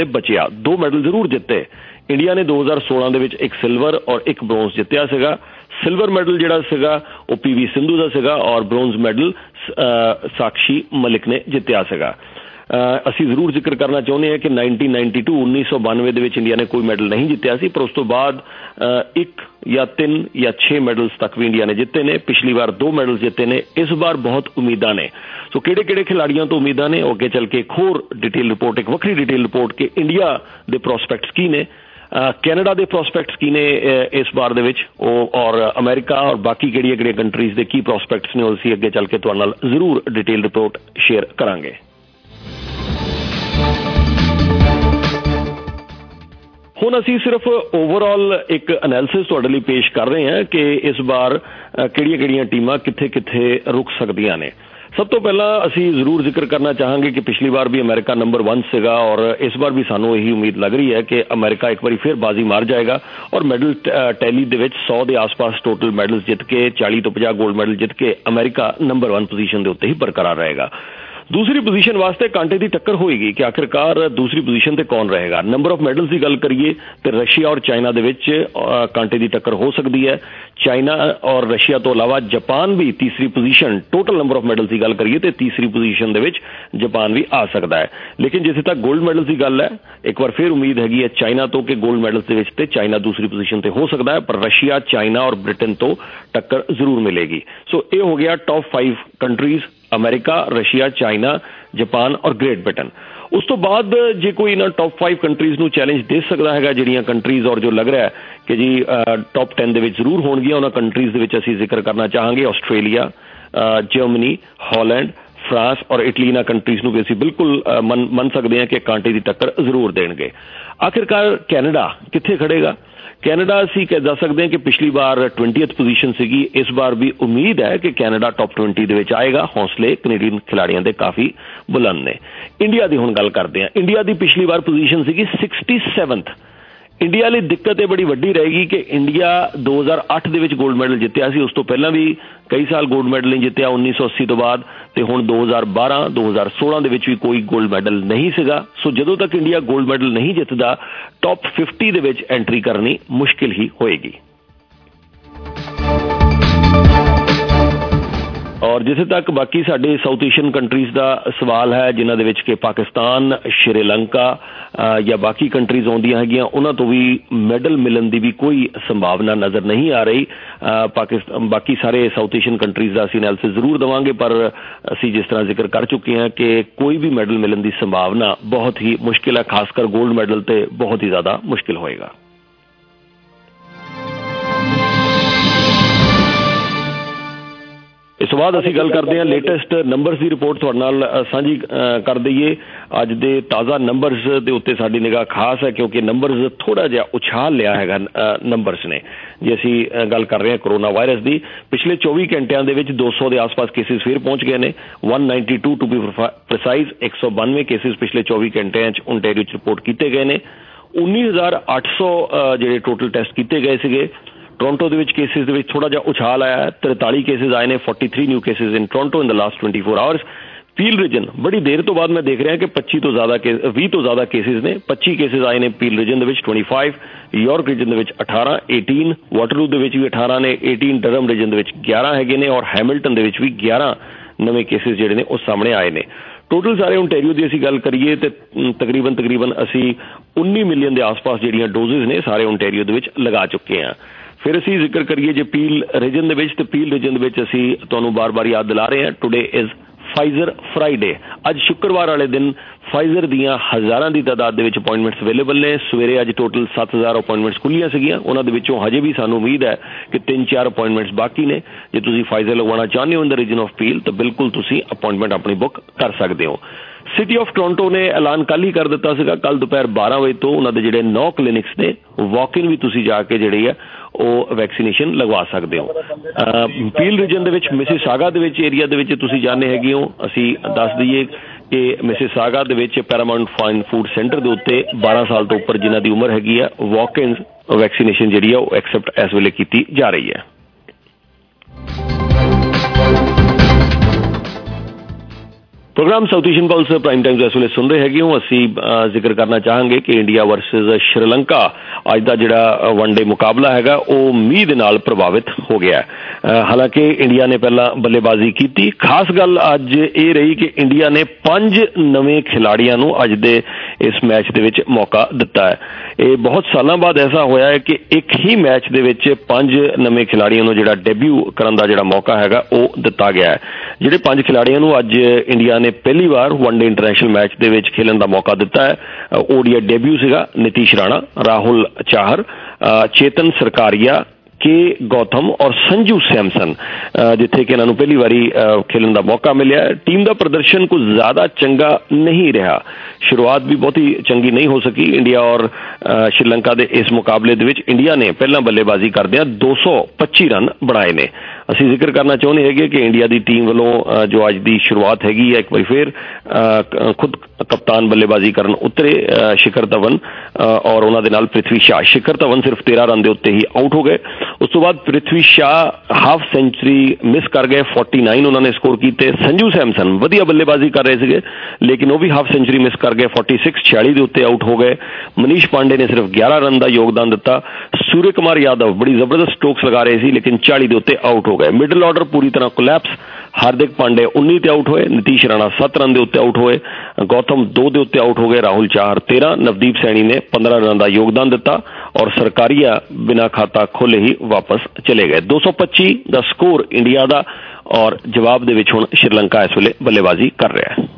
बचिया। 2 मैडल जरूर जिते। इंडिया ने 2016 ਦੇ ਵਿੱਚ ਇੱਕ ਸਿਲਵਰ ਔਰ ਇੱਕ ਬ੍ਰੌਂਜ਼ ਜਿੱਤਿਆ ਸੀਗਾ। ਸਿਲਵਰ ਮੈਡਲ ਜਿਹੜਾ ਸੀਗਾ ਉਹ PV ਸਿੰਧੂ ਦਾ ਸੀਗਾ ਔਰ ਬ੍ਰੌਂਜ਼ ਮੈਡਲ ਸਾਕਸ਼ੀ ਮਲਿਕ ਨੇ ਜਿੱਤਿਆ ਸੀਗਾ। ਅਸੀਂ ਜ਼ਰੂਰ ਜ਼ਿਕਰ ਕਰਨਾ ਚਾਹੁੰਦੇ ਹਾਂ ਕਿ 1992 ਦੇ ਵਿੱਚ ਇੰਡੀਆ ਨੇ ਕੋਈ ਮੈਡਲ ਨਹੀਂ ਜਿੱਤਿਆ ਸੀ, ਪਰ ਉਸ ਤੋਂ ਬਾਅਦ 1 ਜਾਂ 3 ਜਾਂ 6 ਮੈਡਲਸ ਤੱਕ ਵੀ ਇੰਡੀਆ ਨੇ ਜਿੱਤੇ ਨੇ। ਪਿਛਲੀ ਵਾਰ 2 ਮੈਡਲ ਜਿੱਤੇ ਨੇ। ਇਸ ਵਾਰ ਬਹੁਤ ਉਮੀਦਾਂ ਨੇ। ਸੋ ਕਿਹੜੇ ਕਿਹੜੇ ਖਿਡਾਰੀਆਂ ਤੋਂ ਉਮੀਦਾਂ ਨੇ ਉਹ ਅੱਗੇ ਚੱਲ ਕੇ ਇੱਕ ਹੋਰ ਡਿਟੇਲ ਰਿਪੋਰਟ, ਇੱਕ ਵੱਖਰੀ ਡਿਟੇਲ ਰਿਪੋਰਟ ਕਿ ਇੰਡੀਆ ਦੇ ਪ੍ਰੋਸਪੈਕਟਸ ਕੀ ਨੇ, ਕੈਨੇਡਾ ਦੇ ਪ੍ਰੋਸਪੈਕਟਸ ਕੀ ਨੇ ਇਸ ਵਾਰ ਦੇ ਵਿੱਚ, ਉਹ ਔਰ ਅਮਰੀਕਾ ਔਰ ਬਾਕੀ ਕਿਹੜੀਆਂ ਕਿਹੜੀਆਂ ਕੰਟਰੀਜ਼ ਦੇ ਕੀ ਪ੍ਰੋਸਪੈਕਟਸ ਨੇ ਉਹ ਅਸੀਂ ਅੱਗੇ ਚੱਲ ਕੇ ਤੁਹਾਡੇ ਨਾਲ ਜ਼ਰੂਰ ਡਿਟੇਲ ਰਿਪੋਰਟ ਸ਼ੇਅਰ ਕਰਾਂਗੇ। ਹੁਣ ਅਸੀਂ ਸਿਰਫ ਓਵਰਆਲ ਇੱਕ ਐਨਾਲਿਸਿਸ ਤੁਹਾਡੇ ਲਈ ਪੇਸ਼ ਕਰ ਰਹੇ ਹਾਂ ਕਿ ਇਸ ਵਾਰ ਕਿਹੜੀਆਂ ਕਿਹੜੀਆਂ ਟੀਮਾਂ ਕਿੱਥੇ ਕਿੱਥੇ ਰੁਕ ਸਕਦੀਆਂ ਨੇ। ਸਭ ਤੋਂ ਪਹਿਲਾਂ ਅਸੀਂ ਜ਼ਰੂਰ ਜ਼ਿਕਰ ਕਰਨਾ ਚਾਹਾਂਗੇ ਕਿ ਪਿਛਲੀ ਵਾਰ ਵੀ ਅਮਰੀਕਾ ਨੰਬਰ 1 ਸੀਗਾ ਔਰ ਇਸ ਵਾਰ ਵੀ ਸਾਨੂੰ ਇਹੀ ਉਮੀਦ ਲੱਗ ਰਹੀ ਹੈ ਕਿ ਅਮਰੀਕਾ ਇੱਕ ਵਾਰੀ ਫਿਰ ਬਾਜ਼ੀ ਮਾਰ ਜਾਏਗਾ ਔਰ ਮੈਡਲ ਟੈਲੀ ਦੇ ਵਿੱਚ 100 ਦੇ ਆਸ-ਪਾਸ ਟੋਟਲ ਮੈਡਲਸ ਜਿੱਤ ਕੇ 40 ਤੋਂ 50 ਗੋਲਡ ਮੈਡਲ ਜਿੱਤ ਕੇ ਅਮਰੀਕਾ ਨੰਬਰ 1 ਪੋਜੀਸ਼ਨ ਦੇ ਉੱਤੇ ਹੀ ਬਰਕਰਾਰ ਰਹੇਗਾ। ਦੂਸਰੀ ਪੋਜੀਸ਼ਨ ਵਾਸਤੇ ਕਾਂਟੇ ਦੀ ਟੱਕਰ ਹੋਏਗੀ ਕਿ ਆਖਿਰਕਾਰ ਦੂਸਰੀ ਪੋਜੀਸ਼ਨ ਤੇ ਕੌਣ ਰਹੇਗਾ। ਨੰਬਰ ਆਫ ਮੈਡਲਸ ਦੀ ਗੱਲ ਕਰੀਏ ਤੇ ਰਸ਼ੀਆ ਔਰ ਚਾਈਨਾ ਦੇ ਵਿੱਚ ਕਾਂਟੇ ਦੀ ਟੱਕਰ ਹੋ ਸਕਦੀ ਹੈ। ਚਾਈਨਾ ਔਰ ਰਸ਼ੀਆ ਤੋਂ ਇਲਾਵਾ ਜਾਪਾਨ ਵੀ ਤੀਸਰੀ position, total number of medals ਦੀ ਗੱਲ ਕਰੀਏ ਤੇ ਤੀਸਰੀ ਪੋਜੀਸ਼ਨ ਦੇ ਵਿੱਚ ਜਾਪਾਨ ਵੀ ਆ ਸਕਦਾ ਹੈ। ਲੇਕਿਨ ਜਿੱਥੇ ਤੱਕ ਗੋਲਡ ਮੈਡਲਸ ਦੀ ਗੱਲ ਹੈ, ਇੱਕ ਵਾਰ ਫਿਰ ਉਮੀਦ ਹੈਗੀ ਹੈ ਚਾਈਨਾ ਤੋਂ ਕਿ ਗੋਲਡ ਮੈਡਲਸ ਦੇ ਵਿੱਚ ਤੇ ਚਾਈਨਾ ਦੂਸਰੀ ਪੋਜੀਸ਼ਨ ਤੇ ਹੋ ਸਕਦਾ ਹੈ, ਪਰ ਰਸ਼ੀਆ, ਚਾਈਨਾ ਔਰ ਬ੍ਰਿਟੇਨ ਤੋਂ ਟੱਕਰ ਜ਼ਰੂਰ ਮਿਲੇਗੀ। ਸੋ ਇਹ ਹੋ ਗਿਆ top 5 countries, America, Russia, China, Japan ਔਰ ਗ੍ਰੇਟ ਬ੍ਰਿਟਨ। ਉਸ ਤੋਂ ਬਾਅਦ ਜੇ ਕੋਈ ਇਹਨਾਂ ਟੌਪ 5 ਕੰਟਰੀਜ਼ ਨੂੰ ਚੈਲੰਜ ਦੇ ਸਕਦਾ ਹੈਗਾ, ਜਿਹੜੀਆਂ ਕੰਟਰੀਜ਼ ਔਰ ਜੋ ਲੱਗ ਰਿਹਾ ਹੈ ਕਿ ਜੀ ਟੌਪ 10 ਦੇ ਵਿੱਚ ਜ਼ਰੂਰ ਹੋਣਗੀਆਂ, ਉਹਨਾਂ ਕੰਟਰੀਜ਼ ਦੇ ਵਿੱਚ ਅਸੀਂ ਜ਼ਿਕਰ ਕਰਨਾ ਚਾਹਾਂਗੇ ਆਸਟ੍ਰੇਲੀਆ, ਜਰਮਨੀ, ਹਾਲੈਂਡ, ਫਰਾਂਸ ਔਰ ਇਟਲੀ। ਇਹਨਾਂ ਕੰਟਰੀਜ਼ ਨੂੰ ਵੀ ਅਸੀਂ ਬਿਲਕੁਲ ਮੰਨ ਸਕਦੇ ਹਾਂ ਕਿ ਕਾਂਟੇ ਦੀ ਟੱਕਰ ਜ਼ਰੂਰ ਦੇਣਗੇ। ਆਖਿਰਕਾਰ ਕੈਨੇਡਾ ਕਿੱਥੇ ਖੜੇਗਾ? ਕੈਨੇਡਾ ਅਸੀਂ ਦੱਸ ਸਕਦੇ ਹਾਂ ਕਿ ਪਿਛਲੀ ਵਾਰ 20th ਪੋਜੀਸ਼ਨ ਸੀਗੀ। ਇਸ ਵਾਰ ਵੀ ਉਮੀਦ ਹੈ ਕਿ ਕੈਨੇਡਾ ਟੌਪ 20 ਦੇ ਵਿੱਚ ਆਏਗਾ। ਹੌਸਲੇ ਕੈਨੇਡੀਅਨ ਖਿਡਾਰੀਆਂ ਦੇ ਕਾਫੀ ਬੁਲੰਦ ਨੇ। ਇੰਡੀਆ ਦੀ ਹੁਣ ਗੱਲ ਕਰਦੇ ਹਾਂ। ਇੰਡੀਆ ਦੀ ਪਿਛਲੀ ਵਾਰ ਪੋਜੀਸ਼ਨ ਸੀਗੀ 67th। ਇੰਡੀਆ ਲਈ ਦਿੱਕਤ ਇਹ ਬੜੀ ਵੱਡੀ ਰਹੇਗੀ ਕਿ ਇੰਡੀਆ 2008 ਦੇ ਵਿੱਚ ਗੋਲਡ ਮੈਡਲ ਜਿੱਤਿਆ ਸੀ, ਉਸ ਤੋਂ ਪਹਿਲਾਂ ਵੀ ਕਈ ਸਾਲ ਗੋਲਡ ਮੈਡਲ ਨਹੀਂ ਜਿੱਤਿਆ 1980 ਤੋਂ ਬਾਅਦ, ਤੇ ਹੁਣ 2012, 2016 ਦੇ ਵਿੱਚ ਵੀ ਕੋਈ ਗੋਲਡ ਮੈਡਲ ਨਹੀਂ ਸੀਗਾ। ਸੋ ਜਦੋਂ ਤੱਕ ਇੰਡੀਆ ਗੋਲਡ ਮੈਡਲ ਨਹੀਂ ਜਿੱਤਦਾ, ਟੌਪ 50 ਦੇ ਵਿੱਚ ਐਂਟਰੀ ਕਰਨੀ ਮੁਸ਼ਕਿਲ ਹੀ ਹੋਏਗੀ। ਔਰ ਜਿੱਥੇ ਤੱਕ ਬਾਕੀ ਸਾਡੇ ਸਾਊਥ ਏਸ਼ੀਅਨ ਕੰਟਰੀਜ਼ ਦਾ ਸਵਾਲ ਹੈ, ਜਿਨ੍ਹਾਂ ਦੇ ਵਿੱਚ ਕਿ ਪਾਕਿਸਤਾਨ, ਸ਼੍ਰੀਲੰਕਾ ਜਾਂ ਬਾਕੀ ਕੰਟਰੀਜ਼ ਆਉਂਦੀਆਂ ਹੈਗੀਆਂ, ਉਹਨਾਂ ਤੋਂ ਵੀ ਮੈਡਲ ਮਿਲਣ ਦੀ ਵੀ ਕੋਈ ਸੰਭਾਵਨਾ ਨਜ਼ਰ ਨਹੀਂ ਆ ਰਹੀ। ਬਾਕੀ ਸਾਰੇ ਸਾਊਥ ਏਸ਼ੀਅਨ ਕੰਟਰੀਜ਼ ਦਾ ਅਸੀਂ ਐਨਾਲਿਸਿਸ ਜ਼ਰੂਰ ਦੇਵਾਂਗੇ, ਪਰ ਅਸੀਂ ਜਿਸ ਤਰ੍ਹਾਂ ਜ਼ਿਕਰ ਕਰ ਚੁੱਕੇ ਹਾਂ ਕਿ ਕੋਈ ਵੀ ਮੈਡਲ ਮਿਲਣ ਦੀ ਸੰਭਾਵਨਾ ਬਹੁਤ ਹੀ ਮੁਸ਼ਕਿਲ ਹੈ, ਖਾਸ ਕਰ ਗੋਲਡ ਮੈਡਲ ਤੇ ਬਹੁਤ ਹੀ ਜ਼ਿਆਦਾ ਮੁਸ਼ਕਿਲ ਹੋਏਗਾ। ਇਸ ਤੋਂ ਬਾਅਦ ਅਸੀਂ ਗੱਲ ਕਰਦੇ ਹਾਂ ਲੇਟੈਸਟ ਨੰਬਰਸ ਦੀ ਰਿਪੋਰਟ ਤੁਹਾਡੇ ਨਾਲ ਸਾਂਝੀ ਕਰ ਦਈਏ। ਅੱਜ ਦੇ ਤਾਜ਼ਾ ਨੰਬਰਸ ਦੇ ਉੱਤੇ ਸਾਡੀ ਨਿਗਾਹ ਖਾਸ ਹੈ ਕਿਉਂਕਿ ਨੰਬਰਸ ਥੋੜਾ ਜਿਹਾ ਉਛਾਲ ਲਿਆ ਹੈਗਾ ਨੰਬਰਸ ਨੇ। ਜੇ ਅਸੀਂ ਗੱਲ ਕਰ ਰਹੇ ਹਾਂ ਕਰੋਨਾ ਵਾਇਰਸ ਦੀ, ਪਿਛਲੇ 24 ਘੰਟਿਆਂ ਦੇ ਵਿੱਚ 200 ਦੇ ਆਸ-ਪਾਸ ਕੇਸਿਸ ਫਿਰ ਪਹੁੰਚ ਗਏ ਨੇ। 192 ਟੂ ਬੀ ਪ੍ਰੀਸਾਈਜ਼, 192 ਕੇਸਿਸ ਪਿਛਲੇ 24 ਘੰਟਿਆਂ 'ਚ ਓਨਟਾਰੀਓ 'ਚ ਰਿਪੋਰਟ ਕੀਤੇ ਗਏ ਨੇ। 19,800 ਜਿਹੜੇ ਟੋਟਲ ਟੈਸਟ ਕੀਤੇ ਗਏ ਸੀਗੇ। ਟੋਰਾਂਟੋ ਦੇ ਵਿੱਚ ਕੇਸਿਸ ਦੇ ਵਿੱਚ ਥੋੜਾ ਜਿਹਾ ਉਛਾਲ ਆਇਆ ਹੈ। 43 ਕੇਸਿਸ ਆਏ ਨੇ, 43 new cases in Toronto in the last 24 hours. Peel region ਬੜੀ ਦੇਰ ਤੋਂ ਬਾਅਦ ਮੈਂ ਦੇਖ ਰਿਹਾ ਕਿ 20 ਤੋਂ ਜ਼ਿਆਦਾ ਕੇਸਿਸ ਨੇ। 25 ਕੇਸਿਸ ਆਏ ਨੇ ਪੀਲ ਰੀਜਨ ਦੇ ਵਿੱਚ, 25 ਯਾਰਕ ਰੀਜਨ ਦੇ ਵਿੱਚ, 18, 18 ਵਾਟਰਲੂ ਦੇ ਵਿੱਚ ਵੀ 18 ਨੇ, 18 ਡਰਹਮ ਰੀਜਨ ਦੇ ਵਿੱਚ 11 ਹੈਗੇ ਨੇ ਔਰ ਹੈਮਿਲਟਨ ਦੇ ਵਿੱਚ ਵੀ 11 ਨਵੇਂ ਕੇਸਿਸ ਜਿਹੜੇ ਨੇ ਉਹ ਸਾਹਮਣੇ ਆਏ ਨੇ। ਟੋਟਲ ਸਾਰੇ ਓਨਟਾਰੀਓ ਦੀ ਅਸੀਂ ਗੱਲ ਕਰੀਏ ਤੇ ਤਕਰੀਬਨ ਅਸੀਂ 19 ਮਿਲੀਅਨ ਦੇ ਆਸ-ਪਾਸ ਜਿਹੜੀਆਂ ਡੋਜ਼ਿਸ ਨੇ ਸਾਰੇ ਓਨਟਾਰੀਓ ਦੇ ਵਿੱਚ ਲਗਾ ਚੁੱਕੇ ਹਾਂ। ਫਿਰ ਅਸੀਂ ਜ਼ਿਕਰ ਕਰੀਏ ਜੇ ਪੀਲ ਰੀਜਨ ਦੇ ਵਿੱਚ, ਤੇ ਪੀਲ ਰੀਜਨ ਦੇ ਵਿੱਚ ਅਸੀਂ ਤੁਹਾਨੂੰ ਬਾਰ-ਬਾਰ ਯਾਦ ਦਿਲਾ ਰਹੇ ਹਾਂ, ਟੁਡੇ ਇਜ਼ ਫਾਈਜ਼ਰ ਫਰਾਈਡੇ। ਅੱਜ ਸ਼ੁੱਕਰਵਾਰ ਵਾਲੇ ਦਿਨ ਫਾਈਜ਼ਰ ਦੀਆਂ ਹਜ਼ਾਰਾਂ ਦੀ ਤਾਦਾਦ ਦੇ ਵਿੱਚ ਅਪਾਇੰਟਮੈਂਟਸ ਅਵੇਲੇਬਲ ਨੇ। ਸਵੇਰੇ ਅੱਜ ਟੋਟਲ 7,000 ਅਪਾਇੰਟਮੈਂਟਸ ਖੁੱਲੀਆਂ ਸੀਗੀਆਂ, ਉਹਨਾਂ ਦੇ ਵਿੱਚੋਂ ਹਜੇ ਵੀ ਸਾਨੂੰ ਉਮੀਦ ਹੈ ਕਿ 3-4 ਅਪਾਇੰਟਮੈਂਟਸ ਬਾਕੀ ਨੇ। ਜੇ ਤੁਸੀਂ ਫਾਈਜ਼ਰ ਲਗਵਾਉਣਾ ਚਾਹੁੰਦੇ ਹੋ in the region of Peel ਤਾਂ ਬਿਲਕੁਲ ਤੁਸੀਂ ਅਪਾਇੰਟਮੈਂਟ ਆਪਣੀ ਬੁੱਕ ਕਰ ਸਕਦੇ ਹੋ। ਸਿਟੀ ਆਫ ਟੋਰਾਂਟੋ ਨੇ ਐਲਾਨ ਕੱਲ੍ਹ ਹੀ ਕਰ ਦਿੱਤਾ ਸੀਗਾ, ਕੱਲ੍ਹ ਦੁਪਹਿਰ 12 ਵਜੇ ਤੋਂ ਉਹਨਾਂ ਦੇ ਜਿਹੜੇ 9 ਕਲੀਨਿਕਸ ਨੇ ਵਾਕ ਇਨ ਵੀ ਤੁਸੀਂ ਜਾ ਕੇ ਜਿਹੜੀ ਹੈ ਉਹ ਵੈਕਸੀਨੇਸ਼ਨ ਲਗਵਾ ਸਕਦੇ ਹੋ। ਪੀਲ ਰੀਜਨ ਦੇ ਵਿੱਚ ਮਿਸਿਸਾਗਾ ਦੇ ਵਿੱਚ ਏਰੀਆ ਦੇ ਵਿੱਚ ਤੁਸੀਂ ਜਾਣੇ ਹੈਗੇ ਹੋ, ਅਸੀਂ ਦੱਸ ਦਈਏ ਕਿ ਮਿਸਿਸਾਗਾ ਦੇ ਵਿੱਚ ਪੈਰਾਮਾਉਂਟ ਫਾਈਨ ਫੂਡ ਸੈਂਟਰ ਦੇ ਉੱਤੇ 12 ਸਾਲ ਤੋਂ ਉੱਪਰ ਜਿਨ੍ਹਾਂ ਦੀ ਉਮਰ ਹੈਗੀ ਆ ਵਾਕ ਇਨ ਵੈਕਸੀਨੇਸ਼ਨ ਜਿਹੜੀ ਆ ਉਹ ਐਕਸੈਪਟ ਇਸ ਵੇਲੇ ਕੀਤੀ ਜਾ ਰਹੀ ਹੈ। Programme South Asian pulse prime time इस वे सुन रहे हैं हो। असी जिक्र करना चाहांगे कि इंडिया वर्सेज श्रीलंका अज का जिहड़ा वनडे मुकाबला हैगा वो मीह दे नाल प्रभावित हो गया है। हालांकि इंडिया ने पहला बल्लेबाजी की। खास गल अज ये रही कि इंडिया ने 5 नवे खिलाड़ियों नूं अज दे इस मैच दे विच मौका दिता है। ये बहुत सालों बाद ऐसा होया है कि एक ही मैच दे विच 5 नवे खिलाड़ियों नूं जिहड़ा डेब्यू करन दा जिहड़ा मौका हैगा वो दिता गया है। जिहड़े 5 खिलाड़ियों नूं अज इंडिया ने पहली बार वनडे इंटरनेशनल मैच दे विच खेलन का मौका दिता है। ओडीआई डेब्यू सीगा नीतीश राणा, राहुल चाहर, चेतन सरकारिया, के गौतम और संजू सैमसन, जिथे कि इन्होंने पहली बारी खेलन का मौका मिले। टीम का प्रदर्शन कुछ ज्यादा चंगा नहीं रहा। शुरुआत भी बहुत ही चंगी नहीं हो सकी। इंडिया और श्रीलंका के इस मुकाबले दे विच इंडिया ने पहला बल्लेबाजी करदियां 225 रन बनाए ने। असीं जिक्र करना चाहुंदे हैगे कि इंडिया की टीम वालों जो अज की शुरुआत हैगी है, एक बार फिर खुद कप्तान बल्लेबाजी करन उतरे शिखर धवन और उन्होंने नाल पृथ्वी शाह। शिखर धवन सिर्फ 13 रन के उत्ते ही आउट हो गए। उस तो बाद Prithvi Shaw half century miss कर गए, 49 उन्होंने स्कोर किए। संजू सैमसन वधिया बल्लेबाजी कर रहे थे लेकिन वह भी हाफ सेंचुरी मिस कर गए, 46 46 के उत्ते आउट हो गए। मनीष पांडे ने सिर्फ 11 रन का योगदान दिता। सूर्य कुमार यादव बड़ी जबरदस्त स्ट्रोक्स लगा रहे थे लेकिन 40 के उत्ते आउट हो गए। मिडल ऑर्डर पूरी तरह कोलैप्स। हार्दिक पांडे 19 ते आउट हुए, नीतीश राणा 7 रन के उत्ते आउट हुए, गौतम 2 के उत्ते आउट हो गए, राहुल चाहर 13, नवदीप सैनी ने 15 रन का योगदान दिता और सरकारिया बिना खाता खोले ही वापस चले गए। 225 का स्कोर इंडिया का और जवाब दे विच हुण श्रीलंका इस वेले बल्लेबाजी कर रहा है।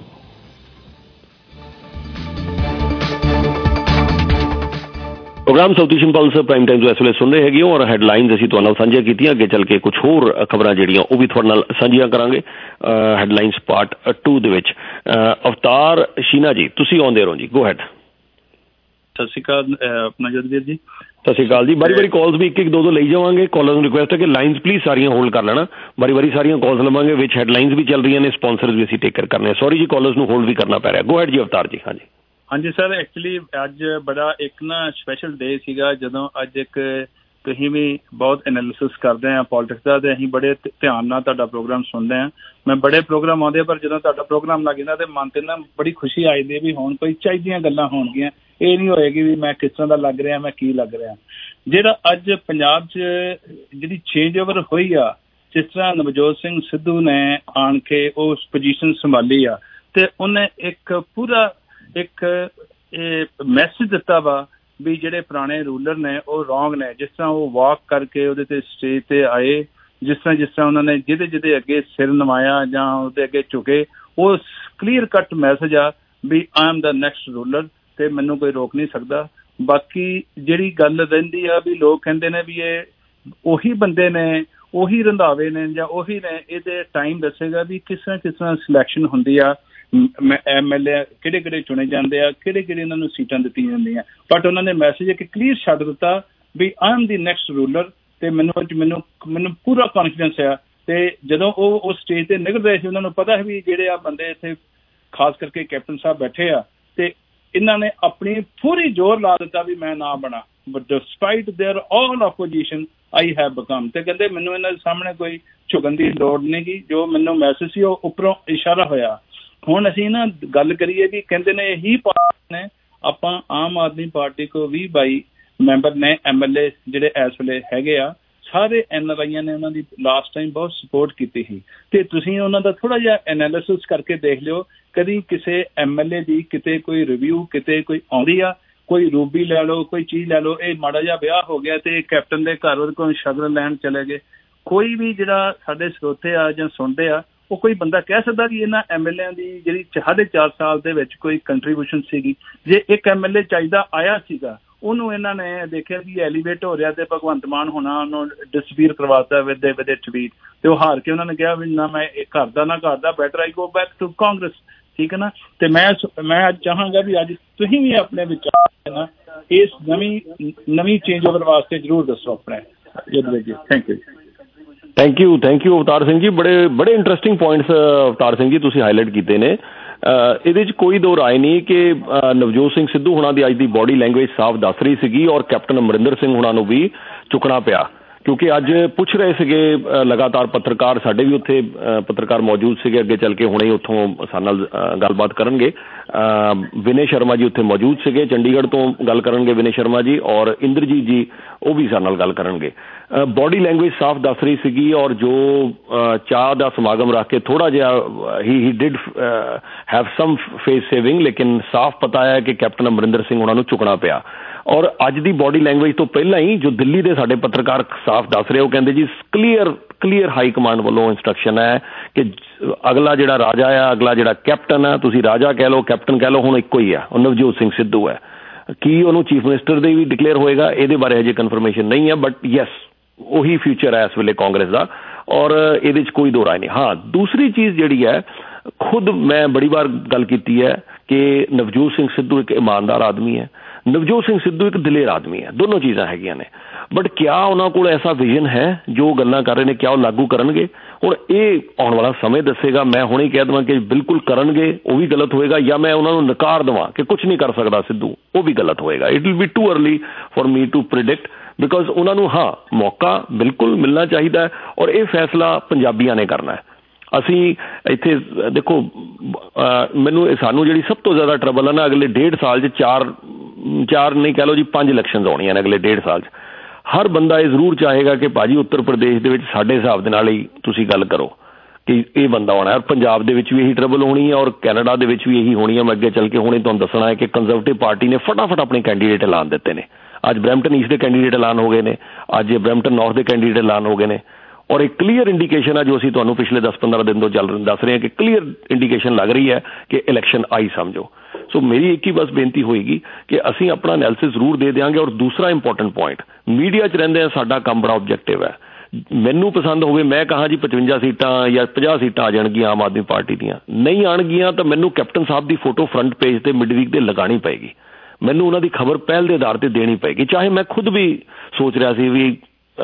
Program South Asian pulse prime time इस वे सुन रहे हैं और हैडलाइनस असीं तुहाडे नाल साझियां कीतियां। अगे चल के कुछ होर खबरां जिहड़ियां वो भी तुहाडे नाल साझियां करांगे। हैडलाइनस पार्ट 2 दे विच अवतार शीना जी तुसीं आउंदे रहो जी, गो हैड। सत श्री अकाल अपना जदवीर जी। सत श्री अकाल जी। बारी बारी कॉल्स भी एक दो लई जावांगे। कॉलर नूं रिक्वेस्ट है कि लाइनस प्लीज सारियां होल्ड कर लेना। बारी बारी सारियां कॉल्स लवांगे, विच हैडलाइनस भी चल रही ने, स्पॉन्सर्स भी असीं टेक कर करने। सॉरी जी, कॉलर्स नूं होल्ड भी करना पै रहा। गो हैड जी अवतार जी। हाँ जी हाँ जी सर, एक्चुअली अज बड़ा एक ना स्पैशल डे सीगा जदों अज एक तुसीं भी बहुत एनालिसिस करते हैं पॉलिटिक्स का, तो असीं बड़े ध्यान नाल तुहाडा प्रोग्राम सुनते हैं। मैं बड़े प्रोग्राम आउंदे पर जदों तुहाडा प्रोग्राम लग जांदा ते मन ते ना बड़ी खुशी आई दी भी हुण कोई चाहिदियां गल्लां होणगियां। ये नहीं होएगी भी मैं किस तरह का लग रहा, मैं की लग रहा। जिहड़ा अज पंजाब च जिहड़ी चेंज ओवर हुई आ, जिस तरह नवजोत सिंह सिद्धू ने आण के उस पोजीशन संभाली आ ते उन्हें एक पूरा एक मैसेज दिता वा भी जिहड़े पुराने रूलर ने वो रॉन्ग ने। जिस तरह वो वॉक करके उहदे ते स्टेज ते आए, जिस तरह उन्होंने जिहदे जिहदे अगे सिर नवाया जां उहदे अगे झुके, वो क्लीयर कट मैसेज आ भी I am the next ruler ते मैनूं कोई रोक नहीं सकता। बाकी जिहड़ी गल रहिंदी आ भी लोग कहंदे ने भी ये उही बंदे ने, उही रंधावे ने जां उही ने, इहदे टाइम दसेगा भी किस तरह सिलैक्शन हुंदी आ, MLA किहड़े किहड़े चुने जाते हैं, किहड़े किहड़े इन्हां नूं सीटां दित्तियां जांदियां। बट उन्होंने मैसेज एक क्लीयर छड्ड दिता भी I am the next ruler ते मैनूं पूरा कॉन्फिडेंस है। ते जदों वो उस स्टेज ते निकल रहे थे उन्होंने पता है भी जिहड़े आ बंदे इत्थे खास करके कैप्टन साहब बैठे आ ते इन्हां ने अपनी पूरी जोर ला दिता भी मैं ना बना, but despite their all opposition I have become. ते कहंदे मैनूं इन्हां दे सामने कोई झुकण दी लोड़ नहीं गी, जो मैनूं मैसेज सी वो उपरों इशारा होया। हुण असीं ना गल करिए भी कहंदे ने यही पार्टी ने आपां आम आदमी पार्टी को 20-22 मैंबर ने MLA जिहड़े इस वेले हैगे आ, सारे NRI ने उन्हां दी लास्ट टाइम बहुत सपोर्ट कीती सी। ते तुसीं उन्हां दा थोड़ा जिहा एनालिसिस करके देख लिओ, कदी किसी MLA दी किते कोई रिव्यू किते कोई आउंदी आ, कोई रूबी लै लो, कोई चीज़ लै लो, ये माड़ा जिहा ब्याह हो गया ते कैप्टन दे घर उहदे कोल शगन लैण चले गए। कोई भी जिहड़ा साडे स्रोते आ जां सुणदे आ वो कोई बंदा कह सकदा कि इन्हां MLA दी जिहड़ी 4.5 साल दे विच कोई कंट्रीब्यूशन सीगी। जे एक MLA चाਹੀਦਾ आया सीगा ਉਹਨੂੰ ਇਹਨਾਂ ਨੇ ਦੇਖਿਆ ਵੀ ਐਲੀਵੇਟ ਹੋ ਰਿਹਾ ਤੇ ਭਗਵੰਤ ਮਾਨ ਹੋਣਾ ਉਹਨੂੰ ਡਿਸਪੀਅਰ ਕਰਵਾਤਾ ਵਿਦ ਦੇ ਟਵੀਟ ਤੇ ਉਹ ਹਾਰ ਕੇ ਉਹਨਾਂ ਨੇ ਕਿਹਾ ਵੀ ਨਾ ਮੈਂ ਘਰ ਦਾ ਨਾ ਘਰ ਦਾ, better I go back to Congress. ਠੀਕ ਹੈ ਨਾ। ਤੇ ਮੈਂ ਅੱਜ ਚਾਹਾਂਗਾ ਵੀ ਅੱਜ ਤੁਸੀਂ ਵੀ ਆਪਣੇ ਵਿਚਾਰ ਨਾ ਇਸ ਨਵੀਂ ਚੇਂਜ ਓਵਰ ਵਾਸਤੇ ਜ਼ਰੂਰ ਦੱਸੋ ਆਪਣੇ ਜਦਵੇ ਜੀ। Thank you Avtar Singh ji. बड़े इंटरेस्टिंग पॉइंट्स अवतार सिंह जी तुसीं हाईलाइट कीते ने। ਇਹਦੇ 'ਚ कोई दो राय नहीं कि नवजोत सिंह सिद्धू हुणां दी अज दी बॉडी लैंग्वेज साफ दस रही सीगी और कैप्टन अमरिंदर सिंह हुणां नूं भी चुकना पिया। ਕਿਉਂਕਿ ਅੱਜ ਪੁੱਛ ਰਹੇ ਸੀਗੇ ਲਗਾਤਾਰ ਪੱਤਰਕਾਰ, ਸਾਡੇ ਵੀ ਉੱਥੇ ਪੱਤਰਕਾਰ ਮੌਜੂਦ ਸੀਗੇ, ਅੱਗੇ ਚੱਲ ਕੇ ਹੁਣੇ ਉੱਥੋਂ ਸਾਡੇ ਨਾਲ ਗੱਲਬਾਤ ਕਰਨਗੇ। ਵਿਨੇ ਸ਼ਰਮਾ ਜੀ ਉੱਥੇ ਮੌਜੂਦ ਸੀਗੇ, ਚੰਡੀਗੜ੍ਹ ਤੋਂ ਗੱਲ ਕਰਨਗੇ ਵਿਨੇ ਸ਼ਰਮਾ ਜੀ, ਔਰ ਇੰਦਰਜੀਤ ਜੀ ਉਹ ਵੀ ਸਾਡੇ ਨਾਲ ਗੱਲ ਕਰਨਗੇ। ਬੋਡੀ ਲੈਂਗੁਏਜ ਸਾਫ਼ ਦੱਸ ਰਹੀ ਸੀਗੀ, ਔਰ ਜੋ ਚਾਹ ਦਾ ਸਮਾਗਮ ਰੱਖ ਕੇ ਥੋੜ੍ਹਾ ਜਿਹਾ ਹੀ did have some face saving, ਲੇਕਿਨ ਸਾਫ਼ ਪਤਾ ਹੈ ਕਿ ਕੈਪਟਨ ਅਮਰਿੰਦਰ ਸਿੰਘ ਉਹਨਾਂ ਨੂੰ ਚੁੱਕਣਾ ਪਿਆ। ਔਰ ਅੱਜ ਦੀ ਬੋਡੀ ਲੈਂਗੁਏਜ ਤੋਂ ਪਹਿਲਾਂ ਹੀ ਜੋ ਦਿੱਲੀ ਦੇ ਸਾਡੇ ਪੱਤਰਕਾਰ ਸਾਫ਼ ਦੱਸ ਰਹੇ, ਉਹ ਕਹਿੰਦੇ ਜੀ ਕਲੀਅਰ ਹਾਈ ਕਮਾਂਡ ਵੱਲੋਂ ਇੰਸਟਰਕਸ਼ਨ ਹੈ ਕਿ ਅਗਲਾ ਜਿਹੜਾ ਰਾਜਾ ਆ, ਅਗਲਾ ਜਿਹੜਾ ਕੈਪਟਨ ਆ, ਤੁਸੀਂ ਰਾਜਾ ਕਹਿ ਲਓ ਕੈਪਟਨ ਕਹਿ ਲਓ, ਹੁਣ ਇੱਕੋ ਹੀ ਆ, ਉਹ ਨਵਜੋਤ ਸਿੰਘ ਸਿੱਧੂ ਹੈ। ਕੀ ਉਹਨੂੰ ਚੀਫ ਮਿਨਿਸਟਰ ਦੇ ਵੀ ਡਿਕਲੇਅਰ ਹੋਏਗਾ, ਇਹਦੇ ਬਾਰੇ ਹਜੇ ਕਨਫਰਮੇਸ਼ਨ ਨਹੀਂ ਹੈ, ਬਟ ਯੈਸ ਉਹੀ ਫਿਊਚਰ ਹੈ ਇਸ ਵੇਲੇ ਕਾਂਗਰਸ ਦਾ, ਔਰ ਇਹਦੇ 'ਚ ਕੋਈ ਦੋ ਰਾਏ ਨਹੀਂ। ਹਾਂ, ਦੂਸਰੀ ਚੀਜ਼ ਜਿਹੜੀ ਹੈ, ਖੁਦ ਮੈਂ ਬੜੀ ਵਾਰ ਗੱਲ ਕੀਤੀ ਹੈ ਕਿ ਨਵਜੋਤ ਸਿੰਘ ਸਿੱਧੂ ਇੱਕ ਇਮਾਨਦਾਰ ਆਦਮੀ ਹੈ, ਨਵਜੋਤ ਸਿੰਘ ਸਿੱਧੂ ਇੱਕ ਦਲੇਰ ਆਦਮੀ ਹੈ, ਦੋਨੋਂ ਚੀਜ਼ਾਂ ਹੈਗੀਆਂ ਨੇ। ਬਟ ਕਿਆ ਉਹਨਾਂ ਕੋਲ ਐਸਾ ਵਿਜ਼ਨ ਹੈ ਜੋ ਗੱਲਾਂ ਕਰ ਰਹੇ ਨੇ, ਕਿਆ ਉਹ ਲਾਗੂ ਕਰਨਗੇ? ਹੁਣ ਇਹ ਆਉਣ ਵਾਲਾ ਸਮੇਂ ਦੱਸੇਗਾ। ਮੈਂ ਹੁਣੇ ਕਹਿ ਦੇਵਾਂ ਕਿ ਬਿਲਕੁਲ ਕਰਨਗੇ, ਉਹ ਵੀ ਗਲਤ ਹੋਏਗਾ, ਜਾਂ ਮੈਂ ਉਹਨਾਂ ਨੂੰ ਨਕਾਰ ਦੇਵਾਂ ਕਿ ਕੁਝ ਨਹੀਂ ਕਰ ਸਕਦਾ ਸਿੱਧੂ, ਉਹ ਵੀ ਗਲਤ ਹੋਏਗਾ। It will be too early for me to predict, because ਉਹਨਾਂ ਨੂੰ ਹਾਂ ਮੌਕਾ ਬਿਲਕੁਲ ਮਿਲਣਾ ਚਾਹੀਦਾ, ਔਰ ਇਹ ਫੈਸਲਾ ਪੰਜਾਬੀਆਂ ਨੇ ਕਰਨਾ ਹੈ। ਅਸੀਂ ਇੱਥੇ ਦੇਖੋ, ਸਾਨੂੰ ਜਿਹੜੀ ਸਭ ਤੋਂ ਜ਼ਿਆਦਾ ਟਰਬਲ ਹੈ ਨਾ, ਅਗਲੇ 1.5 ਸਾਲ 'ਚ ਚਾਰ ਨਹੀਂ ਕਹਿ ਲਓ ਜੀ 5 ਇਲੈਕਸ਼ਨ ਆਉਣੀਆਂ ਨੇ ਅਗਲੇ 1.5 ਸਾਲ 'ਚ। ਹਰ ਬੰਦਾ ਇਹ ਜ਼ਰੂਰ ਚਾਹੇਗਾ ਕਿ ਭਾਜੀ ਉੱਤਰ ਪ੍ਰਦੇਸ਼ ਦੇ ਵਿੱਚ ਸਾਡੇ ਹਿਸਾਬ ਦੇ ਨਾਲ ਹੀ ਤੁਸੀਂ ਗੱਲ ਕਰੋ ਕਿ ਇਹ ਬੰਦਾ ਆਉਣਾ, ਔਰ ਪੰਜਾਬ ਦੇ ਵਿੱਚ ਵੀ ਇਹੀ ਟਰਬਲ ਹੋਣੀ ਹੈ, ਔਰ ਕੈਨੇਡਾ ਦੇ ਵਿੱਚ ਵੀ ਇਹੀ ਹੋਣੀ ਹੈ। ਮੈਂ ਅੱਗੇ ਚੱਲ ਕੇ ਹੁਣੇ ਤੁਹਾਨੂੰ ਦੱਸਣਾ ਹੈ ਕਿ ਕੰਜ਼ਰਵੇਟਿਵ ਪਾਰਟੀ ਨੇ ਫਟਾਫਟ ਆਪਣੇ ਕੈਂਡੀਡੇਟ ਐਲਾਨ ਦਿੱਤੇ ਨੇ। ਅੱਜ ਬਰੈਂਪਟਨ ਈਸਟ ਦੇ ਕੈਂਡੀਡੇਟ ਐਲਾਨ ਹੋ ਗਏ ਨੇ, ਅੱਜ ਬਰੈਂਪਟਨ ਨਾਰਥ ਦੇ ਕੈਂਡੀਡੇਟ ਐਲਾਨ ਹੋ ਗਏ ਨੇ, ਔਰ ਇੱਕ ਕਲੀਅਰ ਇੰਡੀਕੇਸ਼ਨ ਹੈ ਜੋ ਅਸੀਂ ਤੁਹਾਨੂੰ ਪਿਛਲੇ 10-15 ਦਿਨ ਤੋਂ ਦੱਸ ਰਹੇ ਹਾਂ ਕਿ ਕਲੀਅਰ ਇੰਡੀਕੇਸ਼ਨ ਲੱਗ ਰਹੀ ਹੈ ਕਿ ਇਲੈਕਸ਼ਨ ਆਈ ਸਮਝੋ। ਸੋ ਮੇਰੀ ਇੱਕ ਹੀ ਬਸ ਬੇਨਤੀ ਹੋਏਗੀ ਕਿ ਅਸੀਂ ਆਪਣਾ ਐਨਾਲਿਸਿਸ ਜ਼ਰੂਰ ਦੇ ਦਿਆਂਗੇ। ਔਰ ਦੂਸਰਾ ਇੰਪੋਰਟੈਂਟ ਪੁਆਇੰਟ, ਮੀਡੀਆ 'ਚ ਰਹਿੰਦੇ ਆ, ਸਾਡਾ ਕੰਮ ਬੜਾ ਆਬਜੈਕਟਿਵ ਹੈ। ਮੈਨੂੰ ਪਸੰਦ ਹੋਵੇ ਮੈਂ ਕਹਾਂ ਜੀ 55 ਸੀਟਾਂ ਜਾਂ 50 ਸੀਟਾਂ ਆ ਜਾਣਗੀਆਂ ਆਮ ਆਦਮੀ ਪਾਰਟੀ ਦੀਆਂ, ਨਹੀਂ ਆਉਣਗੀਆਂ ਤਾਂ ਮੈਨੂੰ ਕੈਪਟਨ ਸਾਹਿਬ ਦੀ ਫੋਟੋ ਫਰੰਟ ਪੇਜ ਤੇ ਮਿਡ ਵੀਕ ਤੇ ਲਗਾਉਣੀ ਪਏਗੀ, ਮੈਨੂੰ ਉਹਨਾਂ ਦੀ ਖਬਰ ਪਹਿਲ ਦੇ ਆਧਾਰ ਤੇ ਦੇਣੀ ਪਏਗੀ। ਚਾਹੇ ਮੈਂ ਖੁਦ ਵੀ ਸੋਚ ਰਿਹਾ ਸੀ ਵੀ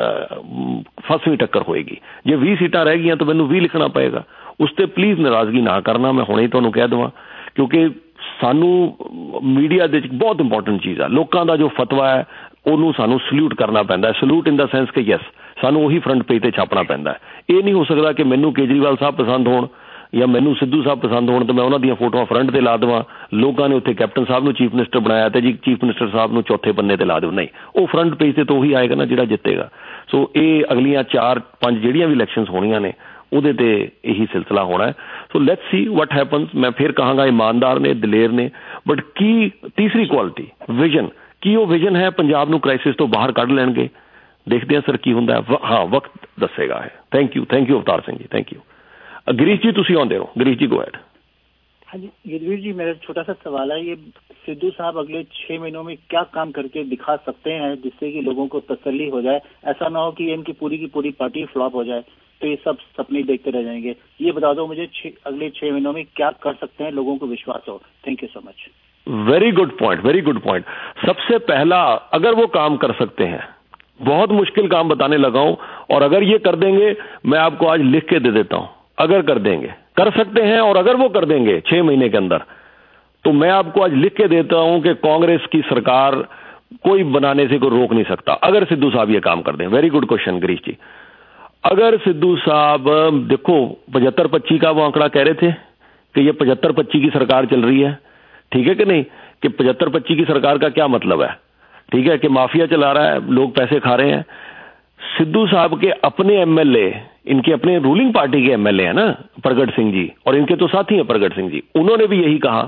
ਫਸਵੀਂ ਟੱਕਰ ਹੋਏਗੀ, ਜੇ 20 ਸੀਟਾਂ ਰਹਿ ਗਈਆਂ ਤਾਂ ਮੈਨੂੰ 20 ਲਿਖਣਾ ਪਏਗਾ। ਉਸ ਤੇ ਪਲੀਜ਼ ਨਾਰਾਜ਼ਗੀ ਨਾ ਕਰਨਾ, ਮੈਂ ਹੁਣੇ ਤੁਹਾਨੂੰ ਕਹਿ ਦੇਵਾਂ, ਕਿਉਂਕਿ ਸਾਨੂੰ ਮੀਡੀਆ ਦੇ ਵਿੱਚ ਬਹੁਤ ਇੰਪੋਰਟੈਂਟ ਚੀਜ਼ ਆ, ਲੋਕਾਂ ਦਾ ਜੋ ਫਤਵਾ ਹੈ ਉਹਨੂੰ ਸਾਨੂੰ ਸਲੂਟ ਕਰਨਾ ਪੈਂਦਾ। ਸਲੂਟ ਇਨ ਦਾ ਸੈਂਸ ਕਿ ਯੈਸ ਸਾਨੂੰ ਉਹੀ ਫਰੰਟ ਪੇਜ ਤੇ ਛਾਪਣਾ ਪੈਂਦਾ। ਇਹ ਨਹੀਂ ਹੋ ਸਕਦਾ ਕਿ ਮੈਨੂੰ ਕੇਜਰੀਵਾਲ ਸਾਹਿਬ ਪਸੰਦ ਹੋਣ ਜਾਂ ਮੈਨੂੰ ਸਿੱਧੂ ਸਾਹਿਬ ਪਸੰਦ ਹੋਣ ਤੇ ਮੈਂ ਉਹਨਾਂ ਦੀਆਂ ਫੋਟੋਆਂ ਫਰੰਟ ਤੇ ਲਾ ਦੇਵਾਂ। ਲੋਕਾਂ ਨੇ ਉੱਥੇ ਕੈਪਟਨ ਸਾਹਿਬ ਨੂੰ ਚੀਫ ਮਿਨਿਸਟਰ ਬਣਾਇਆ ਤੇ ਜੀ ਚੀਫ ਮਿਨਿਸਟਰ ਸਾਹਿਬ ਨੂੰ ਚੌਥੇ ਪੰਨੇ ਤੇ ਲਾ ਦਿਓ, ਨਹੀਂ, ਉਹ ਫਰੰਟ ਪੇਜ ਤੇ ਤਾਂ ਉਹੀ ਆਏਗਾ ਨਾ ਜਿਹੜਾ ਜਿੱਤੇਗਾ। ਸੋ ਇਹ ਅਗਲੀਆਂ 4-5 ਜਿਹੜੀਆਂ ਵੀ ਇਲੈਕਸ਼ਨਸ ਹੋਣੀਆਂ ਨੇ ਉਹਦੇ ਤੇ ਇਹੀ ਸਿਲਸਿਲਾ ਹੋਣਾ ਹੈ। So let's see what happens. ਮੈਂ ਫਿਰ ਕਹਾਂਗਾ ਇਮਾਨਦਾਰ ਨੇ, ਦਲੇਰ ਨੇ, ਬਟ ਕੀ ਤੀਸਰੀ ਕੁਆਲਿਟੀ ਵਿਜ਼ਨ, ਕੀ ਉਹ ਵਿਜ਼ਨ ਹੈ ਪੰਜਾਬ ਨੂੰ ਕ੍ਰਾਈਸਿਸ ਤੋਂ ਬਾਹਰ ਕੱਢ ਲੈਣਗੇ? ਦੇਖਦੇ ਹਾਂ ਸਰ ਕੀ ਹੁੰਦਾ ਹੈ। ਹਾਂ, ਵਕਤ ਦੱਸੇਗਾ ਹੈ। Thank you Avtar Singh ji, thank you. Girish जी तुसी आउंदे हो, गिरीश जी गो अहेड। हाँ जी गिरवीर जी, मेरा छोटा सा सवाल है, ये सिद्धू साहब अगले 6 महीनों में क्या काम करके दिखा सकते हैं जिससे कि लोगों को तसल्ली हो जाए, ऐसा ना हो कि इनकी पूरी की पूरी पार्टी फ्लॉप हो जाए तो ये सब सपने देखते रह जाएंगे। ये बता दो मुझे अगले 6 महीनों में क्या कर सकते हैं, लोगों को विश्वास हो। Thank you so much. Very good point, very good point. सबसे पहला, अगर वो काम कर सकते हैं, बहुत मुश्किल काम बताने लगा हूं, और अगर ये कर देंगे, मैं आपको आज लिख के दे देता हूं, अगर कर देंगे, कर सकते हैं, और अगर वो कर देंगे 6 महीने के अंदर, तो मैं आपको आज लिख के देता हूं कि कांग्रेस की सरकार कोई बनाने से कोई रोक नहीं सकता, अगर सिद्धू साहब ये काम कर दें। Very good question Girish ji. अगर सिद्धू साहब, देखो 75-25 का वो आंकड़ा कह रहे थे कि ये 75-25 की सरकार चल रही है, ठीक है कि नहीं, कि 75-25 की सरकार का क्या मतलब है? ठीक है कि माफिया चला रहा है, लोग पैसे खा रहे हैं। सिद्धू साहब के अपने एमएलए, इनके अपने रूलिंग पार्टी के एमएलए हैं ना प्रगट सिंह जी, और इनके तो साथी हैं प्रगट सिंह जी, उन्होंने भी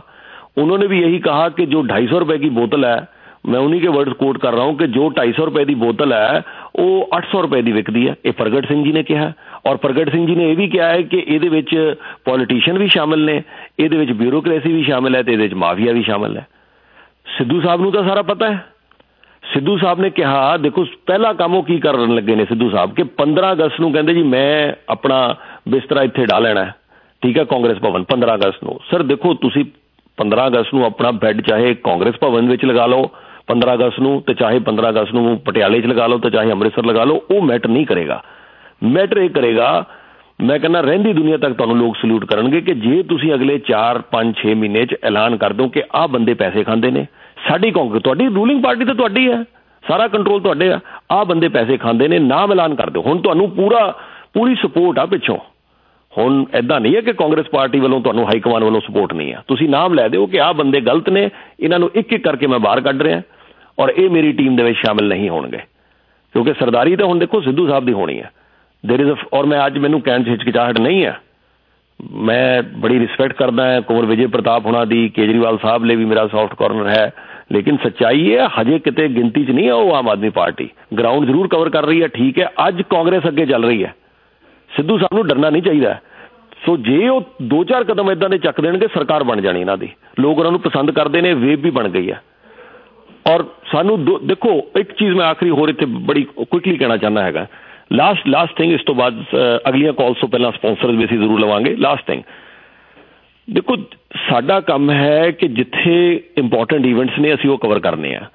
यही कहा कि जो 250 रुपए की बोतल है, मैं उन्हीं के वर्ड्स कोट कर रहा हूं, कि जो 250 रुपए की बोतल है वो 800 रुपए की विकती है। ये प्रगट सिंह जी ने कहा, और प्रगट सिंह जी ने यह भी कहा है कि ਇਹਦੇ ਵਿੱਚ पॉलिटिशियन भी शामिल ने, ਇਹਦੇ ਵਿੱਚ ब्यूरोक्रेसी भी शामिल है, ਤੇ ਇਹਦੇ ਵਿੱਚ माफिया भी शामिल है। सिद्धू साहब ਨੂੰ ਤਾਂ ਸਾਰਾ पता है। सिद्धू साहब ने कहा, देखो पहला काम वो की करन लगे ने सिद्धू साहब कि 15 अगस्त ਨੂੰ ਕਹਿੰਦੇ ਜੀ ਮੈਂ ਆਪਣਾ ਬਿਸਤਰਾ ਇੱਥੇ ਢਾ ਲੈਣਾ ਹੈ, ਠੀਕ ਹੈ, ਕਾਂਗਰਸ ਭਵਨ 15 ਅਗਸਤ ਨੂੰ। ਸਰ ਦੇਖੋ ਤੁਸੀਂ 15 ਅਗਸਤ ਨੂੰ ਆਪਣਾ ਬੈੱਡ ਚਾਹੇ ਕਾਂਗਰਸ ਭਵਨ ਵਿੱਚ ਲਗਾ ਲਓ 15 ਅਗਸਤ ਨੂੰ, ਤੇ ਚਾਹੇ 15 ਅਗਸਤ ਨੂੰ ਪਟਿਆਲੇ 'ਚ ਲਗਾ ਲਓ, ਤੇ ਚਾਹੇ ਅੰਮ੍ਰਿਤਸਰ ਲਗਾ ਲਓ, ਉਹ ਮੈਟਰ ਨਹੀਂ ਕਰੇਗਾ। ਮੈਟਰ ਇਹ ਕਰੇਗਾ, ਮੈਂ ਕਹਿੰਦਾ ਰਹਿੰਦੀ ਦੁਨੀਆ ਤੱਕ ਤੁਹਾਨੂੰ ਲੋਕ ਸਲੂਟ ਕਰਨਗੇ ਕਿ ਜੇ ਤੁਸੀਂ ਅਗਲੇ 4-5-6 ਮਹੀਨੇ 'ਚ ਐਲਾਨ ਕਰ ਦਿਓ ਕਿ ਆਹ ਬੰਦੇ ਪੈਸੇ ਖਾਂਦੇ ਨੇ, ਸਾਡੀ ਕਾਂਗਰਸ, ਤੁਹਾਡੀ ਰੂਲਿੰਗ ਪਾਰਟੀ ਤਾਂ ਤੁਹਾਡੀ ਹੈ, ਸਾਰਾ ਕੰਟਰੋਲ ਤੁਹਾਡੇ ਆ, ਆਹ ਬੰਦੇ ਪੈਸੇ ਖਾਂਦੇ ਨੇ, ਨਾਮ ਐਲਾਨ ਕਰ ਦਿਓ। ਹੁਣ ਤੁਹਾਨੂੰ ਪੂਰੀ ਸਪੋਰਟ ਆ ਪਿੱਛੋਂ। ਹੁਣ ਇੱਦਾਂ ਨਹੀਂ ਹੈ ਕਿ ਕਾਂਗਰਸ ਪਾਰਟੀ ਵੱਲੋਂ ਤੁਹਾਨੂੰ ਹਾਈਕਮਾਨ ਵੱਲੋਂ ਸਪੋਰਟ ਨਹੀਂ ਹੈ। ਤੁਸੀਂ ਨਾਮ ਲੈ ਦਿਓ ਕਿ ਆਹ ਬੰਦੇ ਗਲਤ ਨੇ, ਇਹਨਾਂ ਨੂੰ ਇੱਕ ਇੱਕ ਕਰਕੇ ਮੈਂ ਬਾਹਰ ਕੱਢ ਰਿਹਾ ਔਰ ਇਹ ਮੇਰੀ ਟੀਮ ਦੇ ਵਿੱਚ ਸ਼ਾਮਿਲ ਨਹੀਂ ਹੋਣਗੇ। ਕਿਉਂਕਿ ਸਰਦਾਰੀ ਤਾਂ ਹੁਣ ਦੇਖੋ ਸਿੱਧੂ ਸਾਹਿਬ ਦੀ ਹੋਣੀ ਹੈ। ਔਰ ਮੈਂ ਅੱਜ ਮੈਨੂੰ ਕਹਿਣ 'ਚ ਹਿਚਕਿਚਾਹਟ ਨਹੀਂ ਹੈ, ਮੈਂ ਬੜੀ ਰਿਸਪੈਕਟ ਕਰਦਾ ਹੈ ਕੁੰਵਰ ਵਿਜੇ ਪ੍ਰਤਾਪ ਹੋਣਾ ਦੀ, ਕੇਜਰੀਵਾਲ ਸਾਹਿਬ ਲਈ ਵੀ ਮੇਰਾ ਸੌਫਟ ਕਾਰਨਰ ਹੈ। ਲੇਕਿਨ ਸੱਚਾਈ ਹੈ ਹਜੇ ਕਿਤੇ ਗਿਣਤੀ 'ਚ ਨਹੀਂ ਹੈ ਉਹ ਆਮ ਆਦਮੀ ਪਾਰਟੀ। ਗਰਾਊਂਡ ਜ਼ਰੂਰ ਕਵਰ ਕਰ ਰਹੀ ਹੈ, ਠੀਕ ਹੈ। ਅੱਜ ਕਾਂਗਰਸ ਅੱਗੇ ਚੱਲ ਰਹੀ ਹੈ, ਸਿੱਧੂ ਸਾਹਿਬ ਨੂੰ ਡਰਨਾ ਨਹੀਂ ਚਾਹੀਦਾ। ਸੋ ਜੇ ਉਹ 2-4 ਕਦਮ ਇੱਦਾਂ ਦੇ ਚੱਕ ਦੇਣਗੇ, ਸਰਕਾਰ ਬਣ ਜਾਣੀ ਇਹਨਾਂ ਦੀ। ਲੋਕ ਉਹਨਾਂ ਨੂੰ ਪਸੰਦ ਕਰਦੇ ਨੇ, ਵੇਵ ਵੀ ਬਣ ਗਈ ਹੈ। ਔਰ ਸਾਨੂੰ ਦੇਖੋ ਇੱਕ ਚੀਜ਼ ਮੈਂ ਆਖਰੀ ਹੋਰ ਇੱਥੇ ਬੜੀ ਕੁਇਕਲੀ ਕਹਿਣਾ ਚਾਹੁੰਦਾ ਹੈਗਾ। ਲਾਸਟ ਥਿੰਗ, ਇਸ ਤੋਂ ਬਾਅਦ ਅਗਲੀਆਂ ਕਾਲਸ ਤੋਂ ਪਹਿਲਾਂ ਸਪਾਂਸਰਸ ਵੀ ਅਸੀਂ ਜ਼ਰੂਰ ਲਵਾਂਗੇ। ਲਾਸਟ ਥਿੰਗ, ਦੇਖੋ ਸਾਡਾ ਕੰਮ ਹੈ ਕਿ ਜਿੱਥੇ ਇੰਪੋਰਟੈਂਟ ਈਵੈਂਟਸ ਨੇ ਅਸੀਂ ਉਹ ਕਵਰ ਕਰਨੇ ਆ।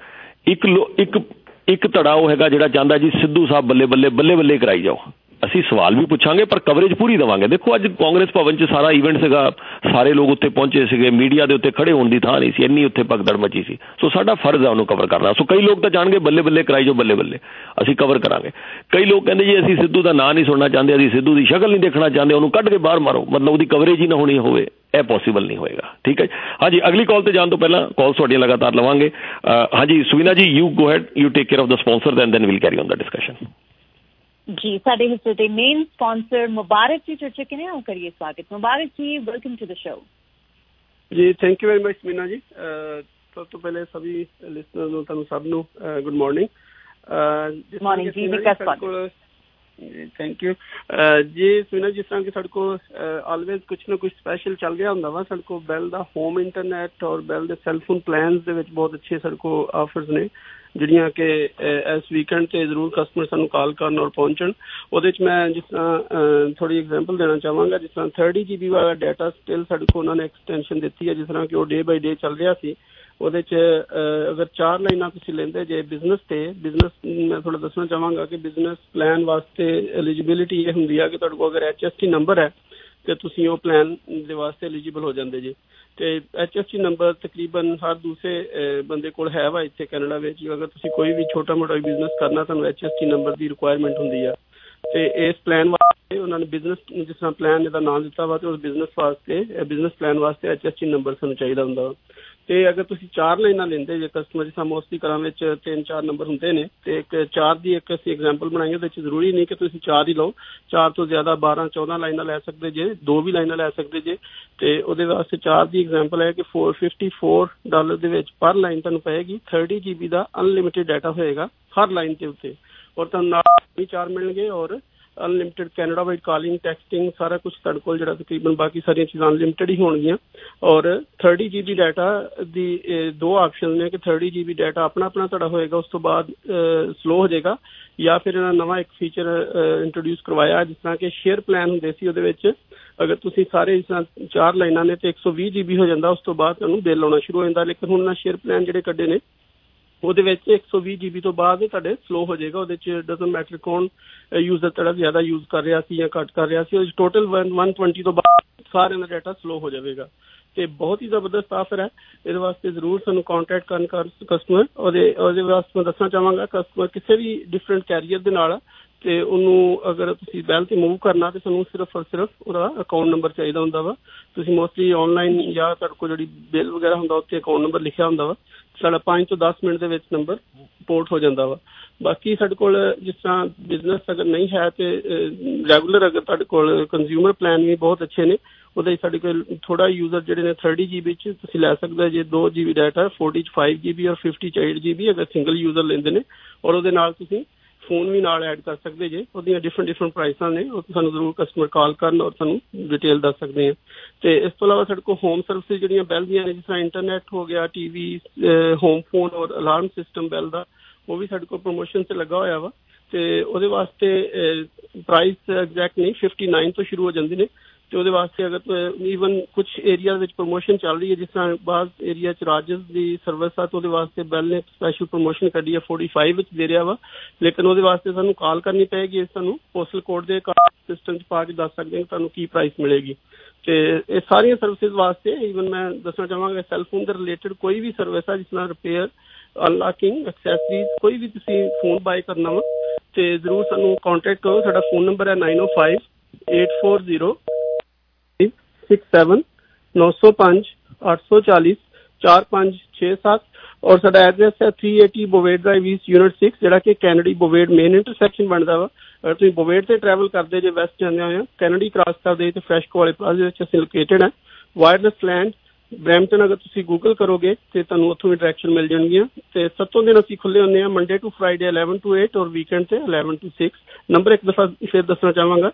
ਇੱਕ ਧੜਾ ਉਹ ਹੈਗਾ ਜਿਹੜਾ ਚਾਹੁੰਦਾ ਜੀ ਸਿੱਧੂ ਸਾਹਿਬ ਬੱਲੇ ਬੱਲੇ ਬੱਲੇ ਬੱਲੇ ਕਰਾਈ ਜਾਓ। ਅਸੀਂ ਸਵਾਲ ਵੀ ਪੁੱਛਾਂਗੇ ਪਰ ਕਵਰੇਜ ਪੂਰੀ ਦੇਵਾਂਗੇ। ਦੇਖੋ ਅੱਜ ਕਾਂਗਰਸ ਭਵਨ 'ਚ ਸਾਰਾ ਈਵੈਂਟ ਸੀਗਾ, ਸਾਰੇ ਲੋਕ ਉੱਥੇ ਪਹੁੰਚੇ ਸੀਗੇ, ਮੀਡੀਆ ਦੇ ਉੱਤੇ ਖੜੇ ਹੋਣ ਦੀ ਥਾਂ ਨਹੀਂ ਸੀ, ਇੰਨੀ ਉੱਥੇ ਭਗਦੜ ਮਚੀ ਸੀ। ਸੋ ਸਾਡਾ ਫਰਜ਼ ਹੈ ਉਹਨੂੰ ਕਵਰ ਕਰਨਾ। ਸੋ ਕਈ ਲੋਕ ਤਾਂ ਜਾਣਗੇ ਬੱਲੇ ਬੱਲੇ ਕਰਾਈ ਜਾਓ, ਬੱਲੇ ਬੱਲੇ ਅਸੀਂ ਕਵਰ ਕਰਾਂਗੇ। ਕਈ ਲੋਕ ਕਹਿੰਦੇ ਜੀ ਅਸੀਂ ਸਿੱਧੂ ਦਾ ਨਾਂ ਨਹੀਂ ਸੁਣਨਾ ਚਾਹੁੰਦੇ, ਅਸੀਂ ਸਿੱਧੂ ਦੀ ਸ਼ਕਲ ਨਹੀਂ ਦੇਖਣਾ ਚਾਹੁੰਦੇ, ਉਹਨੂੰ ਕੱਢ ਕੇ ਬਾਹਰ ਮਾਰੋ, ਮਤਲਬ ਉਹਦੀ ਕਵਰੇਜ ਹੀ ਨਾ ਹੋਣੀ ਹੋਵੇ। ਇਹ ਪੋਸੀਬਲ ਨਹੀਂ ਹੋਏਗਾ। ਠੀਕ ਹੈ ਹਾਂਜੀ, ਅਗਲੀ ਕਾਲ ਤੇ ਜਾਣ ਤੋਂ ਪਹਿਲਾਂ ਕਾਲਸ ਤੁਹਾਡੀਆਂ ਲਗਾਤਾਰ ਲਵਾਂਗੇ। ਹਾਂਜੀ Suveena ji, you go ahead, you take care of the sponsor and then we'll carry on the discussion. जी, साडे हिस्से दे मेन स्पॉन्सर मुबारक जी जुड़ चुके हैं, और करिए स्वागत। Mubarak ji, welcome to the show. जी thank you very much Meena ji. सब तो पहले सभी लिसनर्स ਨੂੰ ਤੁਹਾਨੂੰ ਸਭ ਨੂੰ ਗੁੱਡ ਮਾਰਨਿੰਗ। ਮਾਰਨਿੰਗ ਜੀ, ਵਿਕਾਸ ਪਾਲ ਥੈਂਕ ਯੂ ਜੀ। ਸੁਣਾ ਜਿਸ ਤਰ੍ਹਾਂ ਕਿ ਸਾਡੇ ਕੋਲ ਆਲਵੇਜ਼ ਕੁਛ ਨਾ ਕੁਛ ਸਪੈਸ਼ਲ ਚੱਲ ਰਿਹਾ ਹੁੰਦਾ ਵਾ। ਸਾਡੇ ਕੋਲ ਬੈਲ ਦਾ ਹੋਮ ਇੰਟਰਨੈਟ ਔਰ ਬੈਲ ਦੇ ਸੈਲਫੋਨ ਪਲਾਨਸ ਦੇ ਵਿੱਚ ਬਹੁਤ ਅੱਛੇ ਸਾਡੇ ਕੋਲ ਆਫਰਸ ਨੇ, ਜਿਹੜੀਆਂ ਕਿ ਇਸ ਵੀਕਐਂਡ 'ਤੇ ਜ਼ਰੂਰ ਕਸਟਮਰ ਸਾਨੂੰ ਕਾਲ ਕਰਨ ਔਰ ਪਹੁੰਚਣ। ਉਹਦੇ 'ਚ ਮੈਂ ਜਿਸ ਤਰ੍ਹਾਂ ਥੋੜ੍ਹੀ ਐਗਜ਼ਾਮਪਲ ਦੇਣਾ ਚਾਹਾਂਗਾ। ਜਿਸ ਤਰ੍ਹਾਂ 30 GB ਵਾਲਾ ਡਾਟਾ ਸਟਿਲ ਸਾਡੇ ਕੋਲ ਉਹਨਾਂ ਨੇ ਐਕਸਟੈਂਸ਼ਨ ਦਿੱਤੀ ਹੈ, ਜਿਸ ਤਰ੍ਹਾਂ ਕਿ ਉਹ ਡੇ ਬਾਈ ਡੇ ਚੱਲ ਰਿਹਾ ਸੀ। ਉਹਦੇ 'ਚ ਅਗਰ 4 ਲਾਈਨਾਂ ਤੁਸੀਂ ਲੈਂਦੇ ਜੇ ਬਿਜ਼ਨਸ ਮੈਂ ਥੋੜ੍ਹਾ ਦੱਸਣਾ ਚਾਹਾਂਗਾ ਕਿ ਬਿਜ਼ਨਸ ਪਲਾਨ ਵਾਸਤੇ ਐਲੀਜੀਬਿਲਿਟੀ ਇਹ ਹੁੰਦੀ ਆ ਕਿ ਤੁਹਾਡੇ ਕੋਲ ਅਗਰ HST ਨੰਬਰ ਹੈ ਤੇ ਤੁਸੀਂ ਉਹ ਪਲਾਨ ਦੇ ਵਾਸਤੇ ਐਲੀਜੀਬਲ ਹੋ ਜਾਂਦੇ ਜੀ। ਤੇ HST ਨੰਬਰ ਤਕਰੀਬਨ ਹਰ ਦੂਸਰੇ ਬੰਦੇ ਕੋਲ ਹੈ ਵਾ ਇੱਥੇ ਕੈਨੇਡਾ ਵਿੱਚ। ਅਗਰ ਤੁਸੀਂ ਕੋਈ ਵੀ ਛੋਟਾ ਮੋਟਾ ਬਿਜ਼ਨਸ ਕਰਨਾ, ਤੁਹਾਨੂੰ HST ਨੰਬਰ ਦੀ ਰਿਕੁਆਇਰਮੈਂਟ ਹੁੰਦੀ ਆ। ਤੇ ਇਸ ਪਲਾਨ ਵਾਸਤੇ ਉਹਨਾਂ ਨੇ ਬਿਜ਼ਨਸ ਜਿਸ ਤਰ੍ਹਾਂ ਪਲਾਨ ਇਹਦਾ ਨਾਮ ਦਿੱਤਾ ਵਾ, ਤੇ ਉਸ ਬਿਜ਼ਨਸ ਪਲਾਨ ਵਾਸਤੇ HST ਨੰਬਰ ਸਾਨੂੰ ਚਾਹੀਦਾ ਹੁੰਦਾ। ਤੇ ਅਗਰ ਤੁਸੀਂ 4 ਲਾਈਨਾਂ ਲੈਂਦੇ ਜੇ ਕਸਟਮਰ, ਜਿਸ ਤਰ੍ਹਾਂ ਮੋਸਟਲੀ ਘਰਾਂ ਵਿੱਚ 3-4 ਨੰਬਰ ਹੁੰਦੇ ਨੇ, ਤੇ ਇੱਕ 4 ਦੀ ਇੱਕ ਅਸੀਂ ਐਗਜ਼ਾਮਪਲ ਬਣਾਈ। ਉਹਦੇ 'ਚ ਜ਼ਰੂਰੀ ਨਹੀਂ ਕਿ ਤੁਸੀਂ 4 ਹੀ ਲਓ, 4 ਤੋਂ ਜ਼ਿਆਦਾ 12-14 ਲਾਈਨਾਂ ਲੈ ਸਕਦੇ ਜੇ, 2 ਵੀ ਲਾਈਨਾਂ ਲੈ ਸਕਦੇ ਜੇ। ਤੇ ਉਹਦੇ ਵਾਸਤੇ 4 ਦੀ ਐਗਜ਼ਾਮਪਲ ਹੈ ਕਿ $454 ਦੇ ਵਿੱਚ ਪਰ ਲਾਈਨ ਤੁਹਾਨੂੰ ਪਏਗੀ। 30 GB ਦਾ ਅਨਲਿਮਿਟਿਡ ਡਾਟਾ ਹੋਏਗਾ ਹਰ ਲਾਈਨ ਦੇ ਉੱਤੇ, ਔਰ ਤੁਹਾਨੂੰ ਨਾਲ 4 ਮਿਲਣਗੇ ਔਰ unlimited Canada wide calling, texting, ਸਾਰਾ ਕੁਛ ਤੁਹਾਡੇ ਕੋਲ ਜਿਹੜਾ ਤਕਰੀਬਨ ਬਾਕੀ ਸਾਰੀਆਂ ਚੀਜ਼ਾਂ ਅਨਲਿਮਿਟਿਡ ਹੀ ਹੋਣਗੀਆਂ। ਔਰ 30 GB ਡਾਟਾ ਦੀ 2 ਆਪਸ਼ਨ ਨੇ ਕਿ 30 GB ਡਾਟਾ ਆਪਣਾ ਤੁਹਾਡਾ ਹੋਏਗਾ, ਉਸ ਤੋਂ ਬਾਅਦ ਸਲੋ ਹੋ ਜਾਏਗਾ, ਜਾਂ ਫਿਰ ਇਹਨਾਂ ਨਵਾਂ ਇੱਕ ਫੀਚਰ ਇੰਟਰੋਡਿਊਸ ਕਰਵਾਇਆ ਜਿਸ ਤਰ੍ਹਾਂ ਕਿ ਸ਼ੇਅਰ ਪਲਾਨ ਹੁੰਦੇ ਸੀ। ਉਹਦੇ ਵਿੱਚ ਅਗਰ ਤੁਸੀਂ ਸਾਰੇ ਜਿਸ ਤਰ੍ਹਾਂ 4 ਲਾਈਨਾਂ ਨੇ ਤੇ 120 GB ਹੋ ਜਾਂਦਾ, ਉਸ ਤੋਂ ਬਾਅਦ ਤੁਹਾਨੂੰ ਬਿੱਲ ਆਉਣਾ ਸ਼ੁਰੂ ਹੋ ਜਾਂਦਾ। ਲੇਕਿਨ ਹੁਣ ਨਾ ਸ਼ੇਅਰ ਪਲਾਨ ਜਿਹੜੇ ਕੱਢੇ ਨੇ ਉਹਦੇ ਵਿੱਚ 120 GB ਤੋਂ ਬਾਅਦ ਤੁਹਾਡੇ ਸਲੋ ਹੋ ਜਾਏਗਾ। ਉਹਦੇ 'ਚ ਡਜ਼ਨਟ ਮੈਟਰ ਕੌਣ ਯੂਜ਼ਰ ਤੁਹਾਡਾ ਜ਼ਿਆਦਾ ਯੂਜ਼ ਕਰ ਰਿਹਾ ਸੀ ਜਾਂ ਘੱਟ ਕਰ ਰਿਹਾ ਸੀ, ਉਹਦੇ ਟੋਟਲ 120 ਤੋਂ ਬਾਅਦ ਸਾਰਿਆਂ ਦਾ ਡਾਟਾ ਸਲੋ ਹੋ ਜਾਵੇਗਾ। ਤੇ ਬਹੁਤ ਹੀ ਜ਼ਬਰਦਸਤ ਆਫਰ ਹੈ। ਇਹਦੇ ਵਾਸਤੇ ਜ਼ਰੂਰ ਸਾਨੂੰ ਕੰਟੈਕਟ ਕਰਨ ਕਸਟਮਰ। ਉਹਦੇ ਵਾਸਤੇ ਮੈਂ ਦੱਸਣਾ ਚਾਹਾਂਗਾ, ਕਸਟਮਰ ਕਿਸੇ ਵੀ ਡਿਫਰੈਂਟ ਕੈਰੀਅਰ ਦੇ ਨਾਲ ਤੇ ਉਹਨੂੰ ਅਗਰ ਤੁਸੀਂ ਬੈਲ ਤੇ ਮੂਵ ਕਰਨਾ ਤੇ ਸਾਨੂੰ ਸਿਰਫ ਔਰ ਸਿਰਫ ਉਹਦਾ ਅਕਾਊਂਟ ਨੰਬਰ ਚਾਹੀਦਾ ਹੁੰਦਾ ਵਾ। ਤੁਸੀਂ ਮੋਸਟਲੀ ਆਨਲਾਈਨ ਜਾਂ ਤੁਹਾਡੇ ਕੋਲ ਜਿਹੜੀ ਬਿੱਲ ਵਗੈਰਾ ਹੁੰਦਾ ਉੱਤੇ ਅਕਾਊਂਟ ਨੰਬਰ ਲਿਖਿਆ ਹੁੰਦਾ ਵਾ, ਸਾਡਾ 5 ਤੋਂ 10 ਮਿੰਟ ਦੇ ਵਿੱਚ ਨੰਬਰ ਪੋਰਟ ਹੋ ਜਾਂਦਾ ਵਾ। ਬਾਕੀ ਸਾਡੇ ਕੋਲ ਜਿਸ ਤਰ੍ਹਾਂ ਬਿਜ਼ਨਸ ਅਗਰ ਨਹੀਂ ਹੈ ਤੇ ਰੈਗੂਲਰ ਅਗਰ ਤੁਹਾਡੇ ਕੋਲ ਕੰਜ਼ਿਊਮਰ ਪਲਾਨ ਵੀ ਬਹੁਤ ਅੱਛੇ ਨੇ। ਉਹਦੇ ਸਾਡੇ ਕੋਲ ਥੋੜਾ ਯੂਜ਼ਰ ਜਿਹੜੇ ਨੇ 30 GB 'ਚ ਤੁਸੀਂ ਲੈ ਸਕਦੇ ਜੇ 2 GB ਡਾਟਾ, 40 'ਚ 5 GB ਔਰ 50 'ਚ 8 GB ਅਗਰ ਸਿੰਗਲ ਯੂਜ਼ਰ ਲੈਂਦੇ ਨੇ। ਔਰ ਉਹਦੇ ਨਾਲ ਤੁਸੀਂ ਫੋਨ ਵੀ ਨਾਲ ਐਡ ਕਰ ਸਕਦੇ ਜੇ। ਉਹਦੀਆਂ ਡਿਫਰੈਂਟ ਪ੍ਰਾਈਸਾਂ ਨੇ, ਉਹ ਸਾਨੂੰ ਜ਼ਰੂਰ ਕਸਟਮਰ ਕਾਲ ਕਰਨ ਔਰ ਸਾਨੂੰ ਡਿਟੇਲ ਦੱਸ ਸਕਦੇ ਹਾਂ। ਤੇ ਇਸ ਤੋਂ ਇਲਾਵਾ ਸਾਡੇ ਕੋਲ ਹੋਮ ਸਰਵਿਸਿਜ਼ ਜਿਹੜੀਆਂ ਬੈਲ ਦੀਆਂ ਨੇ, ਜਿਸ ਤਰ੍ਹਾਂ ਇੰਟਰਨੈਟ ਹੋ ਗਿਆ, TV, ਹੋਮ ਫੋਨ ਔਰ ਅਲਾਰਮ ਸਿਸਟਮ ਬੈਲ ਦਾ, ਉਹ ਵੀ ਸਾਡੇ ਕੋਲ ਪ੍ਰਮੋਸ਼ਨ 'ਤੇ ਲੱਗਾ ਹੋਇਆ ਵਾ। ਤੇ ਉਹਦੇ ਵਾਸਤੇ ਪ੍ਰਾਈਸ ਐਗਜ਼ੈਕਟ ਨਹੀਂ, 59 ਤੋਂ ਸ਼ੁਰੂ ਹੋ ਜਾਂਦੇ ਨੇ। ਤੇ ਉਹਦੇ ਵਾਸਤੇ ਅਗਰ ਈਵਨ ਕੁਛ ਏਰੀਆ ਵਿੱਚ ਪ੍ਰਮੋਸ਼ਨ ਚੱਲ ਰਹੀ ਹੈ, ਜਿਸ ਤਰ੍ਹਾਂ ਬਾਅਦ ਏਰੀਆ 'ਚ ਰਾਜਸ ਦੀ ਸਰਵਿਸ ਆ, ਤਾਂ ਉਹਦੇ ਵਾਸਤੇ ਬੈਲ ਨੇ ਸਪੈਸ਼ਲ ਪ੍ਰਮੋਸ਼ਨ ਕੱਢੀ ਹੈ, 45 ਵਿੱਚ ਦੇ ਰਿਹਾ ਵਾ। ਲੇਕਿਨ ਉਹਦੇ ਵਾਸਤੇ ਸਾਨੂੰ ਕਾਲ ਕਰਨੀ ਪਏਗੀ। ਸਾਨੂੰ ਪੋਸਟਲ ਕੋਡ ਦੇ ਸਿਸਟਮ 'ਚ ਪਾ ਕੇ ਦੱਸ ਸਕਦੇ ਹਾਂ ਕਿ ਤੁਹਾਨੂੰ ਕੀ ਪ੍ਰਾਈਸ ਮਿਲੇਗੀ। ਤੇ ਇਹ ਸਾਰੀਆਂ ਸਰਵਿਸਿਜ਼ ਵਾਸਤੇ ਈਵਨ ਮੈਂ ਦੱਸਣਾ ਚਾਹਾਂਗਾ, ਸੈਲਫੋਨ ਦੇ ਰਿਲੇਟਡ ਕੋਈ ਵੀ ਸਰਵਿਸ ਆ, ਜਿਸ ਤਰ੍ਹਾਂ ਰਿਪੇਅਰ ਅਨਲॉकिंग ਐਕਸੈਸਰੀਜ਼ कोई भी ਤੁਸੀਂ फोन बाय करना वा तो जरूर सानू कॉन्टैक्ट करो। साडा फोन नंबर है 90584067 905 840 4567 और साडा एड्रैस है 380 बोवेड ड्राइव ईस्ट यूनिट 6 ਜਿਹੜਾ ਕਿ ਕੈਨੇਡੀ ਬੋਵੇਡ ਮੇਨ ਇੰਟਰਸੈਕਸ਼ਨ ਬਣਦਾ ਵਾ। ਅਗਰ ਤੁਸੀਂ ਬੋਵੇਡ ਤੇ ਟਰੈਵਲ ਕਰਦੇ ਜੇ ਵੈਸਟ ਜਾਂਦੇ ਹੋਏ ਕੈਨੇਡੀ ਕ੍ਰਾਸ ਕਰਦੇ ਤੇ ਫਰੈਸ਼ਕੋ ਵਾਲੇ ਪਲਾਜ਼ੇ ਵਿੱਚ ਅਸੀਂ ਲੋਕੇਟਡ ਹੈ। ਵਾਇਰਲੈਸ ਲੈਂਡ ਬ੍ਰੈਂਪਟਨ ਅਗਰ ਤੁਸੀਂ ਗੂਗਲ ਕਰੋਗੇ ਤੇ ਤੁਹਾਨੂੰ ਉੱਥੋਂ ਵੀ ਡਾਇਰੈਕਸ਼ਨ ਮਿਲ ਜਾਣਗੀਆਂ ਤੇ 7 ਦਿਨ ਅਸੀਂ ਖੁੱਲੇ ਹੁੰਦੇ ਹਾਂ ਮੰਡੇ ਟੂ ਫਰਾਈਡੇ 11 to 8 ਔਰ ਵੀਕਐਂਡ ਤੇ 11 to 6। ਨੰਬਰ ਇੱਕ ਦਫਾ ਫਿਰ ਦੱਸਣਾ ਚਾਹਾਂਗਾ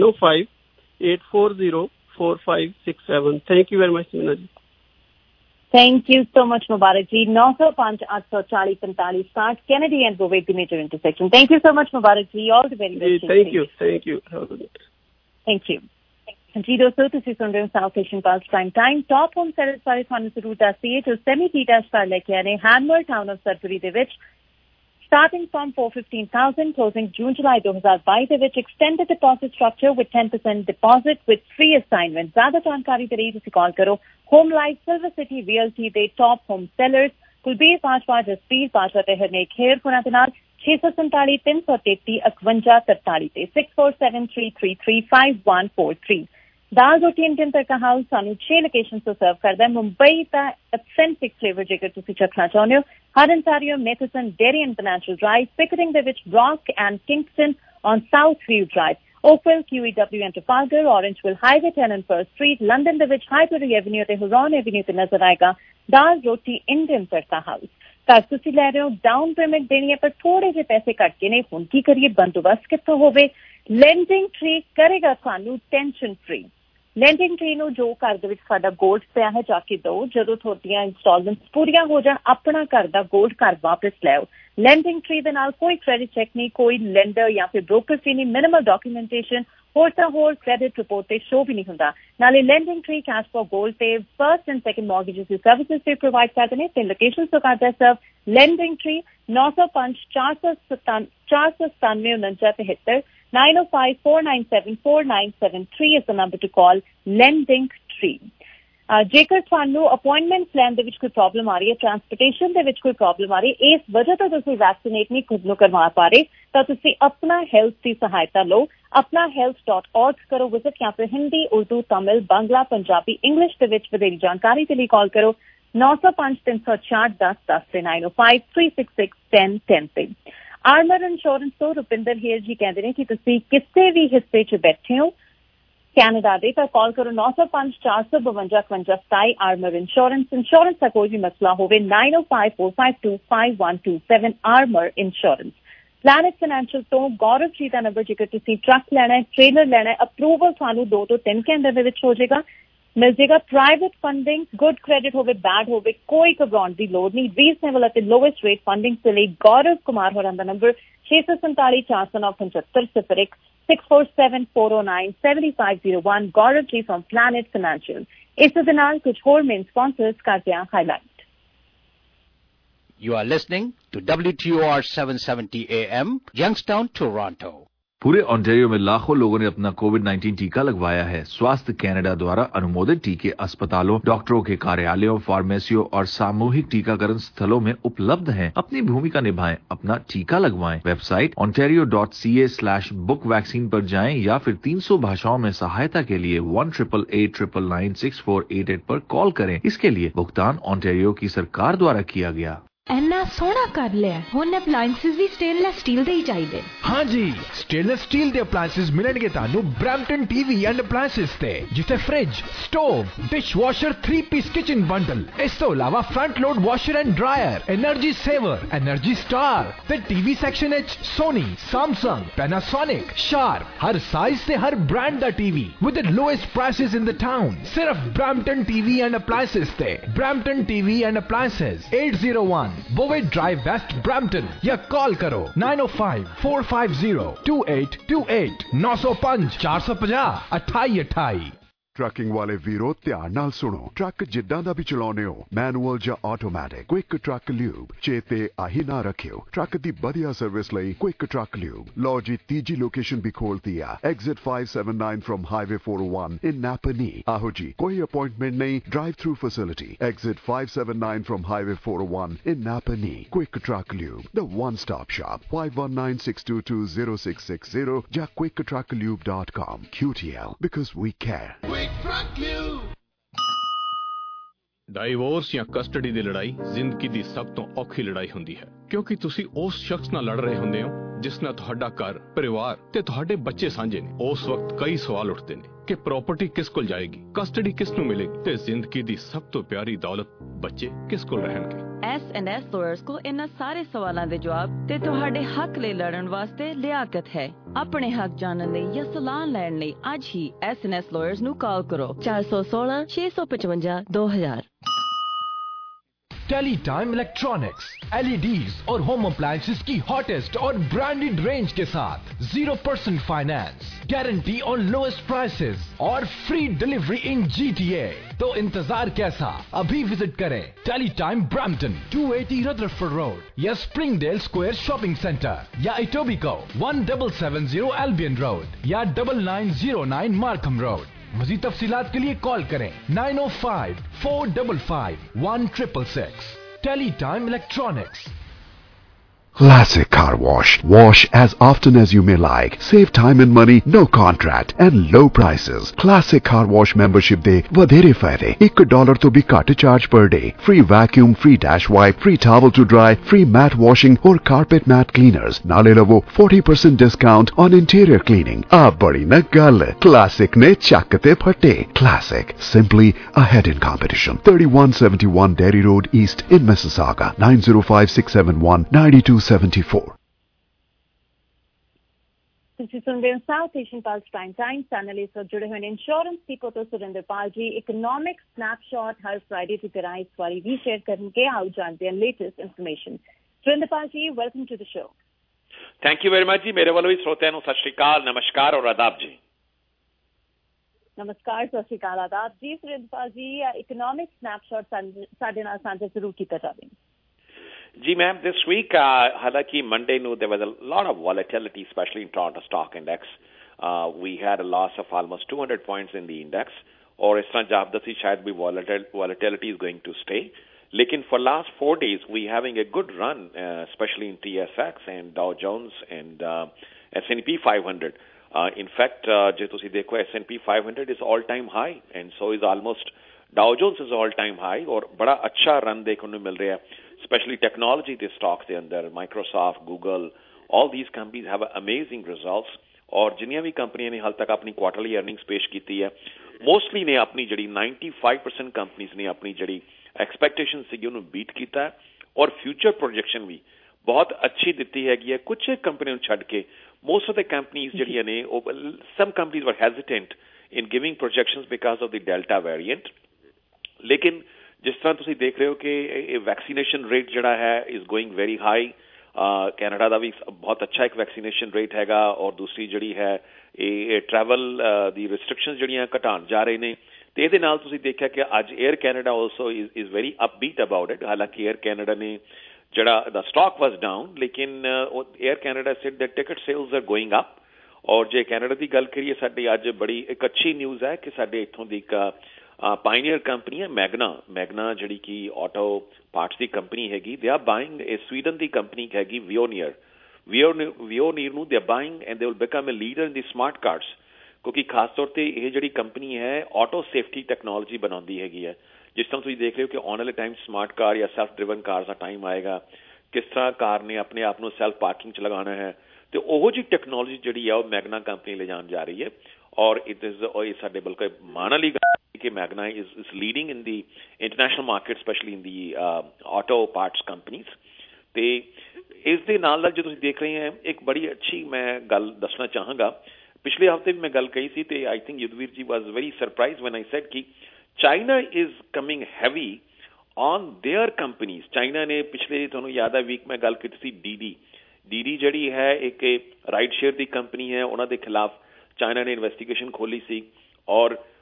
9058404567। Thank you very much Meena ji. Thank you so much, Mubarak ji. 905 840 45 60 Kennedy and Boved the major intersection. Thank you so much, Mubarak ji. All the very best. Thank you. Thank you. जी दोस्तों ਤੁਸੀਂ ਸੁਣ ਰਹੇ ਹੋ South Asian plus prime Time. Top home sellers ਬਾਰੇ ਤੁਹਾਨੂੰ ਜ਼ਰੂਰ ਦੱਸੀਏ ਜੋ ਸੈਮੀ ਡੀਟੈਚ ਕਾਰ ਲੈ ਕੇ ਆਏ ਨੇ ਹੈਮਰ ਟਾਊਨ ਆਫ ਸਰਜਰੀ ਦੇ ਵਿੱਚ starting from 415,000 closing June July 2022 ਦੇ ਵਿੱਚ extended deposit structure with 10% deposit with free assignment। ਜ਼ਿਆਦਾ ਜਾਣਕਾਰੀ ਦੇ ਲਈ ਤੁਸੀਂ ਕਾਲ ਕਰੋ Home Life Silver City Realty ਦੇ top home sellers Kulbir Bajwa, Jaspir Bajwa ਤੇ ਹਰਨੇਕ ਖੇਰ ਫੋਨਾਂ ਦੇ ਨਾਲ 647 333 5143 ਤੇ 6473335143। दाल रोटी इंडियन तड़का हाउस सानू 6 लोकेशन ਤੋਂ ਸਰਵ ਕਰਦਾ ਹੈ। ਮੁੰਬਈ ਦਾ ਅਥੈਂਟਿਕ ਫਲੇਵਰ ਜੇਕਰ ਤੁਸੀਂ ਚੱਖਣਾ ਚਾਹੁੰਦੇ ਹੋ ਹਰ Ontario Matheson Derry and Financial Drive Pickering ਦੇ ਵਿੱਚ Rock and Kingston on South View Drive Oakville QEW and Trafalgar Orangeville Highway 10 and First Street London ਦੇ ਵਿੱਚ ਹਾਈਬਰੀ ਐਵਨਿਊ ਤੇ ਹੁਰੌਨ ਐਵਨਿਊ ਤੇ ਨਜ਼ਰ ਆਏਗਾ दाल रोटी इंडियन तड़का हाउस। ਘਰ ਤੁਸੀਂ ਲੈ ਰਹੇ ਹੋ ਡਾਊਨ ਪੇਮੈਂਟ ਦੇਣੀ ਹੈ ਪਰ ਥੋੜੇ ਜਿਹੇ ਪੈਸੇ ਕੱਟ ਕੇ ਨੇ। ਹੁਣ ਕੀ ਕਰੀਏ ਬੰਦੋਬਸਤ ਕਿੱਥੋਂ ਹੋਵੇ? ਲੈਂਡਿੰਗ ਟਰੀ ਕਰੇਗਾ ਤੁਹਾਨੂੰ ਟੈਨਸ਼ਨ ਫ੍ਰੀ। ਲੈਂਡਿੰਗ ਟਰੀ ਨੂੰ ਜੋ ਘਰ ਦੇ ਵਿੱਚ ਸਾਡਾ ਗੋਲਡ ਪਿਆ ਹੈ ਜਾ ਕੇ ਦਿਓ। ਜਦੋਂ ਤੁਹਾਡੀਆਂ ਇੰਸਟਾਲਮੈਂਟਸ ਪੂਰੀਆਂ ਹੋ ਜਾਣ ਆਪਣਾ ਘਰ ਦਾ ਗੋਲਡ ਘਰ ਵਾਪਸ ਲੈਓ। ਲੈਂਡਿੰਗ ਟਰੀ ਦੇ ਨਾਲ ਕੋਈ ਕ੍ਰੈਡਿਟ ਚੈੱਕ ਨਹੀਂ, ਕੋਈ ਲੈਂਡਰ ਜਾਂ ਫਿਰ ਬ੍ਰੋਕਰ ਫੀ ਨਹੀਂ, ਮਿਨੀਮਲ ਡਾਕੂਮੈਂਟੇਸ਼ਨ, ਹੋਰ ਤਾਂ ਹੋਰ ਕ੍ਰੈਡਿਟ ਰਿਪੋਰਟ ਤੇ ਸ਼ੋ ਵੀ ਨਹੀਂ ਹੁੰਦਾ। ਨਾਲੇ Lending Tree cash for gold ਤੇ ਫਰਸਟ ਐਂਡ ਸੈਕੰਡ ਮੌਰਗੇजेस ਦੀ ਸਰਵਿਸਿਜ਼ ਵੀ ਪ੍ਰੋਵਾਈਡ ਕਰਦੇ ਨੇ ਤੇ ਲੋਕੇਸ਼ਨ ਤੋਂ ਕਰਦਾ serve Lending Tree 905 497 4973 9054974973 is the number to call Lending Tree। ਜੇਕਰ ਤੁਹਾਨੂੰ ਅਪਾਇੰਟਮੈਂਟ ਲੈਣ ਦੇ ਵਿੱਚ ਕੋਈ ਪ੍ਰੋਬਲਮ ਆ ਰਹੀ ਹੈ, ਟਰਾਂਸਪੋਰਟੇਸ਼ਨ ਦੇ ਵਿੱਚ ਕੋਈ ਪ੍ਰੋਬਲਮ ਆ ਰਹੀ ਹੈ, ਇਸ ਵਜ੍ਹਾ ਤੋਂ ਤੁਸੀਂ ਵੈਕਸੀਨੇਟ ਨਹੀਂ ਖੁਦ ਨੂੰ ਕਰਵਾ ਪਾ ਰਹੇ ਤਾਂ ਤੁਸੀਂ ਆਪਣਾ ਹੈਲਥ ਦੀ ਸਹਾਇਤਾ ਲਓ। ਆਪਣਾ health.org ਕਰੋ ਵਿਜ਼ਿਟ ਜਾਂ ਫਿਰ ਹਿੰਦੀ, ਉਰਦੂ, ਤਮਿਲ, ਬੰਗਲਾ, ਪੰਜਾਬੀ, ਇੰਗਲਿਸ਼ ਦੇ ਵਿੱਚ ਵਧੇਰੀ ਜਾਣਕਾਰੀ ਦੇ ਲਈ ਕਾਲ ਕਰੋ 905 364 1010 ਤੇ 905 366 1010 ਤੇ। ਆਰਮਰ ਇੰਸ਼ੋਰੈਂਸ ਤੋਂ ਰੁਪਿੰਦਰ ਹੇਰ ਜੀ ਕਹਿੰਦੇ ਨੇ ਕਿ ਤੁਸੀਂ ਕਿਸੇ ਵੀ ਹਿੱਸੇ 'ਚ ਬੈਠੇ ਹੋ ਕੈਨੇਡਾ ਦੇ ਤਾਂ ਕਾਲ ਕਰੋ 905 452 5527 ਆਰਮਰ ਇੰਸ਼ੋਰੈਂਸ ਦਾ ਕੋਈ ਵੀ ਮਸਲਾ ਹੋਵੇ 905 452 5127 ਆਰਮਰ ਇੰਸ਼ੋਰੈਂਸ। ਪਲੈਨਟ ਫਾਈਨੈਂਸ਼ੀਅਲ ਤੋਂ ਗੌਰਵ ਜੀ ਦਾ ਨੰਬਰ ਜੇਕਰ ਤੁਸੀਂ ਟਰੱਕ ਲੈਣਾ ਹੈ, ਟ੍ਰੇਲਰ ਲੈਣਾ ਹੈ, ਅਪਰੂਵਲ ਤੁਹਾਨੂੰ 2 ਤੋਂ 3 ਘੰਟੇ ਦੇ ਵਿੱਚ ਹੋ ਜਾਏਗਾ, ਮਿਲ ਜਾਏਗਾ। ਪ੍ਰਾਈਵੇਟ ਫੰਡਿੰਗ ਗੁੱਡ ਕ੍ਰੈਡਿਟ ਹੋਵੇ ਬੈਡ ਹੋਵੇ ਕੋਈ ਘਬਰਾਉਣ ਦੀ ਲੋੜ ਨਹੀਂ। ਰੀਜ਼ਨੇਬਲ ਅਤੇ ਲੋਐਸਟ ਰੇਟ ਫੰਡਿੰਗ ਦੇ ਲਈ ਗੌਰਵ ਕੁਮਾਰ ਹੋਰਾਂ ਦਾ number 647 409 7501 647 409 7501 Gaurav ji firm planet financial. ਇਸ ਦੇ ਨਾਲ ਕੁਝ ਹੋਰ ਮੇਨ ਸਪਾਂਸਰਸ ਕਰਦੇ ਹਾਂ highlight. You are listening to WTOR 770 AM, Youngstown, Toronto। पूरे ऑन्टेरियो में लाखों लोगों ने अपना कोविड-19 टीका लगवाया है। स्वास्थ्य कैनेडा द्वारा अनुमोदित टीके अस्पतालों, डॉक्टरों के कार्यालयों, फार्मेसियों और सामूहिक टीकाकरण स्थलों में उपलब्ध हैं। अपनी भूमिका निभाएं, अपना टीका लगवाएं। वेबसाइट ontario.ca/book वैक्सीन पर जाएं या फिर 300 भाषाओं में सहायता के लिए 1-888-999-6488 पर कॉल करें। इसके लिए भुगतान ऑन्टेरियो की सरकार द्वारा किया गया। ਇੰਨਾ ਸੋਹਣਾ ਕਰ ਲਿਆ ਹੁਣ ਅਪਲਾਈਐਂਸਸ ਵੀ ਸਟੇਨਲੈਸ ਸਟੀਲ ਦੇ ਹੀ ਚਾਹੀਦੇ। ਹਾਂ ਜੀ, ਸਟੇਨਲੈਸ ਸਟੀਲ ਦੇ ਅਪਲਾਈਐਂਸਸ ਮਿਲਣਗੇ ਤੁਹਾਨੂੰ ਬ੍ਰੈਂਪਟਨ ਟੀਵੀ ਐਂਡ ਅਪਲਾਈਐਂਸਸ ਤੇ, ਜਿੱਥੇ fridge, stove, dishwasher three piece kitchen bundle, ਇਸ ਤੋਂ ਇਲਾਵਾ front load washer and dryer, energy saver, energy star ਤੇ ਟੀਵੀ ਸੈਕਸ਼ਨ ਵਿੱਚ ਸੋਨੀ, ਸੈਮਸੰਗ, ਪੈਨਾਸੋਨਿਕ, ਸ਼ਾਰਪ, ਹਰ ਸਾਈਜ਼ ਤੇ ਹਰ ਬ੍ਰਾਂਡ ਦਾ TV with the lowest prices in the town. ਸਿਰਫ ਬ੍ਰੈਂਪਟਨ ਟੀਵੀ ਐਂਡ ਅਪਲਾਈਐਂਸਸ ਤੇ। Brampton TV and appliances 801 Boved Drive West, Brampton या call करो 905-450-2828 905 450 2828। ट्रकिंग वाले वीरो ध्यान नाल सुनो। ट्रक जिद्दां दा भी चलाउने हो, मैनुअल या ऑटोमैटिक, क्विक ट्रक ल्यूब चेते आही ना रखियो। ट्रक दी बढ़िया सर्विस लई क्विक ट्रक ल्यूब। लो जी तीजी लोकेशन भी खोलती है, exit 579 from highway 401 in Napanee. आहो जी, कोई अपॉइंटमेंट नहीं, drive through facility, exit 579 from highway 401 in Napanee. Quick Truck Lube, the one-stop shop. 519-622-0660 या quicktrucklube.com. QTL, because we care. Quick Truck Lube. Divorce ਜਾਂ ਕਸਟਡੀ ਦੀ ਲੜਾਈ ਜ਼ਿੰਦਗੀ ਦੀ ਸਭ ਤੋਂ ਔਖੀ ਲੜਾਈ ਹੁੰਦੀ ਹੈ, ਕਿਉਂਕਿ ਤੁਸੀਂ ਉਸ ਸ਼ਖਸ ਨਾਲ ਲੜ ਰਹੇ ਹੁੰਦੇ ਹੋ ਜਿਸ ਨਾਲ ਤੁਹਾਡਾ ਘਰ, ਪਰਿਵਾਰ ਤੇ ਤੁਹਾਡੇ ਬੱਚੇ ਸਾਂਝੇ ਨੇ। ਉਸ ਵਕਤ ਕਈ ਸਵਾਲ ਉੱਠਦੇ ਨੇ ਕਿ ਪ੍ਰਾਪਰਟੀ ਕਿਸ ਕੋਲ ਜਾਏਗੀ, ਕਸਟਡੀ ਕਿਸ ਨੂੰ ਮਿਲੇਗੀ ਤੇ ਜ਼ਿੰਦਗੀ ਦੀ ਸਭ ਤੋਂ ਪਿਆਰੀ ਦੌਲਤ ਬੱਚੇ ਕਿਸ ਕੋਲ ਰਹਿਣਗੇ। S&S lawyers को इन्हां सारे सवालों के जवाब ते तुहाडे हक ले लड़न वास्ते लियाकत है। अपने हक जानन लई या सलाह लैण लई आज ही S&S lawyers ਨੂੰ कॉल करो 416 655 2000। टेलीटाइम इलेक्ट्रॉनिक्स, LEDs और होम अप्लायंसेस की हॉटेस्ट और ब्रांडेड रेंज के साथ 0% फाइनेंस, गारंटी और लोएस्ट प्राइसेस और फ्री डिलीवरी इन GTA। तो इंतजार कैसा, अभी विजिट करें टेलीटाइम ब्रैम्पटन 280 रदरफोर्ड रोड या स्प्रिंगडेल स्क्वायर शॉपिंग सेंटर या इटोबिको 1770 एल्बियन रोड या 9909 मार्कम रोड। मज़ीद तफसीलात के लिए कॉल करें 905-455-1666। Teletime Electronics। Classic Car Wash. Wash as often as you may like. Save time and money, no contract and low prices. Classic Car Wash membership de vadhere fayde. $1 to bhi cut charge per day. Free vacuum, free dash wipe, free towel to dry, free mat washing or carpet mat cleaners. Nale lavo 40% discount on interior cleaning. Badi na gal. Classic ne chakkate phate. Classic, simply ahead in competition. 3171 Derry Road East in Mississauga. 905-671-9274। ਤੁਸੀਂ ਸੁਣਦੇ ਹੋ South Asian plus prime Time channel ਇਸ ਵਕਤ ਜੁੜੇ ਹੋਏ ਨੇ insurance depot ਤੋਂ Surinderpal ji. Economic snapshot ਹਰ ਫਰਾਈਡੇ ਦੀ ਤਰ੍ਹਾਂ ਇਸ ਵਾਰੀ ਵੀ ਸ਼ੇਅਰ ਕਰਨਗੇ। ਆਓ ਜਾਣਦੇ ਹਾਂ latest information. Surinderpal ji, welcome to the show. Thank you very much ਜੀ। ਮੇਰੇ ਵੱਲੋਂ ਵੀ ਸਰੋਤਿਆਂ ਨੂੰ ਸਤਿ ਸ਼੍ਰੀ ਅਕਾਲ, ਨਮਸਕਾਰ ਔਰ ਆਦਾਬ ਜੀ। ਨਮਸਕਾਰ, ਸਤਿ ਸ਼੍ਰੀ ਅਕਾਲ, ਆਦਾਬ ਜੀ। ਸੁਰਿੰਦਰਪਾਲ ਜੀ, ਇਕਨੋਮਿਕ ਸਨੈਪਸ਼ਾਟ ਸਾਡੇ ਨਾਲ ਸਾਂਝਾ ਜ਼ਰੂਰ ਕੀਤਾ ਜਾਵੇ। Ji ma'am, this week, halaki Monday, there was a lot of volatility, especially in Toronto Stock Index. We had a loss of almost 200 points in the index. Or is tarah jaapda si shayad bhi volatility is going to stay. Lekin for last 4 days, we having a good run, especially in TSX and Dow Jones and S&P 500. In fact, je tusi dekho, S&P 500 is all-time high, and so is almost Dow Jones is all-time high. और बड़ा अच्छा run देखने को मिल रहा है, especially technology the stocks the under Microsoft, Google, all these companies have amazing results. और जिन्नियां भी कंपनियां ने हाल तक अपनी क्वार्टरली अर्निंग्स पेश की है, मोस्टली ने अपनी जड़ी 95% कंपनीज ने अपनी जड़ी एक्सपेक्टेशन सी उन्होंने बीट किया है और फ्यूचर प्रोजेक्शन भी बहुत अच्छी दी हैगी है। कुछ कंपनियों छड़ के मोस्ट ऑफ द कंपनीज जड़ियां ने, some companies were hesitant in giving projections because of the delta variant. लेकिन जिस तरह तुम देख रहे हो कि वैक्सीनेशन रेट जड़ा है is going very high. Canada का भी बहुत अच्छा एक वैक्सीनेशन रेट हैगा और दूसरी जड़ी है ये ट्रैवल दी रिस्ट्रिक्शंस जड़ियां घटाण जा रहे ने। ते इहदे नाल तुसीं देखिया कि अज Air Canada also is very upbeat about it. हालांकि एयर कैनेडा ने जड़ा द स्टॉक वाज डाउन, लेकिन Air Canada said that ticket sales are going up. और जे कैनेडा की गल करिए, साडी अज बड़ी एक अच्छी न्यूज़ है कि साडे इत्थों दी पायनियर कंपनी है मैगना जड़ी की ऑटो पार्ट्स की कंपनी हैगी। They are buying a Sweden की कंपनी हैगी वियोनियर नू they are buying and they will become a leader in the smart cards. क्योंकि खास तौर पर यह जड़ी कंपनी है ऑटो सेफ्टी टैक्नोलॉजी बनाती हैगी है। जिस तरह तुम देख रहे हो कि आने वाले टाइम स्मार्ट कार या सैल्फ ड्रिवन कार का टाइम आएगा, किस तरह कार ने अपने आप को सैल्फ पार्किंग च लगाना है, तो ओहो जी टैक्नोलॉजी जी है मैगना कंपनी ले जान जा रही है। और इट इज साडे बल्कि मान वाली कि Magna is leading in the international market, specially in the auto parts companies. तो इस दे नाल जो तुसीं देख रहे हैं, एक बड़ी अच्छी मैं गल दसना चाहांगा। पिछले हफ्ते भी मैं गल कही सी, I think Yudhveer ji was very surprise when I said कि China is coming heavy on their companies. China ने पिछले, तुहानूं याद है वीक में गल की सी डी जड़ी है एक राइड शेयर की कंपनी है, उन्होंने खिलाफ चाइना ने इन्वेस्टिगेशन खोली सी और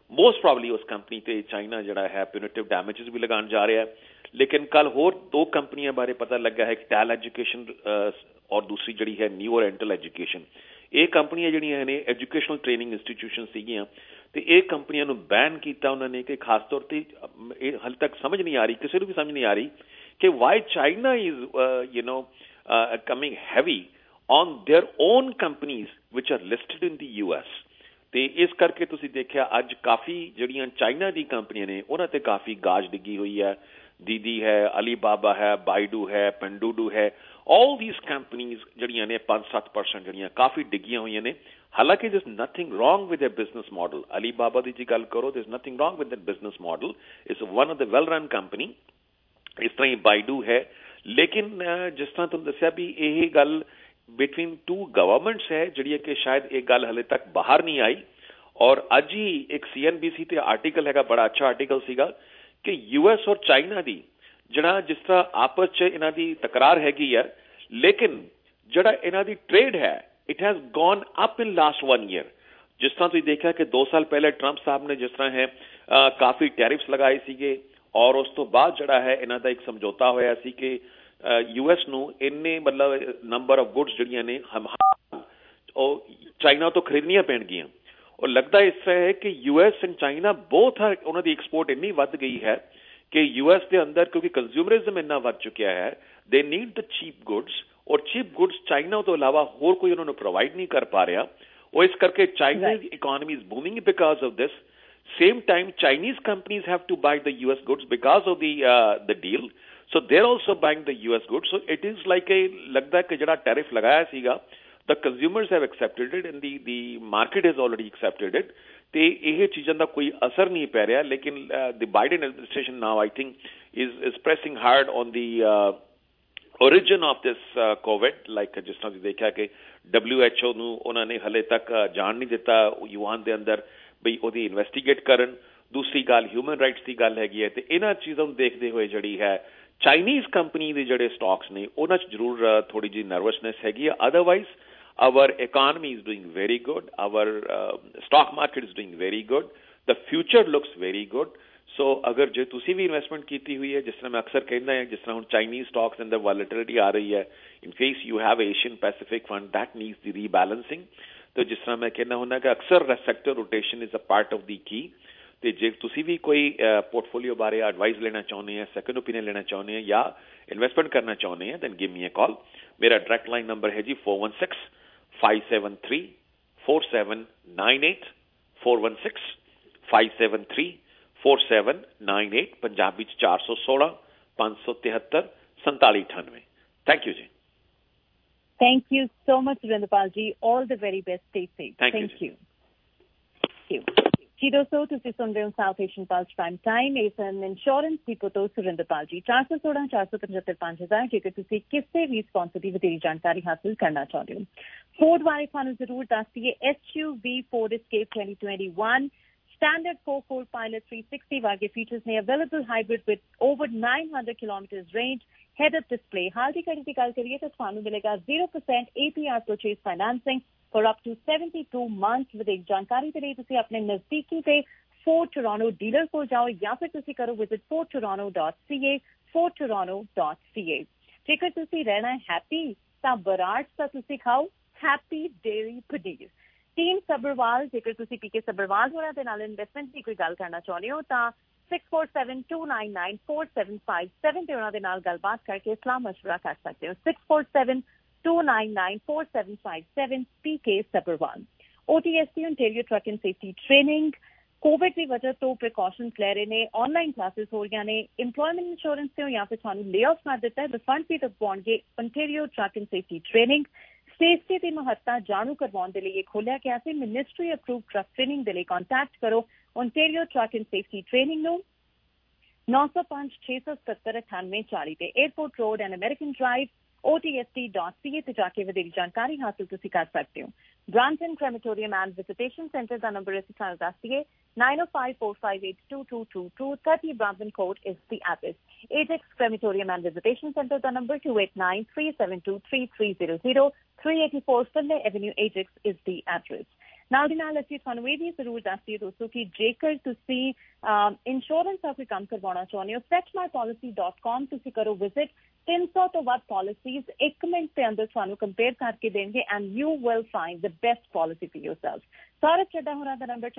मोस्ट प्रॉब्ली उस कंपनी ते चाइना जिहड़ा है प्यूनिटिव डैमेजेस भी लगान जा रहा है। लेकिन कल होर 2 कंपनियां बारे पता लगा है, टैल एजुकेशन और दूसरी जिहड़ी है न्यू ओरिएंटल एजुकेशन। ਇਹ ਕੰਪਨੀਆਂ ਜਿਹੜੀਆਂ ਨੇ ਐਜੂਕੇਸ਼ਨਲ ਟ੍ਰੇਨਿੰਗ ਇੰਸਟੀਟਿਊਸ਼ਨ ਸੀਗੀਆਂ ਤੇ ਇਹ ਕੰਪਨੀਆਂ ਨੂੰ ਬੈਨ ਕੀਤਾ ਉਹਨਾਂ ਨੇ ਕਿ ਖਾਸ ਤੌਰ ਤੇ ਇਹ ਹਾਲੇ ਤੱਕ ਸਮਝ ਨਹੀਂ ਆ ਰਹੀ, ਕਿਸੇ ਨੂੰ ਵੀ ਸਮਝ ਨਹੀਂ ਆ ਰਹੀ ਕਿ why China is coming heavy on their own companies which are listed in the US। ਤੇ ਇਸ ਕਰਕੇ ਤੁਸੀਂ ਦੇਖਿਆ ਅੱਜ ਕਾਫੀ ਜਿਹੜੀਆਂ ਚਾਈਨਾ ਦੀ ਕੰਪਨੀਆਂ ਨੇ ਉਹਨਾਂ ਤੇ ਕਾਫੀ ਗਾਜ ਡਿੱਗੀ ਹੋਈ ਹੈ। ਦੀਦੀ ਹੈ, ਅਲੀਬਾਬਾ ਹੈ, ਬਾਈਡੂ ਹੈ, ਪੰਡੂਡੂ ਹੈ, all these companies ਜਿਹੜੀਆਂ ਨੇ 5-7% ਜਿਹੜੀਆਂ ਕਾਫੀ ਡਿੱਗੀਆਂ ਹੋਈਆਂ ਨੇ। ਹਾਲਾਂਕਿ there's nothing wrong with their business model। Alibaba ਦੀ ਜੇ ਗੱਲ ਕਰੋ, there's nothing wrong with that business model। it's one of the well run company। ਇਸ ਤਰ੍ਹਾਂ ਹੀ ਬਾਈਡੂ ਹੈ। ਲੇਕਿਨ ਜਿਸ ਤਰ੍ਹਾਂ ਤੁਹਾਨੂੰ ਦੱਸਿਆ ਵੀ ਇਹ ਗੱਲ बिटवीन 2 गवर्नमेंट्स है जिहड़ी कि शायद एक गल हले तक बाहर नहीं आई। और अज ही एक CNBC ते आर्टिकल हैगा, बड़ा अच्छा आर्टिकल सीगा कि US और चाइना दी जिहड़ा जिस तरह आपस च इन्हां दी तकरार हैगी है, लेकिन जिहड़ा इन्हां दी ट्रेड है it has gone up in last 1 year. जिस तरह तुसीं देखिया कि 2 साल पहले ट्रंप साहब ने जिस तरह है काफी टैरिफ्स लगाए सीगे और उस तो बाद जिहड़ा है इन्हां दा एक समझौता होया सी कि US ਨੂੰ ਇੰਨੇ ਮਤਲਬ ਨੰਬਰ ਆਫ ਗੁੱਡਸ ਜਿਹੜੀਆਂ ਨੇ ਉਹ ਚਾਈਨਾ ਤੋਂ ਖਰੀਦਣੀਆਂ ਪੈਣਗੀਆਂ। ਔਰ ਲੱਗਦਾ ਇਸ ਤਰ੍ਹਾਂ ਹੈ ਕਿ US ਐਂਡ ਚਾਈਨਾ ਬੋਥ ਆ, ਉਹਨਾਂ ਦੀ ਐਕਸਪੋਰਟ ਇੰਨੀ ਵੱਧ ਗਈ ਹੈ ਕਿ US ਦੇ ਅੰਦਰ ਕਿਉਂਕਿ ਕੰਜ਼ਿਊਮਰਿਜ਼ਮ ਇੰਨਾ ਵੱਧ ਚੁੱਕਿਆ ਹੈ, they need the cheap goods. ਔਰ ਚੀਪ ਗੁੱਡਸ ਚਾਈਨਾ ਤੋਂ ਇਲਾਵਾ ਹੋਰ ਕੋਈ ਉਹਨਾਂ ਨੂੰ ਪ੍ਰੋਵਾਈਡ ਨਹੀਂ ਕਰ ਪਾ ਰਿਹਾ। ਉਹ ਇਸ ਕਰਕੇ ਚਾਈਨਾ ਦੀ economy is booming because of this. Same time Chinese companies have to buy the US goods because of the deal, so they're also buying the US goods। So it is like a lagda ke jada tariff lagaya siga, the consumers have accepted it and the market has already accepted it। te eh cheezan da koi asar nahi pੈ ਰਿਹਾ। lekin the Biden administration now I think is pressing hard on the origin of this COVID। like ਜਿਸ ਤਰ੍ਹਾਂ ਤੁਸੀਂ ਦੇਖਿਆ ਕਿ WHO ਨੂੰ ਉਹਨਾਂ ਨੇ ਹਲੇ ਤੱਕ ਜਾਣ ਨਹੀਂ ਦਿੱਤਾ ਯੂਹਾਨ ਦੇ ਅੰਦਰ ਬਈ ਉਹਦੀ ਇਨਵੈਸਟੀਗੇਟ ਕਰਨ। ਦੂਸਰੀ ਗੱਲ ਹਿਊਮਨ ਰਾਈਟਸ ਦੀ ਗੱਲ ਹੈਗੀ ਹੈ। ਤੇ ਇਹਨਾਂ ਚੀਜ਼ਾਂ ਨੂੰ ਦੇਖਦੇ ਹੋਏ ਜਿਹੜੀ ਹੈ ਚਾਈਨੀਜ਼ ਕੰਪਨੀ ਦੇ ਜਿਹੜੇ ਸਟਾਕਸ ਨੇ ਉਹਨਾਂ 'ਚ ਜ਼ਰੂਰ ਥੋੜੀ ਜਿਹੀ ਨਰਵਸਨੈਸ ਹੈਗੀ ਹੈ। Otherwise our economy is doing very good, our stock market is doing very good, the future looks very good. So ਅਗਰ ਜੇ ਤੁਸੀਂ ਵੀ ਇਨਵੈਸਟਮੈਂਟ ਕੀਤੀ ਹੋਈ ਹੈ, ਜਿਸ ਤਰ੍ਹਾਂ ਮੈਂ ਅਕਸਰ ਕਹਿੰਦਾ ਹਾਂ, ਜਿਸ ਤਰ੍ਹਾਂ ਹੁਣ ਚਾਈਨੀਜ਼ ਸਟਾਕਸ ਅੰਦਰ ਵੋਲੈਟਿਲਿਟੀ ਆ ਰਹੀ ਹੈ, in case you have Asian Pacific fund that needs the rebalancing. तो जिस तरह मैं कहना ਹੁੰਦਾ कि अक्सर sector rotation is a part of the की। तो जे तुसी भी कोई पोर्टफोलियो बारे एडवाइस लेना चाहते हैं, सेकंड ओपिनियन लेना चाहते हैं या इन्वेस्टमेंट करना चाहते हैं, then give me a call. मेरा डायरेक्ट लाइन नंबर है जी 416-573-4798 416-573-4798 पंजाबी 416-573-4798। थैंक यू जी। Thank you so much, Surendipal ji. All the very best. Stay safe. Thank you. Thank you. जी दोस्तों, ਤੁਸੀਂ ਸੁਣ ਰਹੇ ਹੋ South Asian plus prime Time. ਇਸ ਇੰਸ਼ੋਰੈਂਸ ਡਿਪੋ ਤੋਂ ਸੁਰਿੰਦਰਪਾਲ ਜੀ। 416-475-5000 ਜੇਕਰ ਤੁਸੀਂ ਕਿਸੇ ਵੀ ਸਪਾਂਸਰ ਦੀ ਵਧੇਰੀ ਜਾਣਕਾਰੀ ਹਾਸਲ ਕਰਨਾ ਚਾਹੁੰਦੇ ਹੋ। ਫੋਰਡ ਬਾਰੇ ਤੁਹਾਨੂੰ ਜ਼ਰੂਰ ਦੱਸ ਦਈਏ। SUV Ford Escape 2021 Standard 4 Pilot 360 ਵਰਗੇ ਫੀਚਰਸ ਨੇ। Available hybrid with over 900 kilometres range, head-up display। ਹਾਲ ਦੀ ਘੜੀ ਦੀ ਗੱਲ ਕਰੀਏ ਤਾਂ ਤੁਹਾਨੂੰ ਮਿਲੇਗਾ 0% APR purchase financing for up to 72 months। ਵਧੇਰੀ ਜਾਣਕਾਰੀ ਦੇ ਲਈ ਤੁਸੀਂ ਆਪਣੇ ਨਜ਼ਦੀਕੀ ਤੇ Ford Toronto ਡੀਲਰ ਕੋਲ ਜਾਓ ਜਾਂ ਫਿਰ ਤੁਸੀਂ ਕਰੋ ਵਿਜ਼ਿਟ fordtoronto.ca fordtoronto.ca। ਜੇਕਰ ਤੁਸੀਂ ਰਹਿਣਾ ਹੈ ਹੈਪੀ ਤਾਂ ਬਰਾੜ ਦਾ ਤੁਸੀਂ ਖਾਓ happy dairy paneer. Team Sabharwal, ਜੇਕਰ ਤੁਸੀਂ PK ਸਬਰਵਾਲ ਹੋਰਾਂ ਦੇ ਨਾਲ ਇਨਵੈਸਟਮੈਂਟ ਦੀ ਕੋਈ ਗੱਲ ਕਰਨਾ ਚਾਹੁੰਦੇ ਹੋ ਤਾਂ 647-299-4757 ਤੇ ਉਹਨਾਂ ਦੇ ਨਾਲ ਗੱਲਬਾਤ ਕਰਕੇ ਸਲਾਹ ਮਸ਼ਵਰਾ ਕਰ ਸਕਦੇ ਹੋ। 647-299-4757 PK Sabharwal. OTST Ontario Truck and Safety Training covid ਦੀ ਵਜ੍ਹਾ ਤੋਂ ਪ੍ਰੀਕਾਸ਼ਨਸ ਲੈ ਰਹੇ ਨੇ। ਆਨਲਾਈਨ ਕਲਾਸਿਸ ਹੋ ਰਹੀਆਂ ਨੇ। ਇੰਪਲੋਇਮੈਂਟ ਇੰਸ਼ੋਰੈਂਸ ਤੋਂ ਜਾਂ ਫਿਰ ਤੁਹਾਨੂੰ ਲੇ ਆਫ ਕਰ ਦਿੱਤਾ ਹੈ, ਰਿਫੰਡ ਵੀ ਪਾਉਣਗੇ। Ontario Truck and Safety Training safety ਦੀ ਮਹੱਤਤਾ ਜਾਣੂ ਕਰਵਾਉਣ ਦੇ ਲਈ ਇਹ ਖੋਲਿਆ ਗਿਆ ਸੀ। ਮਿਨਿਸਟਰੀ ਅਪਰੂਵਡ ਟਰੱਕ ਟ੍ਰੇਨਿੰਗ ਦੇ ਲਈ ਕੰਟੈਕਟ ਕਰੋ Ontario Truck and Safety Training ਨੂੰ 905-677-9840 ਤੇ airport road and American drive OTST.ca ਤੇ ਜਾ ਕੇ ਵਧੇਰੀ ਜਾਣਕਾਰੀ ਹਾਸਲ ਤੁਸੀਂ ਕਰ ਸਕਦੇ ਹੋ। Brampton Crematorium and Visitation Center ਦਾ ਨੰਬਰ ਅਸੀਂ ਤੁਹਾਨੂੰ ਦੱਸ ਦਈਏ 905-458-2222 30 Brampton Court is the address। Ajax Crematorium and Visitation Center ਦਾ number 289-372-3300 384 Finlay Avenue Ajax is the address। ਨਾਲ ਦੀ ਨਾਲ ਅਸੀਂ ਤੁਹਾਨੂੰ ਇਹ ਵੀ ਜ਼ਰੂਰ ਦੱਸ ਦਈਏ ਦੋਸਤੋ ਕਿ ਜੇਕਰ ਤੁਸੀਂ ਇੰਸ਼ੋਰੈਂਸ ਦਾ ਕੋਈ ਕੰਮ ਕਰਵਾਉਣਾ ਚਾਹੁੰਦੇ ਹੋ, setmypolicy.com ਤੁਸੀਂ ਕਰੋ ਵਿਜ਼ਿਟ। 300 ਤੋਂ ਵੱਧ ਪਾਲਿਸੀਜ਼ 1 ਮਿੰਟ ਦੇ ਅੰਦਰ ਤੁਹਾਨੂੰ ਕੰਪੇਅਰ ਕਰਕੇ ਦੇਣਗੇ and you will find the best policy for yourself. Sourav Chadda ਹੋਰਾਂ ਦਾ ਨੰਬਰ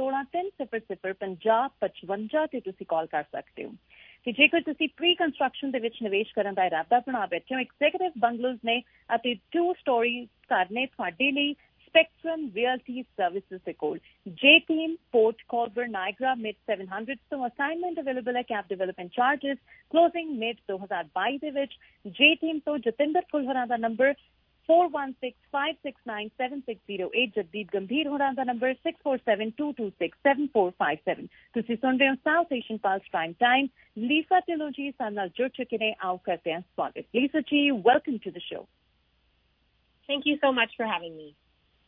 416-300-5055 ਤੇ ਤੁਸੀਂ ਕਾਲ ਕਰ ਸਕਦੇ ਹੋ। ਕਿ ਜੇਕਰ ਤੁਸੀਂ ਪ੍ਰੀ ਕੰਸਟਰਕਸ਼ਨ ਦੇ ਵਿੱਚ ਨਿਵੇਸ਼ ਕਰਨ ਦਾ ਇਰਾਦਾ ਬਣਾ ਬੈਠੇ ਹੋ, ਐਗਜ਼ੀਕਿਊਟਿਵ ਬੰਗਲੋਜ਼ ਨੇ ਅਤੇ 2 ਸਟੋਰੀ ਘਰ ਨੇ ਤੁਹਾਡੇ ਲਈ Spectrum Realty Services ਦੇ ਕੋਲ। J Team, Port Colborne, Niagara, mid 700s ਤੋਂ ਅਸਾਈਨਮੈਂਟ ਅਵੇਲੇਬਲ ਹੈ, cap development charges, closing mid 2022 ਦੇ ਵਿੱਚ। J Team ਤੋਂ ਜਤਿੰਦਰ ਫੁੱਲ ਹੋਰਾਂ ਦਾ ਨੰਬਰ 4165697608, ਜਗਦੀਪ ਗੰਭੀਰ ਹੋਰਾਂ ਦਾ ਨੰਬਰ 6472267457। ਤੁਸੀਂ ਸੁਣ ਰਹੇ ਹੋ South Asian plus prime time. Lisa Dhillon ji ਸਾਡੇ ਨਾਲ ਜੁੜ ਚੁੱਕੇ ਨੇ, ਆਓ ਕਰਦੇ ਹਾਂ ਸਵਾਗਤ। Lisa ji, welcome to the show. Thank you so much for having me.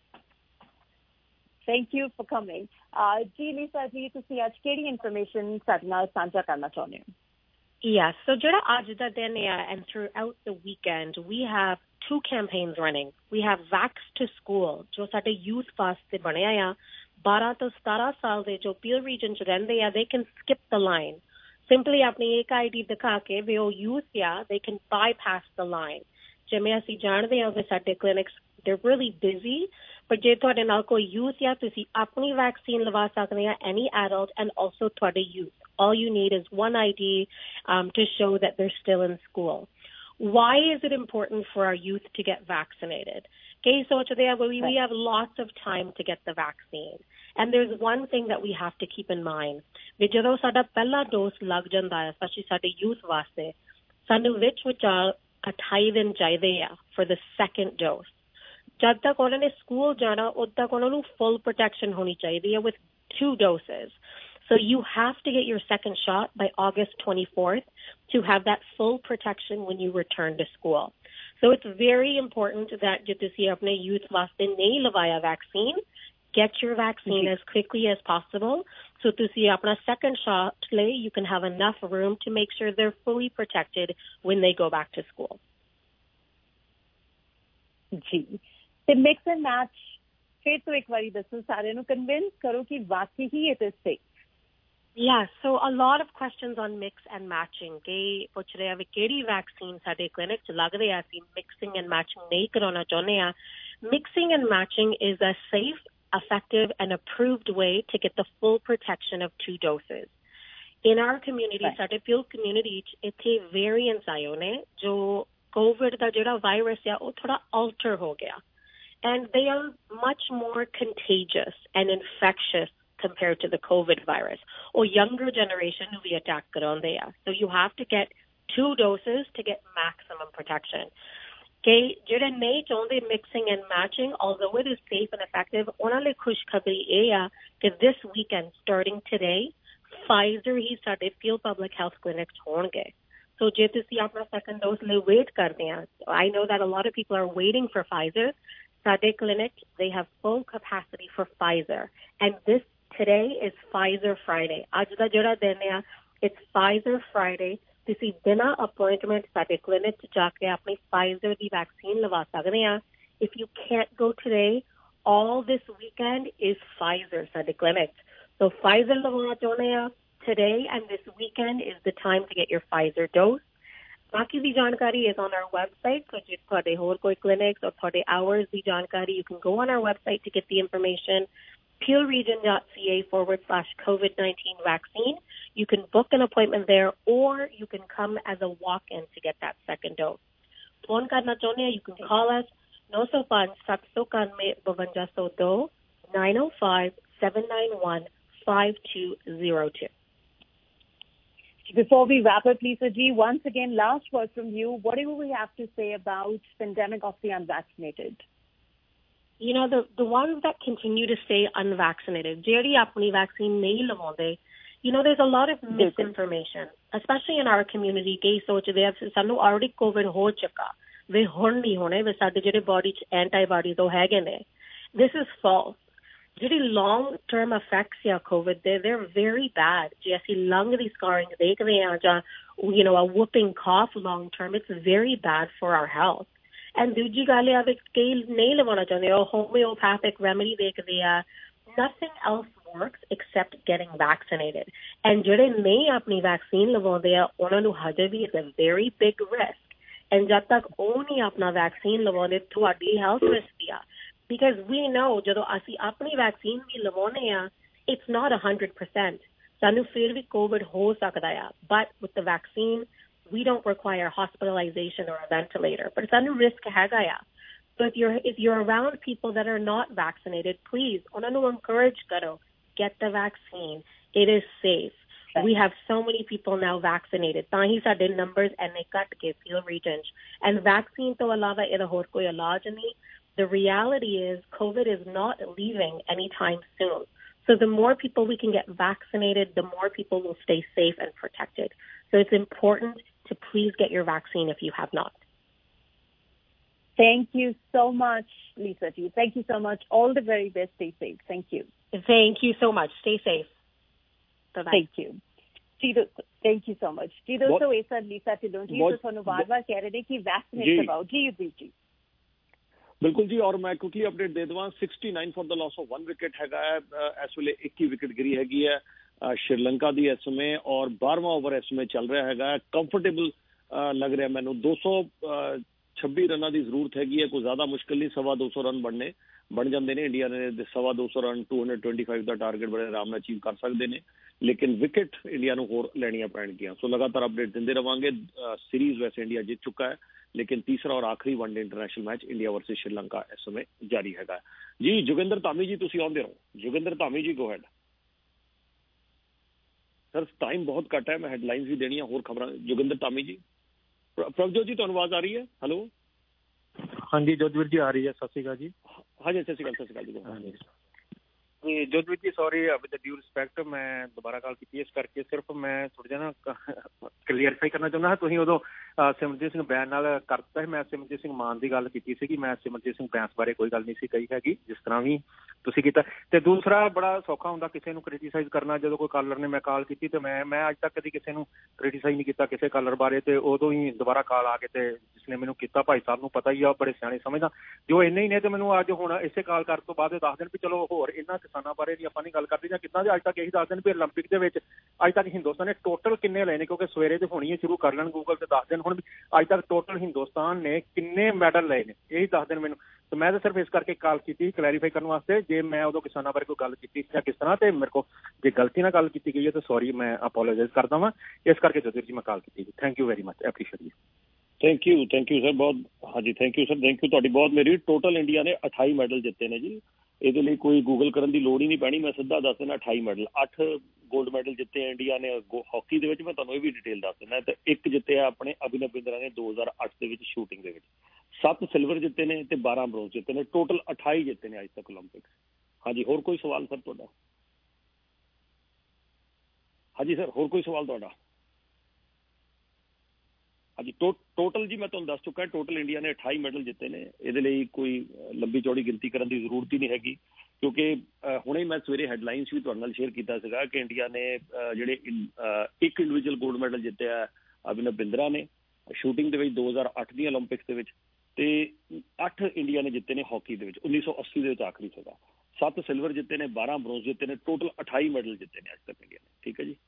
Thank you for coming. जी लीसा जी, ਤੁਸੀਂ ਅੱਜ ਕਿਹੜੀ ਇਨਫੋਰਮੇਸ਼ਨ ਸਾਡੇ ਨਾਲ ਸਾਂਝਾ ਕਰਨਾ ਚਾਹੁੰਦੇ ਹੋ? Yes, so ਜਿਹੜਾ ਅੱਜ ਦਾ ਦਿਨ ਹੈ and throughout the weekend we have 2 campaigns running. We have Vax to School, ਜੋ ਸਾਡੇ youth ਵਾਸਤੇ ਬਣਿਆ ਆ। 12 ਤੋਂ 17 ਸਾਲ ਦੇ ਜੋ Peel region ਚ ਰਹਿੰਦੇ ਆ, they can skip the line. Simply ਆਪਣੀ ਇੱਕ ID ਦਿਖਾ ਕੇ ਵੀ ਉਹ youth ਆ, they can bypass the line. ਜਿਵੇਂ ਅਸੀਂ ਜਾਣਦੇ ਹਾਂ ਕਿ ਸਾਡੇ clinics, they're really busy, but ਜੇ ਤੁਹਾਡੇ ਨਾਲ ਕੋਈ youth ਆ, ਤੁਸੀਂ ਆਪਣੀ ਵੈਕਸੀਨ ਲਵਾ ਸਕਦੇ ਆ, any adult, and also ਤੁਹਾਡੇ youth. All you need is one ID to show that they're still in school. Why is it important for our youth to get vaccinated? Okay, so we have lots of time to get the vaccine. And there's one thing that we have to keep in mind. ਜਦੋਂ ਸਾਡਾ ਪਹਿਲਾ dose ਲੱਗ ਜਾਂਦਾ ਹੈ, especially ਸਾਡੇ youth ਵਾਸਤੇ, ਸਾਨੂੰ ਵਿੱਚ 28 ਦਿਨ ਚਾਹੀਦੇ ਆ for the second dose. ਜਦ ਤੱਕ ਉਹਨਾਂ ਨੇ ਸਕੂਲ ਜਾਣਾ, ਉਦ ਤੱਕ ਉਹਨਾਂ ਨੂੰ full protection ਹੋਣੀ ਚਾਹੀਦੀ ਹੈ with 2 doses. So you have to get your second shot by August 24th to have that full protection when you return to school. So it's very important that ਜੇ ਤੁਸੀਂ ਆਪਣੇ youth ਵਾਸਤੇ ਨਹੀਂ ਲਵਾਇਆ vaccine, get your vaccine as quickly as possible. So ਤੁਸੀਂ ਆਪਣਾ second shot ਲਈ you can have enough room to make sure they're fully protected when they go back to school. ਜੀ, ਤੇ ਮਿਕਸ ਐਂਡ ਮੈਚ ਫਿਰ ਤੋਂ ਇੱਕ ਵਾਰੀ ਦੱਸੋ, ਸਾਰਿਆਂ ਨੂੰ ਕਨਵਿੰਸ ਕਰੋ ਕਿ ਵਾਕਈ ਹੀ it is safe. Yeah, so a lot of questions on mix and matching. Kei puch rahe have kehdi vaccine sade clinic ch lag raha si mixing and matching nahi karana chahne ha. Mixing and matching is a safe, effective and approved way to get the full protection of 2 doses. In our community, sade Peel community ithe variants aaye ne jo COVID da jehda virus hai oh thoda alter ho gaya, and they are much more contagious and infectious compared to the COVID virus, or younger generation who we attack karande hai. So you have to get 2 doses to get maximum protection. Okay, jehde nahi chaਹੁੰਦੇ mixing and matching, although it is safe and effective, ਉਹਨਾਂ ਲਈ ਖੁਸ਼ਖਬਰੀ ਇਹ ਆ ਕਿ this weekend starting today Pfizer ਹੀ ਸਾਡੇ Peel Public Health Clinics ਹੋਣਗੇ. So ਜੇ ਤੁਸੀਂ ਆਪਣਾ second dose ਲਈ wait ਕਰਦੇ ਆ, I know that a lot of people are waiting for Pfizer. ਸਾਡੇ clinic, they have full capacity for Pfizer, and today is Pfizer Friday. Aj da jehda din hai, it's Pfizer Friday. ਤੁਸੀਂ ਬਿਨਾ appointment ਸਾਡੇ clinic ਚ ਜਾ ਕੇ ਆਪਣੀ Pfizer ਦੀ vaccine ਲਵਾ ਸਕਦੇ ਆ. If you can't go today, all this weekend is Pfizer ਸਾਡੇ clinic. So Pfizer ਲਵਾਉਣਾ ਚਾਹੁੰਦੇ ਆ, today and this weekend is the time to get your Pfizer dose. ਬਾਕੀ ਦੀ ਜਾਣਕਾਰੀ is on our website. So ਜੇ ਤੁਹਾਡੇ ਹੋਰ ਕੋਈ clinics or ਤੁਹਾਡੇ hours ਦੀ ਜਾਣਕਾਰੀ, you can go on our website to get the information. peelregion.ca/COVID-19 vaccine. You can book an appointment there, or you can come as a walk-in to get that second dose. Phone karna chahne you can call us 905-791-5202, 905-791-5202. Before we wrap up, Lisa G, once again, last word from you. What do we have to say about pandemic of the unvaccinated? You know, the ones that continue to stay unvaccinated, jehdi apni vaccine nahi lavande, you know, there's a lot of misinformation, especially in our community. Kei sochde hai sanu already COVID ho chuka, we hon nahi hone, we sade jehde body ch antibodies ho hege ne. This is false. Jehdi long term effects ya COVID, they're very bad. Je asi lung di scarring dekh rahe ha ja, you know, a whooping cough long term, it's very bad for our health. And ਦੂਜੀ ਗੱਲ ਆ ਵੀ ਕਈ ਨਹੀਂ ਲਵਾਉਣਾ ਚਾਹੁੰਦੇ, ਉਹ homeopathic remedy ਦੇਖਦੇ ਆ। Nothing else works except getting vaccinated. And ਜਿਹੜੇ ਨਹੀਂ ਆਪਣੀ ਵੈਕਸੀਨ ਲਵਾਉਂਦੇ ਆ ਉਹਨਾਂ ਨੂੰ ਹਜੇ ਵੀ it's a very big risk. And ਜਦ ਤੱਕ ਉਹ ਨਹੀਂ ਆਪਣਾ ਵੈਕਸੀਨ ਲਵਾਉਂਦੇ ਤੁਹਾਡੀ ਹੈਲਥ ਰਿਸਕ ਆ। Because we know ਜਦੋਂ ਅਸੀਂ ਆਪਣੀ ਵੈਕਸੀਨ ਵੀ ਲਵਾਉਂਦੇ ਆ it's not 100%. ਸਾਨੂੰ ਫਿਰ ਵੀ COVID ਹੋ ਸਕਦਾ ਆ। But with the vaccine we don't require hospitalization or a ventilator. But ਸਾਨੂੰ risk ਹੈਗਾ ਆ। So if you're around people that are not vaccinated, please, ਉਹਨਾਂ ਨੂੰ encourage ਕਰੋ, get the vaccine. It is safe. We have so many people now vaccinated. ਤਾਂ ਹੀ ਸਾਡੇ numbers ਇੰਨੇ ਘੱਟ ਕੇ Peel region and vaccine ਤੋਂ ਇਲਾਵਾ ਇਹਦਾ ਹੋਰ ਕੋਈ ਇਲਾਜ ਨਹੀਂ। The reality is COVID is not leaving anytime soon. So the more people we can get vaccinated, the more people will stay safe and protected. So it's important to please get your vaccine if you have not. Thank you so much, Lisa Ji. Thank you so much. All the very best. Stay safe. Thank you. Thank you so much. Stay safe. Bye-bye. Thank you. Thank you so much. जी दोस्तों ये sir लीसा Dhillon जी तो ਤੁਹਾਨੂੰ ਬਾਰ-ਬਾਰ ਕਹਿ ਰਹੇ ਨੇ ਕਿ vaccinate ਕਰਵਾਓ ਜੀ ਜੀ ਬਿਲਕੁਲ ਜੀ। ਔਰ ਮੈਂ ਕੁਇਕਲੀ ਅਪਡੇਟ ਦੇ ਦੇਵਾਂ 69 for the loss of 1 wicket हैगा है। इस वेले 21 विकेट गिरी हैगी है श्रीलंका दी इस समय और 12वां ओवर इस समय चल रहा हैगा। कंफर्टेबल लग रहा मैनू 226 रन की जरूरत हैगी है, कोई ज्यादा मुश्किल नहीं। 225 रन बन जाते हैं। इंडिया ने 225 रन 225 का टारगेट बड़े आराम अचीव कर सकते हैं, लेकिन विकेट इंडिया को होर लैनिया पैणगियां। सो लगातार अपडेट देते रहांगे। सीरीज वैसे इंडिया जीत चुका है, लेकिन तीसरा और आखिरी one day international match India versus Sri Lanka इस समय जारी है जी। जोगिंदर धामी जी तुसीं आउंदे रहो। Joginder Dhami ji go ahead sir. Time बहुत घट है, मैं हैडलाइंस भी देनी होर खबर। जोगिंदर धामी जी, प्रभजोत जी तुहानूं आवाज आ रही है? हेलो हाँ जी जोधवीर जी आ रही है। सत श्री अकाल जी। हाँ जी सत श्री अकाल जी। जी Jodhvir ji sorry with due respect मैं दोबारा कॉल की इस करके सिर्फ मैं थोड़ा जिहा ना क्लीयरफाई करना चाਹੁੰਦਾ ਹਾਂ। ਤੁਸੀਂ ਉਦੋਂ ਸਿਮਰਜੀਤ ਸਿੰਘ ਬੈਂਸ ਨਾਲ ਕਰਤਾ ਸੀ, ਮੈਂ ਸਿਮਰਜੀਤ ਸਿੰਘ ਮਾਨ ਦੀ ਗੱਲ ਕੀਤੀ ਸੀਗੀ। ਮੈਂ ਸਿਮਰਜੀਤ ਸਿੰਘ ਬੈਂਸ ਬਾਰੇ ਕੋਈ ਗੱਲ ਨਹੀਂ ਸੀ ਕਹੀ ਹੈਗੀ ਜਿਸ ਤਰ੍ਹਾਂ ਵੀ ਤੁਸੀਂ ਕੀਤਾ। ਤੇ ਦੂਸਰਾ ਬੜਾ ਸੌਖਾ ਹੁੰਦਾ ਕਿਸੇ ਨੂੰ ਕ੍ਰਿਟੀਸਾਈਜ਼ ਕਰਨਾ। ਜਦੋਂ ਕੋਈ ਕਾਲਰ ਨੇ ਮੈਂ ਕਾਲ ਕੀਤੀ ਤੇ ਮੈਂ ਅੱਜ ਤੱਕ ਕਦੀ ਕਿਸੇ ਨੂੰ ਕ੍ਰਿਟੀਸਾਈਜ਼ ਨਹੀਂ ਕੀਤਾ ਕਿਸੇ ਕਾਲਰ ਬਾਰੇ। ਤੇ ਉਦੋਂ ਹੀ ਦੁਬਾਰਾ ਕਾਲ ਆ ਕੇ ਤੇ ਜਿਸਨੇ ਮੈਨੂੰ ਕੀਤਾ ਭਾਈ ਸਾਹਿਬ ਨੂੰ ਪਤਾ ਹੀ ਆ, ਬੜੇ ਸਿਆਣੇ ਸਮਝਦਾ ਜੋ ਇੰਨੇ ਹੀ ਨੇ। ਤੇ ਮੈਨੂੰ ਅੱਜ ਹੁਣ ਇਸੇ ਕਾਲ ਕਰਨ ਤੋਂ ਬਾਅਦ ਦੱਸ ਦੇਣ ਵੀ ਚਲੋ ਹੋਰ ਇਹਨਾਂ ਕਿਸਾਨਾਂ ਬਾਰੇ ਵੀ ਆਪਾਂ ਨਹੀਂ ਗੱਲ ਕਰਦੇ ਜਾਂ ਕਿੱਦਾਂ ਦੇ। ਅੱਜ ਤੱਕ ਇਹੀ ਦੱਸ ਦੇਣ ਵੀ 올림픽 ਦੇ ਵਿੱਚ ਅੱਜ ਤੱਕ ਹਿੰਦੁਸਤਾਨ ਨੇ ਟੋਟਲ ਕਿੰਨੇ ਲਏ ਨੇ, ਕਿਉਂਕਿ ਸਵੇਰੇ ਤੇ ਹੋਣੀ ਸ਼ੁਰੂ ਕਰ ਲੈਣ ਗੂਗਲ ਤੇ ਦੱਸ ਦੇਣ ਹੁਣ ਵੀ ਅੱਜ ਤੱਕ ਟੋਟਲ ਹਿੰਦੁਸਤਾਨ ਨੇ ਕਿੰਨੇ ਮੈਡਲ ਲਏ ਨੇ, ਇਹੀ ਦੱਸ ਦੇਣ ਮੈਨੂੰ। ਤੇ ਮੈਂ ਤਾਂ ਸਿਰਫ ਇਸ ਕਰਕੇ ਕਾਲ ਕੀਤੀ ਕਲੈਰੀਫਾਈ ਕਰਨ ਵਾਸਤੇ। ਜੇ ਮੈਂ ਉਦੋਂ ਕਿਸਾਨਾਂ ਬਾਰੇ ਕੋਈ ਗੱਲ ਕੀਤੀ ਜਾਂ ਕਿਸ ਤਰ੍ਹਾਂ ਤੇ ਮੇਰੇ ਕੋਲ ਜੇ ਗਲਤੀ ਨਾਲ ਗੱਲ ਕੀਤੀ ਗਈ ਹੈ ਤਾਂ ਸੌਰੀ, ਮੈਂ ਅਪੋਲੋਜਾਈਜ਼ ਕਰਦਾ ਵਾਂ। ਇਸ ਕਰਕੇ ਜੋਧਵੀਰ ਜੀ ਮੈਂ ਕਾਲ ਕੀਤੀ ਜੀ। Thank you very much, appreciate ਜੀ। थैंक यू सर बहुत। हाँ जी thank you sir, thank you तुहाडी बहुत मेरी। टोटल इंडिया ने 28 मैडल जिते ने जी। ਇਹਦੇ ਲਈ ਕੋਈ ਗੂਗਲ ਕਰਨ ਦੀ ਲੋੜ ਹੀ ਨਹੀਂ ਪੈਣੀ। ਮੈਂ ਸਿੱਧਾ ਦੱਸ ਦਿੰਦਾ 28 ਮੈਡਲ 8 ਗੋਲਡ ਮੈਡਲ ਜਿੱਤੇ ਇੰਡੀਆ ਨੇ ਹਾਕੀ ਦੇ ਵਿੱਚ। ਮੈਂ ਤੁਹਾਨੂੰ ਇਹ ਵੀ ਡਿਟੇਲ ਦੱਸ ਦਿੰਦਾ। ਤੇ ਇੱਕ ਜਿੱਤਿਆ ਆਪਣੇ ਅਭਿਨਵ ਬਿੰਦਰਾ ਨੇ 2008 ਦੇ ਵਿੱਚ ਸ਼ੂਟਿੰਗ ਦੇ ਵਿੱਚ। 7 ਸਿਲਵਰ ਜਿੱਤੇ ਨੇ ਤੇ 12 ਬ੍ਰੌਂਜ਼ ਜਿੱਤੇ ਨੇ। ਟੋਟਲ 28 ਜਿੱਤੇ ਨੇ ਅੱਜ ਤੱਕ 올림픽ਸ। ਹਾਂਜੀ ਹੋਰ ਕੋਈ ਸਵਾਲ ਸਰ ਤੁਹਾਡਾ? ਹਾਂਜੀ ਸਰ ਹੋਰ ਕੋਈ ਸਵਾਲ ਤੁਹਾਡਾ? ਹਾਂਜੀ ਟੋਟਲ ਜੀ ਮੈਂ ਤੁਹਾਨੂੰ ਦੱਸ ਚੁੱਕਾ। ਟੋਟਲ ਇੰਡੀਆ ਨੇ 28 ਮੈਡਲ ਜਿੱਤੇ ਨੇ। ਇਹਦੇ ਲਈ ਕੋਈ ਲੰਬੀ ਚੌੜੀ ਗਿਣਤੀ ਕਰਨ ਦੀ ਜ਼ਰੂਰਤ ਹੀ ਨਹੀਂ ਹੈਗੀ, ਕਿਉਂਕਿ ਹੁਣੇ ਮੈਂ ਸਵੇਰੇ ਹੈਡਲਾਈਨਸ ਵੀ ਤੁਹਾਡੇ ਨਾਲ ਸ਼ੇਅਰ ਕੀਤਾ ਸੀਗਾ ਕਿ ਇੰਡੀਆ ਨੇ ਜਿਹੜੇ ਇੱਕ ਇੰਡੀਵਿਜੂਅਲ ਗੋਲਡ ਮੈਡਲ ਜਿੱਤਿਆ ਅਭਿਨਵ ਬਿੰਦਰਾ ਨੇ ਸ਼ੂਟਿੰਗ ਦੇ ਵਿੱਚ 2008 ਦੀਆਂ 올림픽ਸ ਦੇ ਵਿੱਚ, ਤੇ 8 ਇੰਡੀਆ ਨੇ ਜਿੱਤੇ ਨੇ ਹਾਕੀ ਦੇ ਵਿੱਚ 1980 ਦੇ ਵਿੱਚ ਆਖਰੀ ਸੀਗਾ। 7 ਸਿਲਵਰ ਜਿੱਤੇ ਨੇ, 12 ਬ੍ਰੌਂਜ਼ ਜਿੱਤੇ ਨੇ। ਟੋਟਲ 28 ਮੈਡਲ ਜਿੱਤੇ ਨੇ ਅੱਜ ਤੱਕ ਇੰਡੀਆ ਨੇ। ਠੀਕ ਹੈ ਜੀ।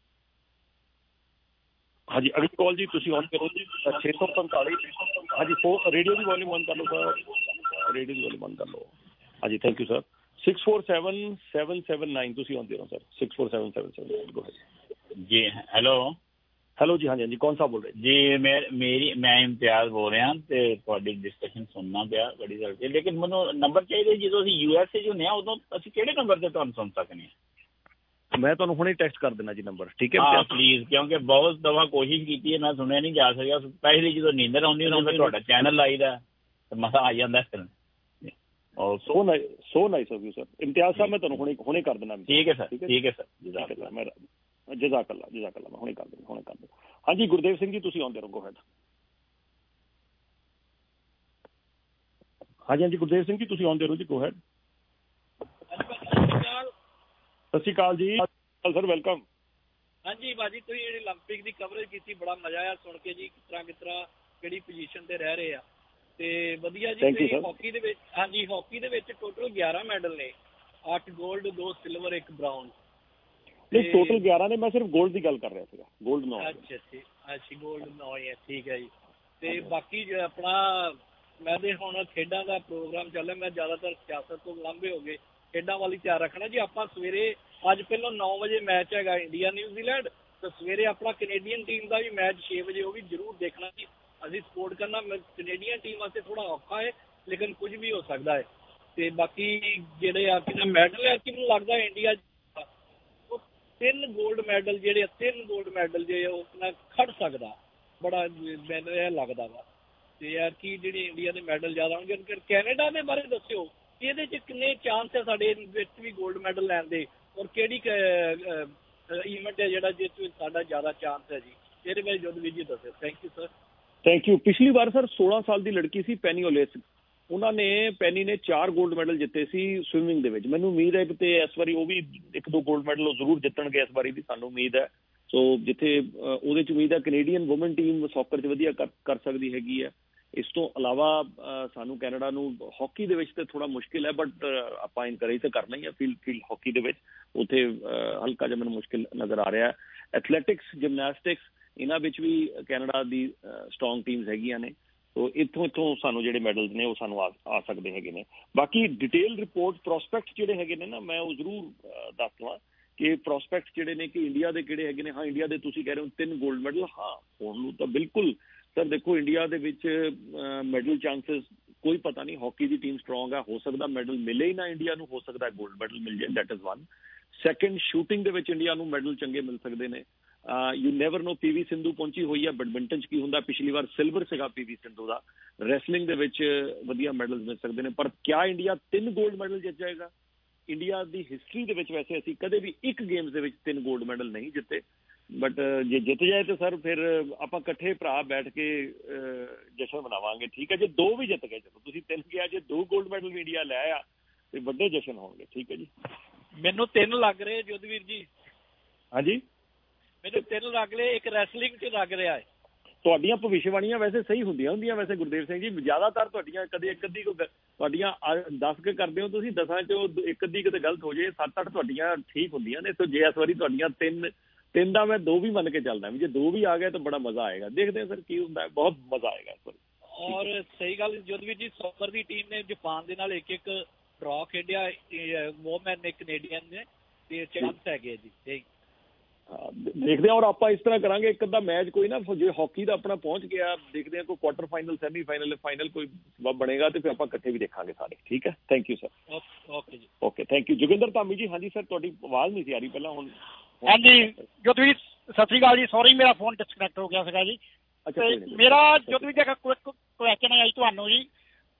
हाँ जी अगली कॉल जी तुसी ऑन करो जी 645। हाँ जी रेडियो की वॉल्यूम ऑन कर लो सर, रेडियो की वॉल्यूम ऑन कर लो। हाँ जी थैंक यू सर। 647779 तुसी ऑन दे रहो सर। 647779 गो अहेड जी। हेलो जी। हाँ जी कौन सा बोल रहे जी? मैं इम्तियाज बोल रहा ते ਤੁਹਾਡੀ डिस्कशन सुनना ਪਿਆ ਬੜੀ ਜ਼ਰੂਰੀ, लेकिन ਮੈਨੂੰ ਨੰਬਰ ਚਾਹੀਦਾ ਜਦੋਂ ਅਸੀਂ USA 'ਚ ਹੁੰਦੇ ਆ ਉਦੋਂ ਅਸੀਂ ਕਿਹੜੇ ਨੰਬਰ ਤੇ ਤੁਹਾਨੂੰ ਸੁਣ ਸਕਦੇ ਹਾਂ? ਮੈਂ ਤੁਹਾਨੂੰ ਹੁਣੇ ਟੈਕਸਟ ਕਰ ਦੇਣਾ ਜੀ ਨੰਬਰ। ਠੀਕ ਹੈ ਹਾਂ ਪਲੀਜ਼, ਕਿਉਂਕਿ ਬਹੁਤ ਦਫਾ ਕੋਸ਼ਿਸ਼ ਕੀਤੀ ਹੈ ਮੈਂ ਸੁਣਿਆ ਨਹੀਂ ਜਾ ਸਕਿਆ। ਪਹਿਲੀ ਜਦੋਂ ਨੀਂਦਰ ਆਉਂਦੀ ਉਹਨਾਂ ਤੁਹਾਡਾ ਚੈਨਲ ਲਾਈਦਾ ਤੇ ਮਸਾ ਆ ਜਾਂਦਾ ਫਿਰ। So nice of you sir. Imtiaz sahib ਮੈਂ ਤੁਹਾਨੂੰ ਹੁਣੇ ਕਰ ਦੇਣਾ। ਠੀਕ ਹੈ ਸਰ, ਠੀਕ ਹੈ ਸਰ। ਜਜ਼ਾਕੱਲਾ ਮੈਂ ਹੁਣੇ ਕਰ ਦੇਣਾ। ਹਾਂਜੀ ਗੁਰਦੇਵ ਸਿੰਘ ਜੀ ਤੁਸੀਂ ਆਉਂਦੇ ਰਹੋ, ਗੋ ਹੈਡ। ਹਾਂਜੀ ਗੁਰਦੇਵ ਸਿੰਘ ਜੀ ਤੁਸੀਂ ਆਉਂਦੇ ਰਹੋ ਜੀ, ਗੋ ਹੈਡ। ਸਤਿ ਸ਼੍ਰੀ ਅਕਾਲ ਜੀ ਸਰ, ਵੈਲਕਮ। ਹਾਂਜੀ ਭਾਜੀ ਤੁਸੀਂ ਜਿਹੜੀ 올림픽 ਦੀ ਕਵਰੇਜ ਕੀਤੀ ਬੜਾ ਮਜ਼ਾ ਆਇਆ ਸੁਣ ਕੇ ਜੀ। ਕਿਸ ਤਰ੍ਹਾਂ ਕਿਹੜੀ ਪੋਜੀਸ਼ਨ ਤੇ ਰਹਿ ਰਹੇ ਆ। ਤੇ ਵਧੀਆ ਜੀ। ਤੇ ਹਾਕੀ ਦੇ ਵਿੱਚ, ਹਾਂਜੀ ਹਾਕੀ ਦੇ ਵਿੱਚ ਟੋਟਲ 11 ਮੈਡਲ ਨੇ, 8 골ਡ 2 ਸਿਲਵਰ 1 ਬ੍ਰਾਊਨ। ਨਹੀਂ ਟੋਟਲ 11 ਨੇ, ਮੈਂ ਸਿਰਫ 골ਡ ਦੀ ਗੱਲ ਕਰ ਰਿਹਾ ਸੀਗਾ। 골ਡ 9। ਅੱਛਾ 골ਡ 9 ਹੈ, ਠੀਕ ਹੈ ਜੀ। ਤੇ ਬਾਕੀ ਆਪਣਾ ਮੈਂ ਤੇ ਹੁਣ ਖੇਡਾਂ ਦਾ ਪ੍ਰੋਗਰਾਮ ਚੱਲ ਰਿਹਾ, ਮੈਂ ਜ਼ਿਆਦਾਤਰ ਸਿਆਸਤ ਤੋਂ ਲਾਂਭੇ ਹੋ ਗਏ, ਖੇਡਾਂ ਵੱਲ ਹੀ ਧਿਆਨ ਰੱਖਣਾ ਜੀ। ਆਪਾਂ ਸਵੇਰੇ ਅੱਜ ਪਹਿਲਾਂ 9 ਵਜੇ ਮੈਚ ਹੈਗਾ ਇੰਡੀਆ ਨਿਊਜ਼ੀਲੈਂਡ, ਤੇ ਸਵੇਰੇ ਆਪਣਾ ਕੈਨੇਡੀਅਨ ਟੀਮ ਦਾ ਵੀ ਮੈਚ 6 ਵਜੇ, ਉਹ ਵੀ ਜ਼ਰੂਰ ਦੇਖਣਾ ਜੀ। ਅਸੀਂ ਸਪੋਰਟ ਕਰਨਾ। ਕੈਨੇਡੀਅਨ ਟੀਮ ਵਾਸਤੇ ਥੋੜਾ ਔਖਾ ਹੈ, ਲੇਕਿਨ ਕੁਝ ਵੀ ਹੋ ਸਕਦਾ ਹੈ। ਤੇ ਬਾਕੀ ਜਿਹੜੇ ਆ ਕਿ ਮੈਡਲ ਹੈ ਕਿ ਮੈਨੂੰ ਲੱਗਦਾ ਇੰਡੀਆ 3 골ਡ ਮੈਡਲ ਜਿਹੜੇ 3 골ਡ ਮੈਡਲ ਜੇ ਉਹ ਆਪਣਾ ਖੜ ਸਕਦਾ, ਬੜਾ ਮੈਨੂੰ ਇਹ ਲੱਗਦਾ ਵਾ। ਤੇ ਯਾਰ ਕੀ ਜਿਹੜੀ ਇੰਡੀਆ ਦੇ ਮੈਡਲ ਜ਼ਿਆਦਾ ਹੋਣਗੇ। ਕੈਨੇਡਾ ਦੇ ਬਾਰੇ ਦੱਸਿਓ, ਇਹਦੇ 'ਚ ਕਿੰਨੇ ਚਾਂਸ ਹੈ ਸਾਡੇ ਵਿੱਚ ਵੀ 골ਡ ਮੈਡਲ ਲੈਣ ਦੇ, ਔਰ ਕਿਹੜੀ ਈਵੈਂਟ ਹੈ ਜਿਹੜਾ ਜਿਸ ਵਿੱਚ ਸਾਡਾ ਜ਼ਿਆਦਾ ਚਾਂਸ ਹੈ ਜੀ, ਇਹਦੇ ਬਾਰੇ ਜੋਧਵੀਰ ਜੀ ਦੱਸਿਓ। Thank you sir. Thank you. ਪਿਛਲੀ ਵਾਰ ਸਰ 16 ਸਾਲ ਦੀ ਲੜਕੀ ਸੀ ਪੈਨੀ ਓਲੇਸ, ਪੈਨੀ ਨੇ 4 골ਡ ਮੈਡਲ ਜਿੱਤੇ ਸੀ ਸਵਿਮਿੰਗ ਦੇ ਵਿੱਚ। ਮੈਨੂੰ ਉਮੀਦ ਹੈ ਕਿ ਇਸ ਵਾਰੀ ਉਹ ਵੀ 1-2 골ਡ ਮੈਡਲ ਉਹ ਜ਼ਰੂਰ ਜਿੱਤਣਗੇ ਇਸ ਵਾਰੀ ਵੀ, ਸਾਨੂੰ ਉਮੀਦ ਹੈ। ਸੋ ਜਿੱਥੇ ਉਹਦੇ 'ਚ ਉਮੀਦ ਹੈ ਕੈਨੇਡੀਅਨ ਵੂਮਨ ਟੀਮ ਸੌਕਰ 'ਚ ਵਧੀਆ ਕਰ ਸਕਦੀ ਹੈਗੀ ਹੈ। ਇਸ ਤੋਂ ਇਲਾਵਾ ਸਾਨੂੰ ਕੈਨੇਡਾ ਨੂੰ ਹਾਕੀ ਦੇ ਵਿੱਚ ਤਾਂ ਥੋੜ੍ਹਾ ਮੁਸ਼ਕਿਲ ਹੈ, ਬਟ ਆਪਾਂ ਇਨਕਰੇਜ ਤਾਂ ਕਰਨਾ ਹੀ ਹੈ। ਫੀਲਡ ਹਾਕੀ ਦੇ ਵਿੱਚ ਉੱਥੇ ਹਲਕਾ ਜਿਹਾ ਮੈਨੂੰ ਮੁਸ਼ਕਿਲ ਨਜ਼ਰ ਆ ਰਿਹਾ। ਐਥਲੈਟਿਕਸ, ਜਿਮਨੈਸਟਿਕਸ, ਇਹਨਾਂ ਵਿੱਚ ਵੀ ਕੈਨੇਡਾ ਦੀ ਸਟਰੋਂਗ ਟੀਮਸ ਹੈਗੀਆਂ ਨੇ। ਸੋ ਇੱਥੋਂ ਸਾਨੂੰ ਜਿਹੜੇ ਮੈਡਲਸ ਨੇ ਉਹ ਸਾਨੂੰ ਆ ਸਕਦੇ ਹੈਗੇ ਨੇ। ਬਾਕੀ ਡਿਟੇਲ ਰਿਪੋਰਟ ਪ੍ਰੋਸਪੈਕਟ ਜਿਹੜੇ ਹੈਗੇ ਨੇ ਨਾ, ਮੈਂ ਉਹ ਜ਼ਰੂਰ ਦੱਸ ਦੇਵਾਂ ਕਿ ਪ੍ਰੋਸਪੈਕਟ ਜਿਹੜੇ ਨੇ ਕਿ ਇੰਡੀਆ ਦੇ ਕਿਹੜੇ ਹੈਗੇ ਨੇ। ਹਾਂ ਇੰਡੀਆ ਦੇ ਤੁਸੀਂ ਕਹਿ ਰਹੇ ਹੋ 3 골ਡ ਮੈਡਲ, ਹਾਂ ਹੋਣ ਨੂੰ ਤਾਂ ਬਿਲਕੁਲ ਸਰ। ਦੇਖੋ ਇੰਡੀਆ ਦੇ ਵਿੱਚ ਮੈਡਲ ਚਾਂਸਿਸ ਕੋਈ ਪਤਾ ਨਹੀਂ, ਹਾਕੀ ਦੀ ਟੀਮ ਸਟਰੋਂਗ ਹੈ, ਹੋ ਸਕਦਾ ਮੈਡਲ ਮਿਲੇ ਹੀ ਨਾ ਇੰਡੀਆ ਨੂੰ, ਹੋ ਸਕਦਾ 골ਡ ਮੈਡਲ ਮਿਲ ਜਾਏ, ਦੈਟ ਇਜ਼ 1। ਸੈਕਿੰਡ, ਸ਼ੂਟਿੰਗ ਦੇ ਵਿੱਚ ਇੰਡੀਆ ਨੂੰ ਮੈਡਲ ਚੰਗੇ ਮਿਲ ਸਕਦੇ ਨੇ। You never know, PV Sindhu ਪਹੁੰਚੀ ਹੋਈ ਹੈ। ਬੈਡਮਿੰਟਨ 'ਚ ਕੀ ਹੁੰਦਾ, ਪਿਛਲੀ ਵਾਰ ਸਿਲਵਰ ਸੀਗਾ ਪੀਵੀ ਸਿੰਧੂ ਦਾ। ਰੈਸਲਿੰਗ ਦੇ ਵਿੱਚ ਵਧੀਆ ਮੈਡਲ ਮਿਲ ਸਕਦੇ ਨੇ, ਪਰ ਕਿਆ ਇੰਡੀਆ 3 골ਡ ਮੈਡਲ ਜਿੱਤ ਜਾਏਗਾ? ਇੰਡੀਆ ਦੀ ਹਿਸਟਰੀ ਦੇ ਵਿੱਚ ਵੈਸੇ ਅਸੀਂ ਕਦੇ ਵੀ ਇੱਕ ਗੇਮਸ ਦੇ ਵਿੱਚ 3 골ਡ ਮੈਡਲ ਨਹੀਂ ਜਿੱਤੇ, ਬਟ ਜੇ ਜਿੱਤ ਜਾਏ ਤਾਂ ਸਰ ਫਿਰ ਆਪਾਂ ਇਕੱਠੇ ਭਰਾ ਬੈਠ ਕੇ ਜਸ਼ਨ ਮਨਾਵਾਂਗੇ, ਠੀਕ ਹੈ। ਜੇ 2 ਵੀ ਜਿੱਤ ਗਏ, ਚਲੋ ਤੁਸੀਂ 3 ਕਿਹਾ, ਜੇ 2 골ਡ ਮੈਡਲ ਵੀ ਇੰਡੀਆ ਲੈ ਆ ਤੇ ਵੱਡੇ ਜਸ਼ਨ ਹੋਣਗੇ, ਠੀਕ ਹੈ ਜੀ। ਮੈਨੂੰ 3 ਲੱਗ ਰਹੇ ਜੋਧਵੀਰ ਜੀ। ਹਾਂਜੀ ਮੈਨੂੰ 3 ਲੱਗ ਰਹੇ, ਇੱਕ ਰੈਸਲਿੰਗ 'ਚ ਲੱਗ ਰਿਹਾ ਹੈ। ਤੁਹਾਡੀਆਂ ਭਵਿੱਖਬਾਣੀਆਂ ਵੈਸੇ ਸਹੀ ਹੁੰਦੀਆਂ ਵੈਸੇ ਗੁਰਦੇਵ ਸਿੰਘ ਜੀ। ਜ਼ਿਆਦਾਤਰ ਤੁਹਾਡੀਆਂ ਕਦੇ ਇੱਕ ਅੱਧੀ ਤੁਹਾਡੀਆਂ 10 ਕੇ ਕਰਦੇ ਹੋ ਤੁਸੀਂ, 10 'ਚੋਂ ਇੱਕ ਅੱਧੀ ਕਿਤੇ ਗਲਤ ਹੋ ਜਾਏ, 7-8 ਤੁਹਾਡੀਆਂ ਠੀਕ ਹੁੰਦੀਆਂ ਨੇ। ਸੋ ਜੇ ਇਸ ਵਾਰੀ ਤੁਹਾਡੀਆਂ 3 ਦਾ ਮੈਂ 2 ਵੀ ਮੰਨ ਕੇ ਚੱਲਦਾ ਵੀ, ਜੇ 2 ਵੀ ਆ ਗਏ ਤਾਂ ਬੜਾ ਮਜ਼ਾ ਆਏਗਾ। ਦੇਖਦੇ ਹਾਂ ਸਰ ਕੀ ਹੁੰਦਾ ਹੈ, ਬਹੁਤ ਮਜ਼ਾ ਆਏਗਾ ਇਸ ਵਾਰੀ। ਔਰ ਸਹੀ ਗੱਲ ਜੋਧਵੀਰ ਜੀ, ਸੌਕਰ ਦੀ ਟੀਮ ਨੇ ਜਾਪਾਨ ਦੇ ਨਾਲ 1-1 ਡਰਾ ਖੇਡਿਆ, ਵੋਮੈਨ ਨੇ ਕੈਨੇਡੀਅਨ ਨੇ, ਤੇ ਚਾਂਸ ਹੈਗੇ ਜੀ। ਦੇਖਦੇ ਹਾਂ, ਔਰ ਆਪਾਂ ਇਸ ਤਰ੍ਹਾਂ ਕਰਾਂਗੇ ਇੱਕ ਅੱਧਾ ਮੈਚ ਕੋਈ ਨਾ, ਜੇ ਹਾਕੀ ਦਾ ਆਪਣਾ ਪਹੁੰਚ ਗਿਆ, ਦੇਖਦੇ ਹਾਂ ਕੋਈ ਕੁਆਟਰ ਫਾਈਨਲ, ਸੈਮੀਫਾਈਨਲ, ਫਾਈਨਲ ਕੋਈ ਬਣੇਗਾ ਤੇ ਫਿਰ ਆਪਾਂ ਇਕੱਠੇ ਵੀ ਦੇਖਾਂਗੇ ਸਾਰੇ, ਠੀਕ ਹੈ। Thank you sir. ਓਕੇ ਜੀ। Okay, thank you. Joginder Dhami ji, ਹਾਂਜੀ ਸਰ, ਤੁਹਾਡੀ ਆਵਾਜ਼ ਨਹੀਂ ਸੀ ਆ ਰਹੀ ਪਹਿਲਾਂ, ਹੁਣ। ਹਾਂਜੀ ਜੋਧਵੀਰ, ਸਤਿ ਸ਼੍ਰੀ ਅਕਾਲ ਜੀ। ਸੌਰੀ ਮੇਰਾ ਫੋਨ ਡਿਸਕਨੈਕਟ ਹੋ ਗਿਆ ਸੀਗਾ ਜੀ। ਮੇਰਾ ਜੋਧਵੀਰ ਜੀ ਕੁਐਸਚਨ ਹੈ ਜੀ ਤੁਹਾਨੂੰ ਜੀ,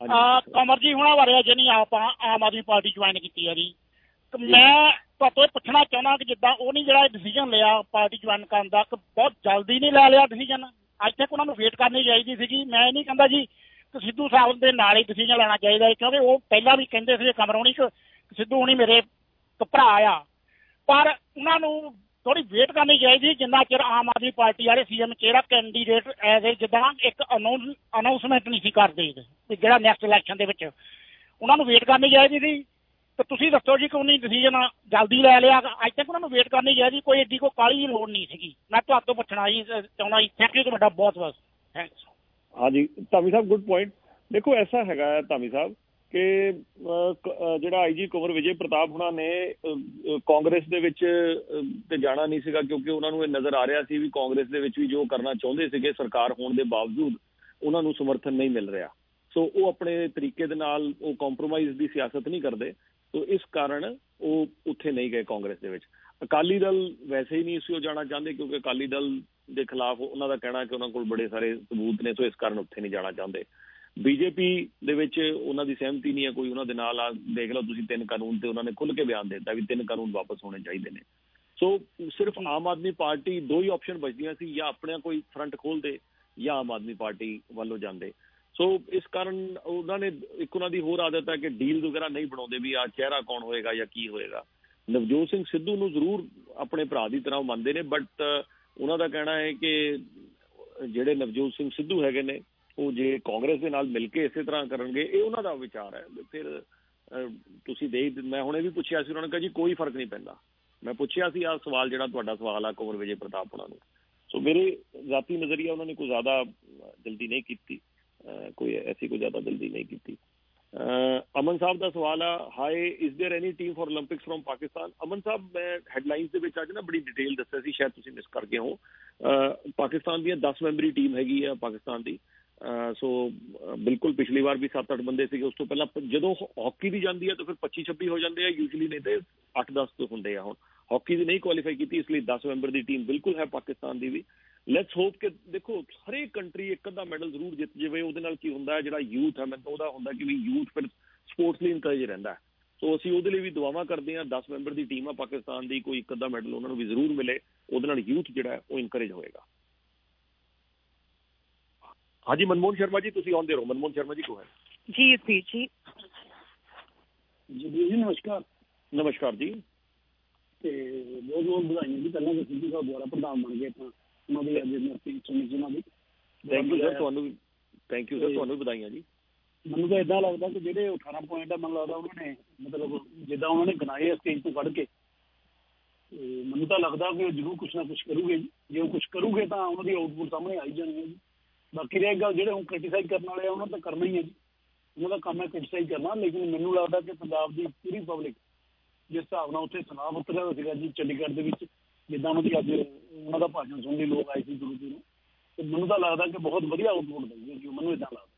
ਕਮਰ ਜੀ ਹੁਣਾਂ ਬਾਰੇ ਜਿਹਨੀ ਆਪਾਂ ਆਮ ਆਦਮੀ ਪਾਰਟੀ ਜੁਆਇਨ ਕੀਤੀ ਹੈ ਜੀ, ਮੈਂ ਤੁਹਾਡੇ ਤੋਂ ਪੁੱਛਣਾ ਚਾਹੁੰਦਾ ਕਿ ਜਿੱਦਾਂ ਉਹਨੇ ਜਿਹੜਾ ਡਿਸੀਜਨ ਲਿਆ ਪਾਰਟੀ ਜੁਆਇਨ ਕਰਨ ਦਾ, ਬਹੁਤ ਜਲਦੀ ਨਹੀਂ ਲੈ ਲਿਆ ਡਿਸੀਜਨ? ਅੱਜ ਤੱਕ ਉਹਨਾਂ ਨੂੰ ਵੇਟ ਕਰਨੀ ਚਾਹੀਦੀ ਸੀਗੀ। ਮੈਂ ਇਹ ਨਹੀਂ ਕਹਿੰਦਾ ਜੀ ਕਿ ਸਿੱਧੂ ਸਾਹਿਬ ਦੇ ਨਾਲ ਹੀ ਡਿਸੀਜਨ ਲੈਣਾ ਚਾਹੀਦਾ, ਕਿਉਂਕਿ ਉਹ ਪਹਿਲਾਂ ਵੀ ਕਹਿੰਦੇ ਸੀ ਕਮਰ ਹੋਣੀ ਕਿ ਸਿੱਧੂ ਹੁਣੀ ਮੇਰੇ ਭਰਾ ਆ, ਪਰ ਉਹਨਾਂ ਨੂੰ ਥੋੜੀ ਵੇਟ ਕਰਨੀ ਚਾਹੀਦੀ ਜਿੰਨਾ ਚਿਰ ਆਮ ਆਦਮੀ ਪਾਰਟੀ ਵਾਲੇ ਸੀਐਮ ਕਿਹੜਾ ਕੈਂਡੀਡੇਟ ਐਜ਼ ਏ ਜਿੱਦਾਂ ਇੱਕ ਅਨਾਊਂਸਮੈਂਟ ਨਹੀਂ ਸੀ ਕਰਦੇ ਜਿਹੜਾ ਨੈਕਸਟ ਇਲੈਕਸ਼ਨ ਦੇ ਵਿੱਚ, ਉਹਨਾਂ ਨੂੰ ਵੇਟ ਕਰਨੀ ਚਾਹੀਦੀ ਸੀ। ਤੇ ਤੁਸੀਂ ਦੱਸੋ ਜੀ ਕਿ ਉਹਨੇ ਡਿਸੀਜਨ ਜਲਦੀ ਲੈ ਲਿਆ, ਅੱਜ ਤੱਕ ਉਹਨਾਂ ਨੂੰ ਵੇਟ ਕਰਨੀ ਚਾਹੀਦੀ, ਕੋਈ ਐਡੀ ਕੋਈ ਕਾਹਲੀ ਦੀ ਲੋੜ ਨਹੀਂ ਸੀਗੀ। ਮੈਂ ਤੁਹਾਡੇ ਤੋਂ ਪੁੱਛਣਾ ਜੀ ਚਾਹੁੰਦਾ ਜੀ। ਥੈਂਕ ਯੂ ਤੁਹਾਡਾ ਬਹੁਤ ਬਹੁਤ, ਥੈਂਕਸ। ਹਾਂਜੀ ਧਾਮੀ ਸਾਹਿਬ, ਗੁੱਡ ਪੁਆਇੰਟ। ਦੇਖੋ ਐਸਾ ਹੈਗਾ ਧਾਮੀ ਸਾਹਿਬ ਕਿ ਜਿਹੜਾ ਆਈਜੀ ਕੁੰਵਰ ਵਿਜੇ ਪ੍ਰਤਾਪ ਹੁਣਾਂ ਨੇ ਕਾਂਗਰਸ ਦੇ ਵਿੱਚ ਤੇ ਜਾਣਾ ਨਹੀਂ ਸੀਗਾ, ਕਿਉਂਕਿ ਉਹਨਾਂ ਨੂੰ ਇਹ ਨਜ਼ਰ ਆ ਰਿਹਾ ਸੀ ਵੀ ਕਾਂਗਰਸ ਦੇ ਵਿੱਚ ਵੀ ਜੋ ਕਰਨਾ ਚਾਹੁੰਦੇ ਸੀਗੇ ਸਰਕਾਰ ਹੋਣ ਦੇ ਬਾਵਜੂਦ ਉਹਨਾਂ ਨੂੰ ਸਮਰਥਨ ਨਹੀਂ ਮਿਲ ਰਿਹਾ। ਸੋ ਉਹ ਆਪਣੇ ਤਰੀਕੇ ਦੇ ਨਾਲ ਉਹ ਕੰਪਰੋਮਾਈਜ਼ ਦੀ ਸਿਆਸਤ ਨਹੀਂ ਕਰਦੇ, ਸੋ ਇਸ ਕਾਰਨ ਉਹ ਉੱਥੇ ਨਹੀਂ ਗਏ ਕਾਂਗਰਸ ਦੇ ਵਿੱਚ। ਅਕਾਲੀ ਦਲ ਵੈਸੇ ਹੀ ਨਹੀਂ ਸੀ ਉਹ ਜਾਣਾ ਚਾਹੁੰਦੇ, ਕਿਉਂਕਿ ਅਕਾਲੀ ਦਲ ਦੇ ਖਿਲਾਫ ਉਹਨਾਂ ਦਾ ਕਹਿਣਾ ਕਿ ਉਹਨਾਂ ਕੋਲ ਬੜੇ ਸਾਰੇ ਸਬੂਤ ਨੇ, ਸੋ ਇਸ ਕਾਰਨ ਉੱਥੇ ਨਹੀਂ ਜਾਣਾ ਚਾਹੁੰਦੇ। ਬੀਜੇਪੀ ਦੇ ਵਿੱਚ ਉਹਨਾਂ ਦੀ ਸਹਿਮਤੀ ਨਹੀਂ ਹੈ ਕੋਈ ਉਹਨਾਂ ਦੇ ਨਾਲ। ਆ ਦੇਖ ਲਓ ਤੁਸੀਂ 3 ਕਾਨੂੰਨ ਤੇ ਉਹਨਾਂ ਨੇ ਖੁੱਲ੍ਹ ਕੇ ਬਿਆਨ ਦਿੱਤਾ ਵੀ 3 ਕਾਨੂੰਨ ਵਾਪਸ ਹੋਣੇ ਚਾਹੀਦੇ ਨੇ। ਸੋ ਸਿਰਫ ਆਮ ਆਦਮੀ ਪਾਰਟੀ 2 ਹੀ ਆਪਸ਼ਨ ਬਚਦੀਆਂ ਸੀ, ਜਾਂ ਆਪਣਾ ਕੋਈ ਫਰੰਟ ਖੋਲ੍ਹਦੇ ਜਾਂ ਆਮ ਆਦਮੀ ਪਾਰਟੀ ਵੱਲੋਂ ਜਾਂਦੇ। ਸੋ ਇਸ ਕਾਰਨ ਉਹਨਾਂ ਨੇ ਇੱਕ ਉਹਨਾਂ ਦੀ ਹੋਰ ਆਦਤ ਹੈ ਕਿ ਡੀਲ ਵਗੈਰਾ ਨਹੀਂ ਬਣਾਉਂਦੇ ਵੀ ਆਹ ਚਿਹਰਾ ਕੌਣ ਹੋਏਗਾ ਜਾਂ ਕੀ ਹੋਏਗਾ। ਨਵਜੋਤ ਸਿੰਘ ਸਿੱਧੂ ਨੂੰ ਜ਼ਰੂਰ ਆਪਣੇ ਭਰਾ ਦੀ ਤਰ੍ਹਾਂ ਮੰਨਦੇ ਨੇ, ਬਟ ਉਹਨਾਂ ਦਾ ਕਹਿਣਾ ਹੈ ਕਿ ਜਿਹੜੇ ਨਵਜੋਤ ਸਿੰਘ ਸਿੱਧੂ ਹੈਗੇ ਨੇ ਉਹ ਜੇ ਕਾਂਗਰਸ ਦੇ ਨਾਲ ਮਿਲ ਕੇ ਇਸੇ ਤਰ੍ਹਾਂ ਕਰਨਗੇ, ਇਹ ਉਹਨਾਂ ਦਾ ਵਿਚਾਰ ਹੈ। ਫਿਰ ਤੁਸੀਂ ਮੈਂ ਹੁਣੇ ਵੀ ਪੁੱਛਿਆ ਸੀ, ਉਹਨਾਂ ਨੇ ਕਿਹਾ ਜੀ ਕੋਈ ਫਰਕ ਨਹੀਂ ਪੈਂਦਾ। ਮੈਂ ਪੁੱਛਿਆ ਸੀ ਆਹ ਸਵਾਲ ਜਿਹੜਾ ਤੁਹਾਡਾ ਸਵਾਲ ਆ ਕੁੰਵਰ ਵਿਜੇ ਪ੍ਰਤਾਪ ਉਹਨਾਂ ਨੂੰ। ਸੋ ਮੇਰੇ ਜ਼ਾਤੀ ਨਜ਼ਰੀਆ ਉਹਨਾਂ ਨੇ ਕੋਈ ਜ਼ਿਆਦਾ ਜਲਦੀ ਨਹੀਂ ਕੀਤੀ, ਕੋਈ ਐਸੀ ਕੋਈ ਜ਼ਿਆਦਾ ਜਲਦੀ ਨਹੀਂ ਕੀਤੀ। ਅਮਨ ਸਾਹਿਬ ਦਾ ਸਵਾਲ ਆ, hi is there any team for Olympics from Pakistan. Aman sahib, ਮੈਂ ਹੈਡਲਾਈਨਸ ਦੇ ਵਿੱਚ ਅੱਜ ਨਾ ਬੜੀ ਡਿਟੇਲ ਦੱਸਿਆ ਸੀ, ਸ਼ਾਇਦ ਤੁਸੀਂ ਮਿਸ ਕਰ ਗਏ ਹੋ। ਪਾਕਿਸਤਾਨ ਦੀਆਂ 10 ਮੈਂਬਰੀ ਟੀਮ ਹੈਗੀ ਆ ਪਾਕਿਸਤਾਨ ਦੀ। ਸੋ ਬਿਲਕੁਲ ਪਿਛਲੀ ਵਾਰ ਵੀ 7-8 ਬੰਦੇ ਸੀਗੇ। ਉਸ ਤੋਂ ਪਹਿਲਾਂ ਜਦੋਂ ਹਾਕੀ ਦੀ ਜਾਂਦੀ ਹੈ ਤਾਂ ਫਿਰ 25-26 ਹੋ ਜਾਂਦੇ ਆ ਯੂਜਲੀ, ਨਹੀਂ ਤੇ 8-10 ਹੁੰਦੇ ਆ। ਹੁਣ ਹਾਕੀ ਦੀ ਨਹੀਂ ਕੁਆਲੀਫਾਈ ਕੀਤੀ, ਇਸ ਲਈ 10 ਮੈਂਬਰ ਦੀ ਟੀਮ ਬਿਲਕੁਲ ਹੈ ਪਾਕਿਸਤਾਨ ਦੀ ਵੀ। ਲੈਟਸ ਹੋਪ ਕਿ ਦੇਖੋ ਹਰੇਕ ਕੰਟਰੀ ਇੱਕ ਅੱਧਾ ਮੈਡਲ ਜ਼ਰੂਰ ਜਿੱਤ ਜਾਵੇ। ਉਹਦੇ ਨਾਲ ਕੀ ਹੁੰਦਾ, ਜਿਹੜਾ ਯੂਥ ਹੈ, ਮੈਨੂੰ ਉਹਦਾ ਹੁੰਦਾ ਕਿ ਵੀ ਯੂਥ ਫਿਰ ਸਪੋਰਟਸ ਲਈ ਇਨਕਰੇਜ ਰਹਿੰਦਾ। ਸੋ ਅਸੀਂ ਉਹਦੇ ਲਈ ਵੀ ਦੁਆਵਾਂ ਕਰਦੇ ਹਾਂ। 10 ਮੈਂਬਰ ਦੀ ਟੀਮ ਆ ਪਾਕਿਸਤਾਨ ਦੀ, ਕੋਈ ਇੱਕ ਅੱਧਾ ਮੈਡਲ ਉਹਨਾਂ ਨੂੰ ਵੀ ਜ਼ਰੂਰ ਮਿਲੇ, ਉਹਦੇ ਨਾਲ ਯੂਥ ਜਿਹੜਾ ਉਹ ਇਨਕਰੇਜ ਹੋਏਗਾ। ਹਾਂਜੀ ਮਨਮੋਹਨ ਸ਼ਰਮਾ ਜੀ, ਤੁਸੀਂ ਆਉਂਦੇ ਰਹੋ। ਮਨਮੋਹਨ ਸ਼ਰਮਾ ਜੀ ਕੋ ਹੈ ਜੀ ਯੁਧਵੀਰ ਜੀ ਨਮਸਕਾਰ। ਨਮਸਕਾਰ ਜੀ, ਤੇ ਬਹੁਤ ਬਹੁਤ ਵਧਾਈਆਂ ਜੀ ਪਹਿਲਾਂ ਤਾਂ ਸਿੱਧੂ ਸਾਹਿਬ ਦੁਆਰਾ ਪ੍ਰਧਾਨ ਬਣ ਗਏ ਤਾਂ ਉਹਨਾਂ ਦੀ ਅੱਜ ਨਰਤੀ ਉਹਨਾਂ ਦੀ। ਥੈਂਕ ਯੂ ਸਰ, ਤੁਹਾਨੂੰ ਵੀ ਥੈਂਕ ਯੂ ਸਰ, ਤੁਹਾਨੂੰ ਵੀ ਵਧਾਈਆਂ ਜੀ। ਮੈਨੂੰ ਤਾਂ ਏਦਾਂ ਲੱਗਦਾ ਕਿ ਜਿਹੜੇ 18 ਪੁਆਇੰਟ ਆ, ਮੈਨੂੰ ਲੱਗਦਾ ਉਹਨਾਂ ਨੇ ਮਤਲਬ ਜਿੱਦਾਂ ਉਹਨਾਂ ਨੇ ਗਿਣਾਏ ਆ ਸਟੇਜ ਤੋਂ ਕੱਢ ਕੇ, ਤੇ ਮੈਨੂੰ ਤਾਂ ਲੱਗਦਾ ਕਿ ਜ਼ਰੂਰ ਕੁਛ ਨਾ ਕੁਛ ਕਰੂਗੇ ਜੀ। ਜੇ ਉਹ ਕੁਛ ਕਰੂਗੇ ਤਾਂ ਉਹਨਾਂ ਦੀ ਆਊਟਪੁੱਟ ਸਾਹਮਣੇ ਆਈ ਜਾਣੀ ਹੈ ਜੀ। ਬਾਕੀ ਰਹਿ ਗੱਲ ਜਿਹੜੇ ਹੁਣ ਕ੍ਰਿਟੀਸਾਈਜ਼ ਕਰਨ ਵਾਲੇ ਆ, ਉਹਨਾਂ ਤਾਂ ਕਰਨਾ ਹੀ ਹੈ ਜੀ, ਉਹਨਾਂ ਦਾ ਕੰਮ ਹੈ ਕ੍ਰਿਟੀਸਾਈਜ਼ ਕਰਨਾ। ਲੇਕਿਨ ਮੈਨੂੰ ਲੱਗਦਾ ਕਿ ਪੰਜਾਬ ਦੀ ਪੂਰੀ ਪਬਲਿਕ ਜਿਸ ਹਿਸਾਬ ਨਾਲ ਉੱਥੇ ਤਣਾਅ ਉਤਰਿਆ ਹੋਇਆ ਸੀਗਾ ਜੀ ਚੰਡੀਗੜ੍ਹ ਦੇ ਵਿੱਚ, ਜਿੱਦਾਂ ਉਹਨਾਂ ਦੀ ਅੱਜ ਉਹਨਾਂ ਦਾ ਭਾਸ਼ਣ ਸੁਣਨ ਲਈ ਲੋਕ ਆਏ ਸੀ ਦੂਰੋਂ ਦੂਰੋਂ, ਤੇ ਮੈਨੂੰ ਤਾਂ ਲੱਗਦਾ ਕਿ ਬਹੁਤ ਵਧੀਆ ਆਊਟਪੁੱਟ ਦੇਣਗੇ, ਮੈਨੂੰ ਇੱਦਾਂ ਲੱਗਦਾ।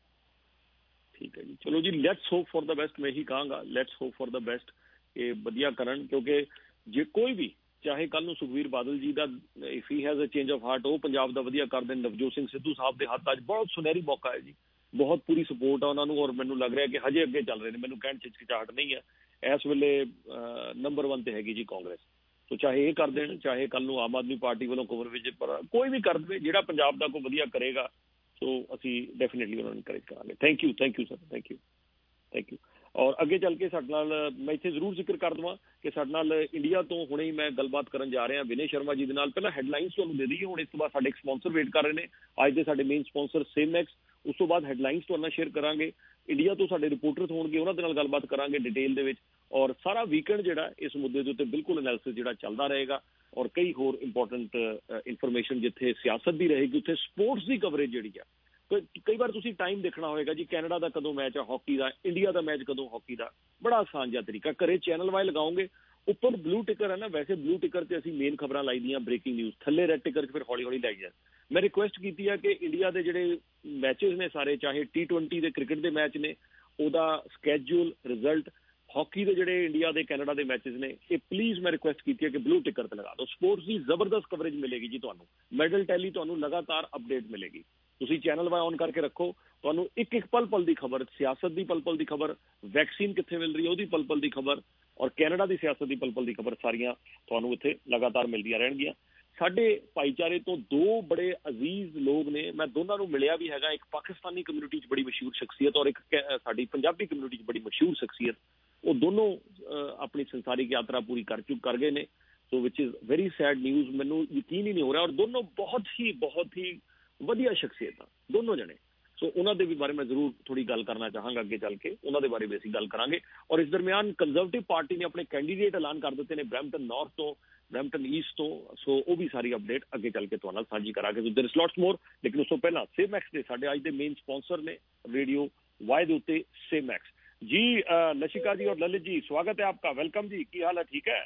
ਠੀਕ ਹੈ ਜੀ, ਚਲੋ ਜੀ, let's hope for the best. ਮੈਂ ਇਹੀ ਕਹਾਂਗਾ let's hope for the best ਇਹ ਵਧੀਆ ਕਰਨ, ਕਿਉਂਕਿ ਜੇ ਕੋਈ ਵੀ ਚਾਹੇ ਕੱਲ ਨੂੰ ਸੁਖਬੀਰ ਬਾਦਲ ਜੀ ਦਾ if he has a change of heart, ਉਹ ਪੰਜਾਬ ਦਾ ਵਧੀਆ ਕਰ ਦੇਣ। ਨਵਜੋਤ ਸਿੰਘ ਸਿੱਧੂ ਸਾਹਿਬ ਦੇ ਹੱਥ ਅੱਜ ਬਹੁਤ ਸੁਨਹਿਰੀ ਮੌਕਾ ਹੈ ਜੀ, ਬਹੁਤ ਪੂਰੀ ਸਪੋਰਟ ਆ ਉਹਨਾਂ ਨੂੰ, ਔਰ ਮੈਨੂੰ ਲੱਗ ਰਿਹਾ ਕਿ ਹਜੇ ਅੱਗੇ ਚੱਲ ਰਹੇ ਨੇ। ਮੈਨੂੰ ਕਹਿਣ 'ਚ ਹਿਚਕਿਚਾਹਟ ਨਹੀਂ ਹੈ। ਇਸ ਵੇਲੇ ਨੰਬਰ 1 ਤੇ ਹੈਗੀ ਜੀ ਕਾਂਗਰਸ। ਸੋ ਚਾਹੇ ਇਹ ਕਰ ਦੇਣ, ਚਾਹੇ ਕੱਲ ਨੂੰ ਆਮ ਆਦਮੀ ਪਾਰਟੀ ਵੱਲੋਂ ਕੁੰਵਰ ਵਿਜੇ, ਪਰ ਕੋਈ ਵੀ ਕਰ ਦੇਵੇ ਜਿਹੜਾ ਪੰਜਾਬ ਦਾ ਕੋਈ ਵਧੀਆ ਕਰੇਗਾ, ਸੋ ਅਸੀਂ ਡੈਫੀਨੇਟਲੀ ਉਹਨਾਂ ਨੂੰ ਇਨਕਰੇਜ ਕਰਾਂਗੇ। Thank you sir, thank you. ਔਰ ਅੱਗੇ ਚੱਲ ਕੇ ਸਾਡੇ ਨਾਲ ਮੈਂ ਇੱਥੇ ਜ਼ਰੂਰ ਜ਼ਿਕਰ ਕਰ ਦੇਵਾਂ ਕਿ ਸਾਡੇ ਨਾਲ ਇੰਡੀਆ ਤੋਂ ਹੁਣੇ ਹੀ ਮੈਂ ਗੱਲਬਾਤ ਕਰਨ ਜਾ ਰਿਹਾ ਵਿਨੇ ਸ਼ਰਮਾ ਜੀ ਦੇ ਨਾਲ। ਪਹਿਲਾਂ ਹੈਡਲਾਈਨਸ ਤੁਹਾਨੂੰ ਦੇ ਦਈਏ, ਹੁਣ ਇਸ ਤੋਂ ਬਾਅਦ ਸਾਡੇ ਇੱਕ ਸਪਾਂਸਰ ਵੇਟ ਕਰ ਰਹੇ ਨੇ। ਅੱਜ ਦੇ ਸਾਡੇ ਮੇਨ ਸਪਾਂਸਰ ਸੇਮੈਕਸ। ਉਸ ਤੋਂ ਬਾਅਦ ਹੈਡਲਾਈਨਸ ਤੁਹਾਡੇ ਨਾਲ ਸ਼ੇਅਰ ਕਰਾਂਗੇ। ਇੰਡੀਆ ਤੋਂ ਸਾਡੇ ਰਿਪੋਰਟਰ ਹੋਣਗੇ, ਉਹਨਾਂ ਦੇ ਨਾਲ ਗੱਲਬਾਤ ਕਰਾਂਗੇ ਡਿਟੇਲ ਦੇ ਵਿੱਚ। ਔਰ ਸਾਰਾ ਵੀਕਐਂਡ ਜਿਹੜਾ ਇਸ ਮੁੱਦੇ ਦੇ ਉੱਤੇ ਬਿਲਕੁਲ ਐਨਾਲਿਸਿਸ ਜਿਹੜਾ ਚੱਲਦਾ ਰਹੇਗਾ, ਔਰ ਕਈ ਹੋਰ ਇੰਪੋਰਟੈਂਟ ਇਨਫੋਰਮੇਸ਼ਨ ਜਿੱਥੇ ਸਿਆਸਤ ਦੀ ਰਹੇਗੀ, ਉੱਥੇ ਸਪੋਰਟਸ ਦੀ ਕਵਰੇਜ ਜਿਹੜੀ ਆ। ਕਈ ਵਾਰ ਤੁਸੀਂ ਟਾਈਮ ਦੇਖਣਾ ਹੋਏਗਾ ਜੀ, ਕੈਨੇਡਾ ਦਾ ਕਦੋਂ ਮੈਚ ਆ ਹਾਕੀ ਦਾ, ਇੰਡੀਆ ਦਾ ਮੈਚ ਕਦੋਂ ਹਾਕੀ ਦਾ, ਬੜਾ ਆਸਾਨ ਜਿਹਾ ਤਰੀਕਾ। ਘਰੇ ਚੈਨਲ ਵਾਈ ਲਗਾਓਗੇ, ਉੱਪਰ ਬਲੂ ਟਿਕਰ ਹੈ ਨਾ, ਵੈਸੇ ਬਲੂ ਟਿਕਰ ਤੇ ਅਸੀਂ ਮੇਨ ਖਬਰਾਂ ਲਾਈ ਦੀਆਂ, ਬ੍ਰੇਕਿੰਗ ਨਿਊਜ਼, ਥੱਲੇ ਰੈੱਡ ਟਿਕਰ 'ਚ ਫਿਰ ਹੌਲੀ ਹੌਲੀ ਲਾਈ ਜਾਣ। ਮੈਂ ਰਿਕੁਐਸਟ ਕੀਤੀ ਹੈ ਕਿ ਇੰਡੀਆ ਦੇ ਜਿਹੜੇ ਮੈਚਿਸ ਨੇ ਸਾਰੇ, ਚਾਹੇ T20 ਦੇ ਕ੍ਰਿਕਟ ਦੇ ਮੈਚ ਨੇ, ਉਹਦਾ ਸਕੈਜੂਲ, ਰਿਜ਼ਲਟ, ਹਾਕੀ ਦੇ ਜਿਹੜੇ ਇੰਡੀਆ ਦੇ ਕੈਨੇਡਾ ਦੇ ਮੈਚਿਸ ਨੇ, ਇਹ ਪਲੀਜ਼ ਮੈਂ ਰਿਕੁਐਸਟ ਕੀਤੀ ਹੈ ਕਿ ਬਲੂ ਟਿਕਰ ਤੇ ਲਗਾ ਦਿਓ। ਸਪੋਰਟਸ ਦੀ ਜ਼ਬਰਦਸਤ ਕਵਰੇਜ ਮਿਲੇਗੀ ਜੀ ਤੁਹਾਨੂੰ, ਮੈਡਲ ਟੈਲੀ ਤੁਹਾਨੂੰ ਲਗਾਤਾਰ ਅਪਡੇਟ ਮਿਲੇਗੀ। ਤੁਸੀਂ ਚੈਨਲ ਵਾਈ ਔਨ ਕਰਕੇ ਰੱਖੋ, ਤੁਹਾਨੂੰ ਇੱਕ ਇੱਕ ਪਲ ਪਲ ਦੀ ਖਬਰ, ਸਿਆਸਤ ਦੀ ਪਲ ਪਲ ਦੀ ਖਬਰ, ਵੈਕਸੀਨ ਕਿੱਥੇ ਮਿਲ ਰਹੀ ਹੈ ਉਹਦੀ ਪਲ ਪਲ ਦੀ ਖਬਰ, ਔਰ ਕੈਨੇਡਾ ਦੀ ਸਿਆਸਤ ਦੀ ਪਲ ਪਲ ਦੀ ਖਬਰ, ਸਾਰੀਆਂ ਤੁਹਾਨੂੰ ਇੱਥੇ ਲਗਾਤਾਰ ਮਿਲਦੀਆਂ ਰਹਿਣਗੀਆਂ। ਸਾਡੇ ਭਾਈਚਾਰੇ ਤੋਂ 2 ਬੜੇ ਅਜ਼ੀਜ਼ ਲੋਕ ਨੇ, ਮੈਂ ਦੋਨਾਂ ਨੂੰ ਮਿਲਿਆ ਵੀ ਹੈਗਾ। ਇੱਕ ਪਾਕਿਸਤਾਨੀ ਕਮਿਊਨਿਟੀ 'ਚ ਬੜੀ ਮਸ਼ਹੂਰ ਸ਼ਖਸੀਅਤ, ਔਰ ਇੱਕ ਸਾਡੀ ਪੰਜਾਬੀ ਕਮਿਊਨਿਟੀ 'ਚ ਬੜੀ ਮਸ਼ਹੂਰ ਸ਼ਖਸੀਅਤ। ਉਹ ਦੋਨੋਂ ਆਪਣੀ ਸੰਸਾਰਿਕ ਯਾਤਰਾ ਪੂਰੀ ਕਰ ਗਏ ਨੇ। So which is very sad news. ਮੈਨੂੰ ਯਕੀਨ ਹੀ ਨਹੀਂ ਹੋ ਰਿਹਾ, ਔਰ ਦੋਨੋਂ ਬਹੁਤ ਹੀ ਵਧੀਆ ਸ਼ਖਸੀਅਤਾਂ ਦੋਨੋਂ ਜਣੇ। ਸੋ ਉਹਨਾਂ ਦੇ ਵੀ ਬਾਰੇ ਮੈਂ ਜ਼ਰੂਰ ਥੋੜੀ ਗੱਲ ਕਰਨਾ ਚਾਹਾਂਗਾ ਅੱਗੇ ਚੱਲ ਕੇ, ਉਹਨਾਂ ਦੇ ਬਾਰੇ ਵੀ ਅਸੀਂ ਗੱਲ ਕਰਾਂਗੇ। ਔਰ ਇਸ ਦਰਮਿਆਨ ਕੰਜ਼ਰਵੇਟਿਵ ਪਾਰਟੀ ਨੇ ਆਪਣੇ ਕੈਂਡੀਡੇਟ ਐਲਾਨ ਕਰ ਦਿੱਤੇ ਨੇ ਬਰੈਂਪਟਨ ਨਾਰਥ ਤੋਂ, ਬਰੈਂਪਟਨ ਈਸਟ ਤੋਂ। ਸੋ ਉਹ ਵੀ ਸਾਰੀ ਅਪਡੇਟ ਅੱਗੇ ਚੱਲ ਕੇ ਤੁਹਾਡੇ ਨਾਲ ਸਾਂਝੀ ਕਰਾਂਗੇ। ਦੇਰ ਇਜ਼ ਲੋਟਸ ਮੋਰ, ਲੇਕਿਨ ਉਸ ਤੋਂ ਪਹਿਲਾਂ ਸੇਮੈਕਸ ਦੇ ਸਾਡੇ ਅੱਜ ਦੇ ਮੇਨ ਸਪਾਂਸਰ ਨੇ ਰੇਡੀਓ ਵਾਈ ਦੇ ਉੱਤੇ ਸੇਮੈਕਸ जी। लशिका जी और ललित जी, स्वागत है आपका, वेलकम जी। की हाल है, ठीक है?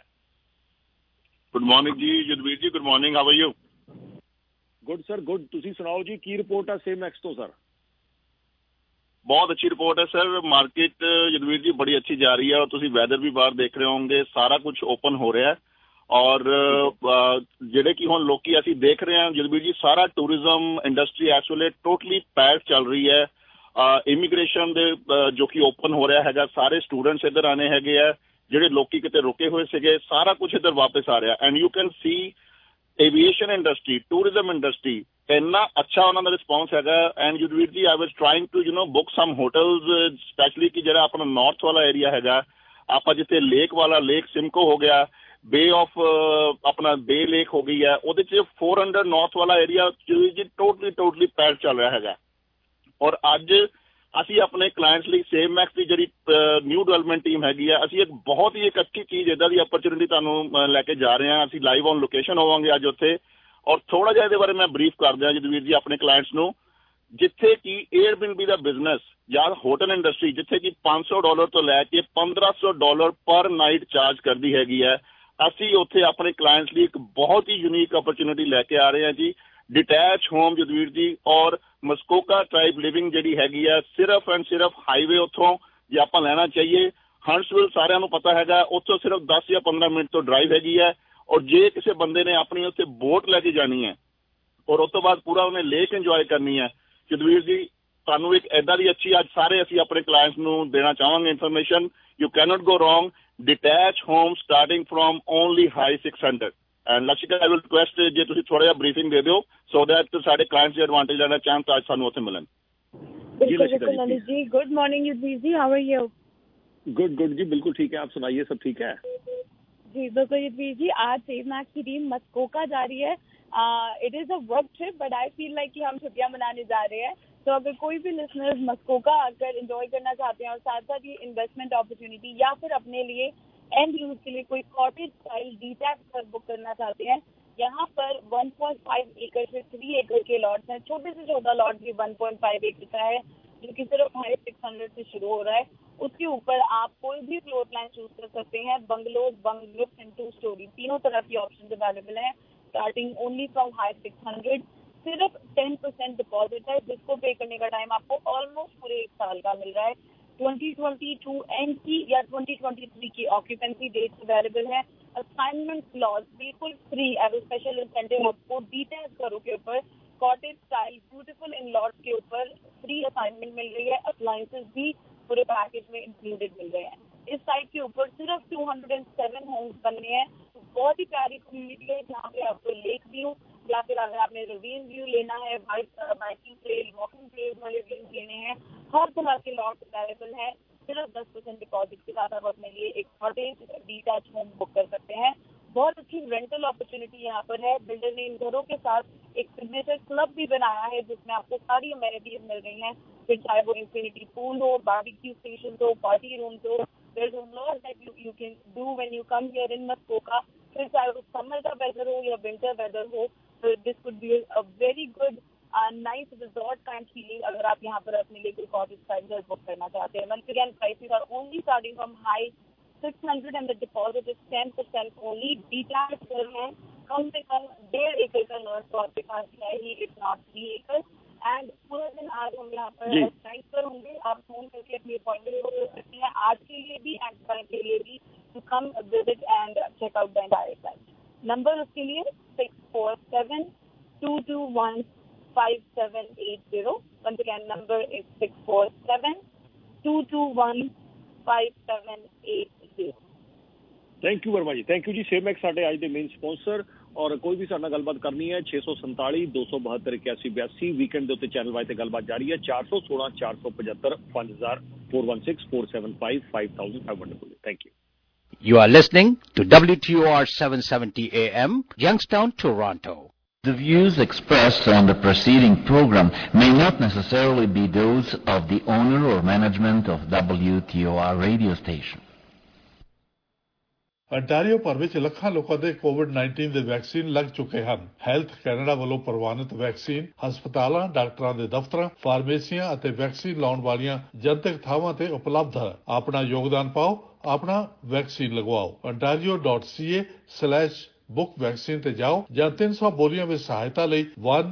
गुड मॉर्निंग जी Yudhvir ji, good morning, how are you? Good sir, good. तुसी सुनाओ जी, की रिपोर्ट है सेमैक्स तो सर? बहुत अच्छी रिपोर्ट है सर। मार्केट युद्धवीर जी बड़ी अच्छी जा रही है, और तुसी वैदर भी बाहर देख रहे होंगे, सारा कुछ ओपन हो रहा है। और ਜਿਹੜੇ कि हुण लोकी ਅਸੀਂ देख रहे हैं युद्धवीर जी, सारा टूरिज्म इंडस्ट्री इस वेले टोटली पैक चल रही है। ਇਮੀਗ੍ਰੇਸ਼ਨ ਦੇ ਜੋ ਕਿ ਓਪਨ ਹੋ ਰਿਹਾ ਹੈਗਾ, ਸਾਰੇ ਸਟੂਡੈਂਟਸ ਇੱਧਰ ਆਣੇ ਹੈਗੇ ਆ, ਜਿਹੜੇ ਲੋਕੀ ਕਿਤੇ ਰੁਕੇ ਹੋਏ ਸੀਗੇ, ਸਾਰਾ ਕੁਝ ਇੱਧਰ ਵਾਪਸ ਆ ਰਿਹਾ। And you can see aviation industry, tourism industry, ਇੰਨਾ ਅੱਛਾ ਉਹਨਾਂ ਦਾ ਰਿਸਪੌਂਸ ਹੈਗਾ। And Yudhvir ji, I was trying to book some hotels, specially ਕਿ ਜਿਹੜਾ ਆਪਣਾ ਨਾਰਥ ਵਾਲਾ ਏਰੀਆ ਹੈਗਾ, ਆਪਾਂ ਜਿੱਥੇ ਲੇਕ ਵਾਲਾ, ਲੇਕ ਸਿਮਕੋ ਹੋ ਗਿਆ, ਬੇ ਆਫ ਆਪਣਾ ਬੇ ਲੇਕ ਹੋ ਗਈ ਹੈ, ਉਹਦੇ 'ਚ 400 ਨਾਰਥ ਵਾਲਾ ਏਰੀਆ ਜੀ ਟੋਟਲੀ ਪੈਕ ਚੱਲ ਰਿਹਾ ਹੈਗਾ। ਔਰ ਅੱਜ ਅਸੀਂ ਆਪਣੇ ਕਲਾਇੰਟਸ ਲਈ ਸੇਵ ਮੈਕਸ ਦੀ ਜਿਹੜੀ ਨਿਊ ਡਿਵੈਲਪਮੈਂਟ ਟੀਮ ਹੈਗੀ ਆ, ਅਸੀਂ ਇੱਕ ਬਹੁਤ ਹੀ ਇੱਕ ਅੱਛੀ ਚੀਜ਼ ਇੱਦਾਂ ਦੀ ਅਪਰਚੁਨਿਟੀ ਤੁਹਾਨੂੰ ਲੈ ਕੇ ਜਾ ਰਹੇ ਹਾਂ। ਅਸੀਂ ਲਾਈਵ ਔਨ ਲੋਕੇਸ਼ਨ ਹੋਵਾਂਗੇ ਅੱਜ ਉੱਥੇ, ਔਰ ਥੋੜਾ ਜਿਹਾ ਇਹਦੇ ਬਾਰੇ ਮੈਂ ਬਰੀਫ ਕਰ ਦਿਆਂ ਜਦਵੀਰ ਜੀ ਆਪਣੇ ਕਲਾਇੰਟਸ ਨੂੰ। ਜਿੱਥੇ ਕਿ ਏਅਰਬੀਐਨਬੀ ਦਾ ਬਿਜ਼ਨਸ ਜਾਂ ਹੋਟਲ ਇੰਡਸਟਰੀ ਜਿੱਥੇ ਕਿ $500 ਤੋਂ ਲੈ ਕੇ $1500 ਪਰ ਨਾਈਟ ਚਾਰਜ ਕਰਦੀ ਹੈਗੀ ਹੈ, ਅਸੀਂ ਉੱਥੇ ਆਪਣੇ ਕਲਾਇੰਟਸ ਲਈ ਇੱਕ ਬਹੁਤ ਹੀ ਯੂਨੀਕ ਅਪਰਚੁਨਿਟੀ ਲੈ ਕੇ ਆ ਰਹੇ ਹਾਂ ਜੀ। डिटैच होम जदवीर जी और मस्कोका ट्राइब लिविंग जी हैगी है सिर्फ एंड सिर्फ हाईवे उतों जे आप लेना चाहिए। हंट्सविल सारिਆਂ ਨੂੰ पता हैगा उतों सिर्फ 10 या 15 मिनट तो ड्राइव हैगी है। और जे किसी बंदे ने अपनी उत्थे बोट लैके जानी है और उस तो बाद पूरा उन्हें लेक इंजॉय करनी है, जदवीर जी ਤੁਹਾਨੂੰ एक ऐदा दी अच्छी ਅੱਜ ਸਾਰੇ ਅਸੀਂ ਆਪਣੇ ਕਲਾਇੰਟਸ ਨੂੰ ਦੇਣਾ ਚਾਹਾਂਗੇ information. You cannot go wrong, detach home starting from only high 600। And Lakshika I will request जे तुसीं थोड़ा जिहा ब्रीफिंग दे दिओ सो दैट साडे क्लाइंट्स दे एडवांटेज लेना चाहन तो आज सानू उत्थे मिलन। बिल्कुल Lalit ji, good morning Yudhvir ji, how are you? Good जी, बिल्कुल ठीक है, आप सुनाइए सब ठीक है? जी बिल्कुल युद्धवीर जी, आज सेव मैक्स की टीम मस्कोका जा रही है। It is a work trip but I feel like कि हम छुट्टियां मनाने जा रहे हैं। तो अगर कोई भी लिसनर्स मस्कोका आकर एंजॉय करना चाहते हैं और साथ साथ ये इन्वेस्टमेंट अपॉर्चुनिटी या फिर अपने लिए एंड यूज के लिए कोई कॉटेज स्टाइल डीटैच घर बुक करना चाहते हैं, यहाँ पर 1.5 एकड़ से 3 एकड़ के लॉट्स हैं। छोटे से छोटा लॉट भी 1.5 एकड़ का है जो कि सिर्फ 600 से शुरू हो रहा है। उसके ऊपर आप कोई भी फ्लोर प्लान चूज कर सकते हैं। बंगलोज, बंगलोज एंड 2 स्टोरी तीनों तरह की ऑप्शन अवेलेबल है, स्टार्टिंग ओनली फ्रॉम हाई 600। सिर्फ 10% डिपॉजिट है जिसको पे करने का टाइम आपको ऑलमोस्ट पूरे 1 साल का मिल रहा है। 2022 एंड की या 2023 की ऑक्यूपेंसी डेट्स अवेलेबल है। असाइनमेंट क्लॉज बिल्कुल फ्री एज स्पेशल इंसेंटिव आपको डिटेल्स करो के ऊपर cottage style beautiful in lots के ऊपर फ्री असाइनमेंट मिल रही है। अप्लायंसेस भी पूरे पैकेज में इंक्लूडेड मिल रहे हैं। इस साइट के ऊपर सिर्फ 207 होम्स बनने हैं। बहुत ही प्यारी कम्युनिटी है जहाँ पे आपको लेक व्यू या फिर अगर आपने रवीन व्यू लेना है, बाइकिंग ट्रेल, वॉकिंग ट्रेल वाले व्यूज लेने हैं, हर तरह के लॉट अवेलेबल है। सिर्फ 10% डिपॉजिट के साथ आप अपने लिए एक कॉटेज डिटैच होम बुक कर सकते हैं। बहुत अच्छी रेंटल अपॉर्चुनिटी यहाँ पर है। बिल्डर ने इन घरों के साथ एक सिग्नेचर क्लब भी बनाया है जिसमें आपको सारी अमेनिटीज मिल रही हैं, फिर चाहे वो इंफिनिटी पूल हो, बारबेक्यू स्टेशन हो, पार्टी रूम्स हो। There is a lot that you can do when you come here in Muskoka. फिर चाहे वो समर का वेदर हो या विंटर वेदर हो, this could be a very good nice resort kind feeling अगर आप यहाँ पर अपने लिए कोई कॉटेज स्टाइल बुक करना चाहते हैं। Once again prices are only starting from high 600 and the deposit is 10% only. Detach घर है, कम से कम 1.5 एकड़ का लॉट तो आपके पास है ही, इट्स नॉट 3 एकड़। एंड पूरा दिन आज हम यहाँ पर साइट पर होंगे, आप फोन करके अपनी अपॉइंटमेंट बुक कर सकते हैं आज के लिए भी एंड कल के लिए भी, to come visit and check out the entire site. Number उसके लिए 647-221-5780। Once again, number is 647-221-5780। Thank you Verma ji, thank you जी। सेव मैक्स साडे आज दे मेन स्पॉन्सर और कोई भी साडे नाल गलबात करनी है 647 272 8182 वीकेंड दे उत्ते चैनल वाइज ते गलबात जारी है 416 475 5000 416 475 5500। Thank you. You are listening to WTOR 770 AM, Youngstown, Toronto. The views expressed on the preceding program may not necessarily be those of the owner or management of WTOR radio station. Ontario ਭਰ ਵਿੱਚ ਲੱਖਾਂ ਲੋਕਾਂ ਦੇ ਕੋਵਿਡ-19 ਦੇ vaccine ਲੱਗ ਚੁੱਕੇ ਹਨ। Health Canada ਵੱਲੋਂ ਪ੍ਰਵਾਨਿਤ ਵੈਕਸੀਨ ਹਸਪਤਾਲਾਂ, ਡਾਕਟਰਾਂ ਦੇ ਦਫ਼ਤਰਾਂ, ਫਾਰਮੇਸੀਆਂ ਅਤੇ ਵੈਕਸੀਨ ਲਾਉਣ ਵਾਲੀਆਂ ਜਨਤਕ ਥਾਵਾਂ ਤੇ ਉਪਲਬਧ ਹੈ। ਆਪਣਾ ਯੋਗਦਾਨ ਪਾਓ, ਆਪਣਾ ਵੈਕਸੀਨ ਲਗਵਾਓ। ontario.ca/book ਵੈਕਸੀਨ ਤੇ ਜਾਓ ਜਾਂ 300 ਬੋਲੀਆਂ ਵਿੱਚ ਸਹਾਇਤਾ ਲਈ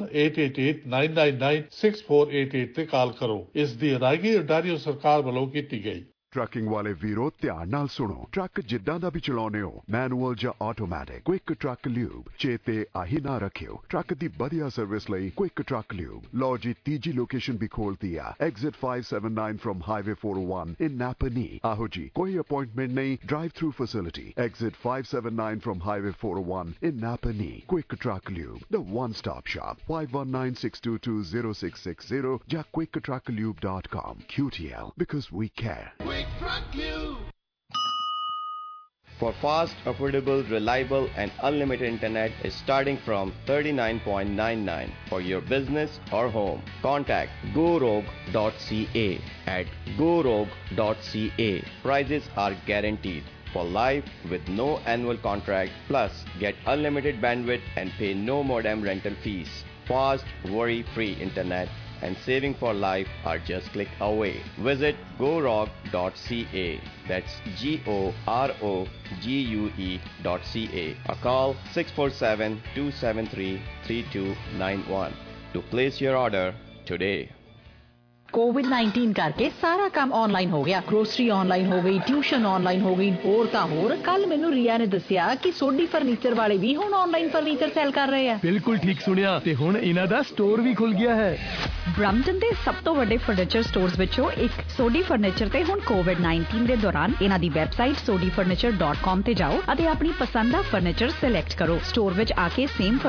1-888-999-6488 ਤੇ ਕਾਲ ਕਰੋ। ਇਸ ਦੀ ਅਦਾਇਗੀ ਅੰਟਾਰੀਓ ਸਰਕਾਰ ਵੱਲੋਂ ਕੀਤੀ ਗਈ। ट्रकिंग वाले वीरो ध्यान नाल सुनो। ट्रक जिद्दां दा भी चलाउने हो, मैनुअल या ऑटोमैटिक, क्विक ट्रक ल्यूब चेते आही ना रखियो। ट्रक दी बढ़िया सर्विस लई क्विक ट्रक ल्यूब। लो जी तीजी लोकेशन भी खोल दिया, exit 579 from highway 401 in Napanee. आहो जी, कोई अपॉइंटमेंट नहीं, drive through facility. Exit 579 from highway 401 in Napanee. Quick Truck Lube, the one stop shop. 5196220660 या quicktrucklube.com. QTL, because we care. for fast, affordable, reliable and unlimited internet is starting from $39.99 for your business or home. Contact gorogue.ca at gorogue.ca. Prices are guaranteed for life with no annual contract, plus get unlimited bandwidth and pay no modem rental fees. Fast, worry-free internet and saving for life are just click away. Visit gorogue.ca. That's GOROGUE.ca. Or call 647-273-3291 to place your order today. कोविड-19 करके सारा काम online हो गया। Grocery online हो गई, tuition online हो गई, ਹੋਰ ਤਾਂ ਹੋਰ। ਕੱਲ ਮੈਨੂੰ ਰੀਆ ਨੇ ਦੱਸਿਆ ਕਿ ਸੋਢੀ ਫਰਨੀਚਰ ਵਾਲੇ ਵੀ ਹੁਣ ਆਨਲਾਈਨ ਫਰਨੀਚਰ ਸੇਲ ਕਰ ਰਹੇ ਆ। ਬਿਲਕੁਲ ਠੀਕ ਸੁਣਿਆ ਤੇ ਹੁਣ ਇਹਨਾਂ ਦਾ ਸਟੋਰ ਵੀ ਖੁੱਲ ਗਿਆ ਹੈ। ਬ੍ਰੈਂਪਟਨ ਦੇ ਸਭ ਤੋਂ ਵੱਡੇ ਫਰਨੀਚਰ ਸਟੋਰਸ ਵਿੱਚੋਂ ਇੱਕ ਸੋਢੀ ਫਰਨੀਚਰ ਤੇ ਹੁਣ ਕੋਵਿਡ-19 ਦੇ ਦੌਰਾਨ ਇਹਨਾਂ ਦੀ ਵੈਬਸਾਈਟ sodifurniture.com ਤੇ ਜਾਓ ਅਤੇ ਆਪਣੀ ਪਸੰਦ ਦਾ ਫਰਨੀਚਰ ਸਿਲੈਕਟ ਕਰੋ। ਸਟੋਰ ਵਿੱਚ ਆ ਕੇ ਸੇਮ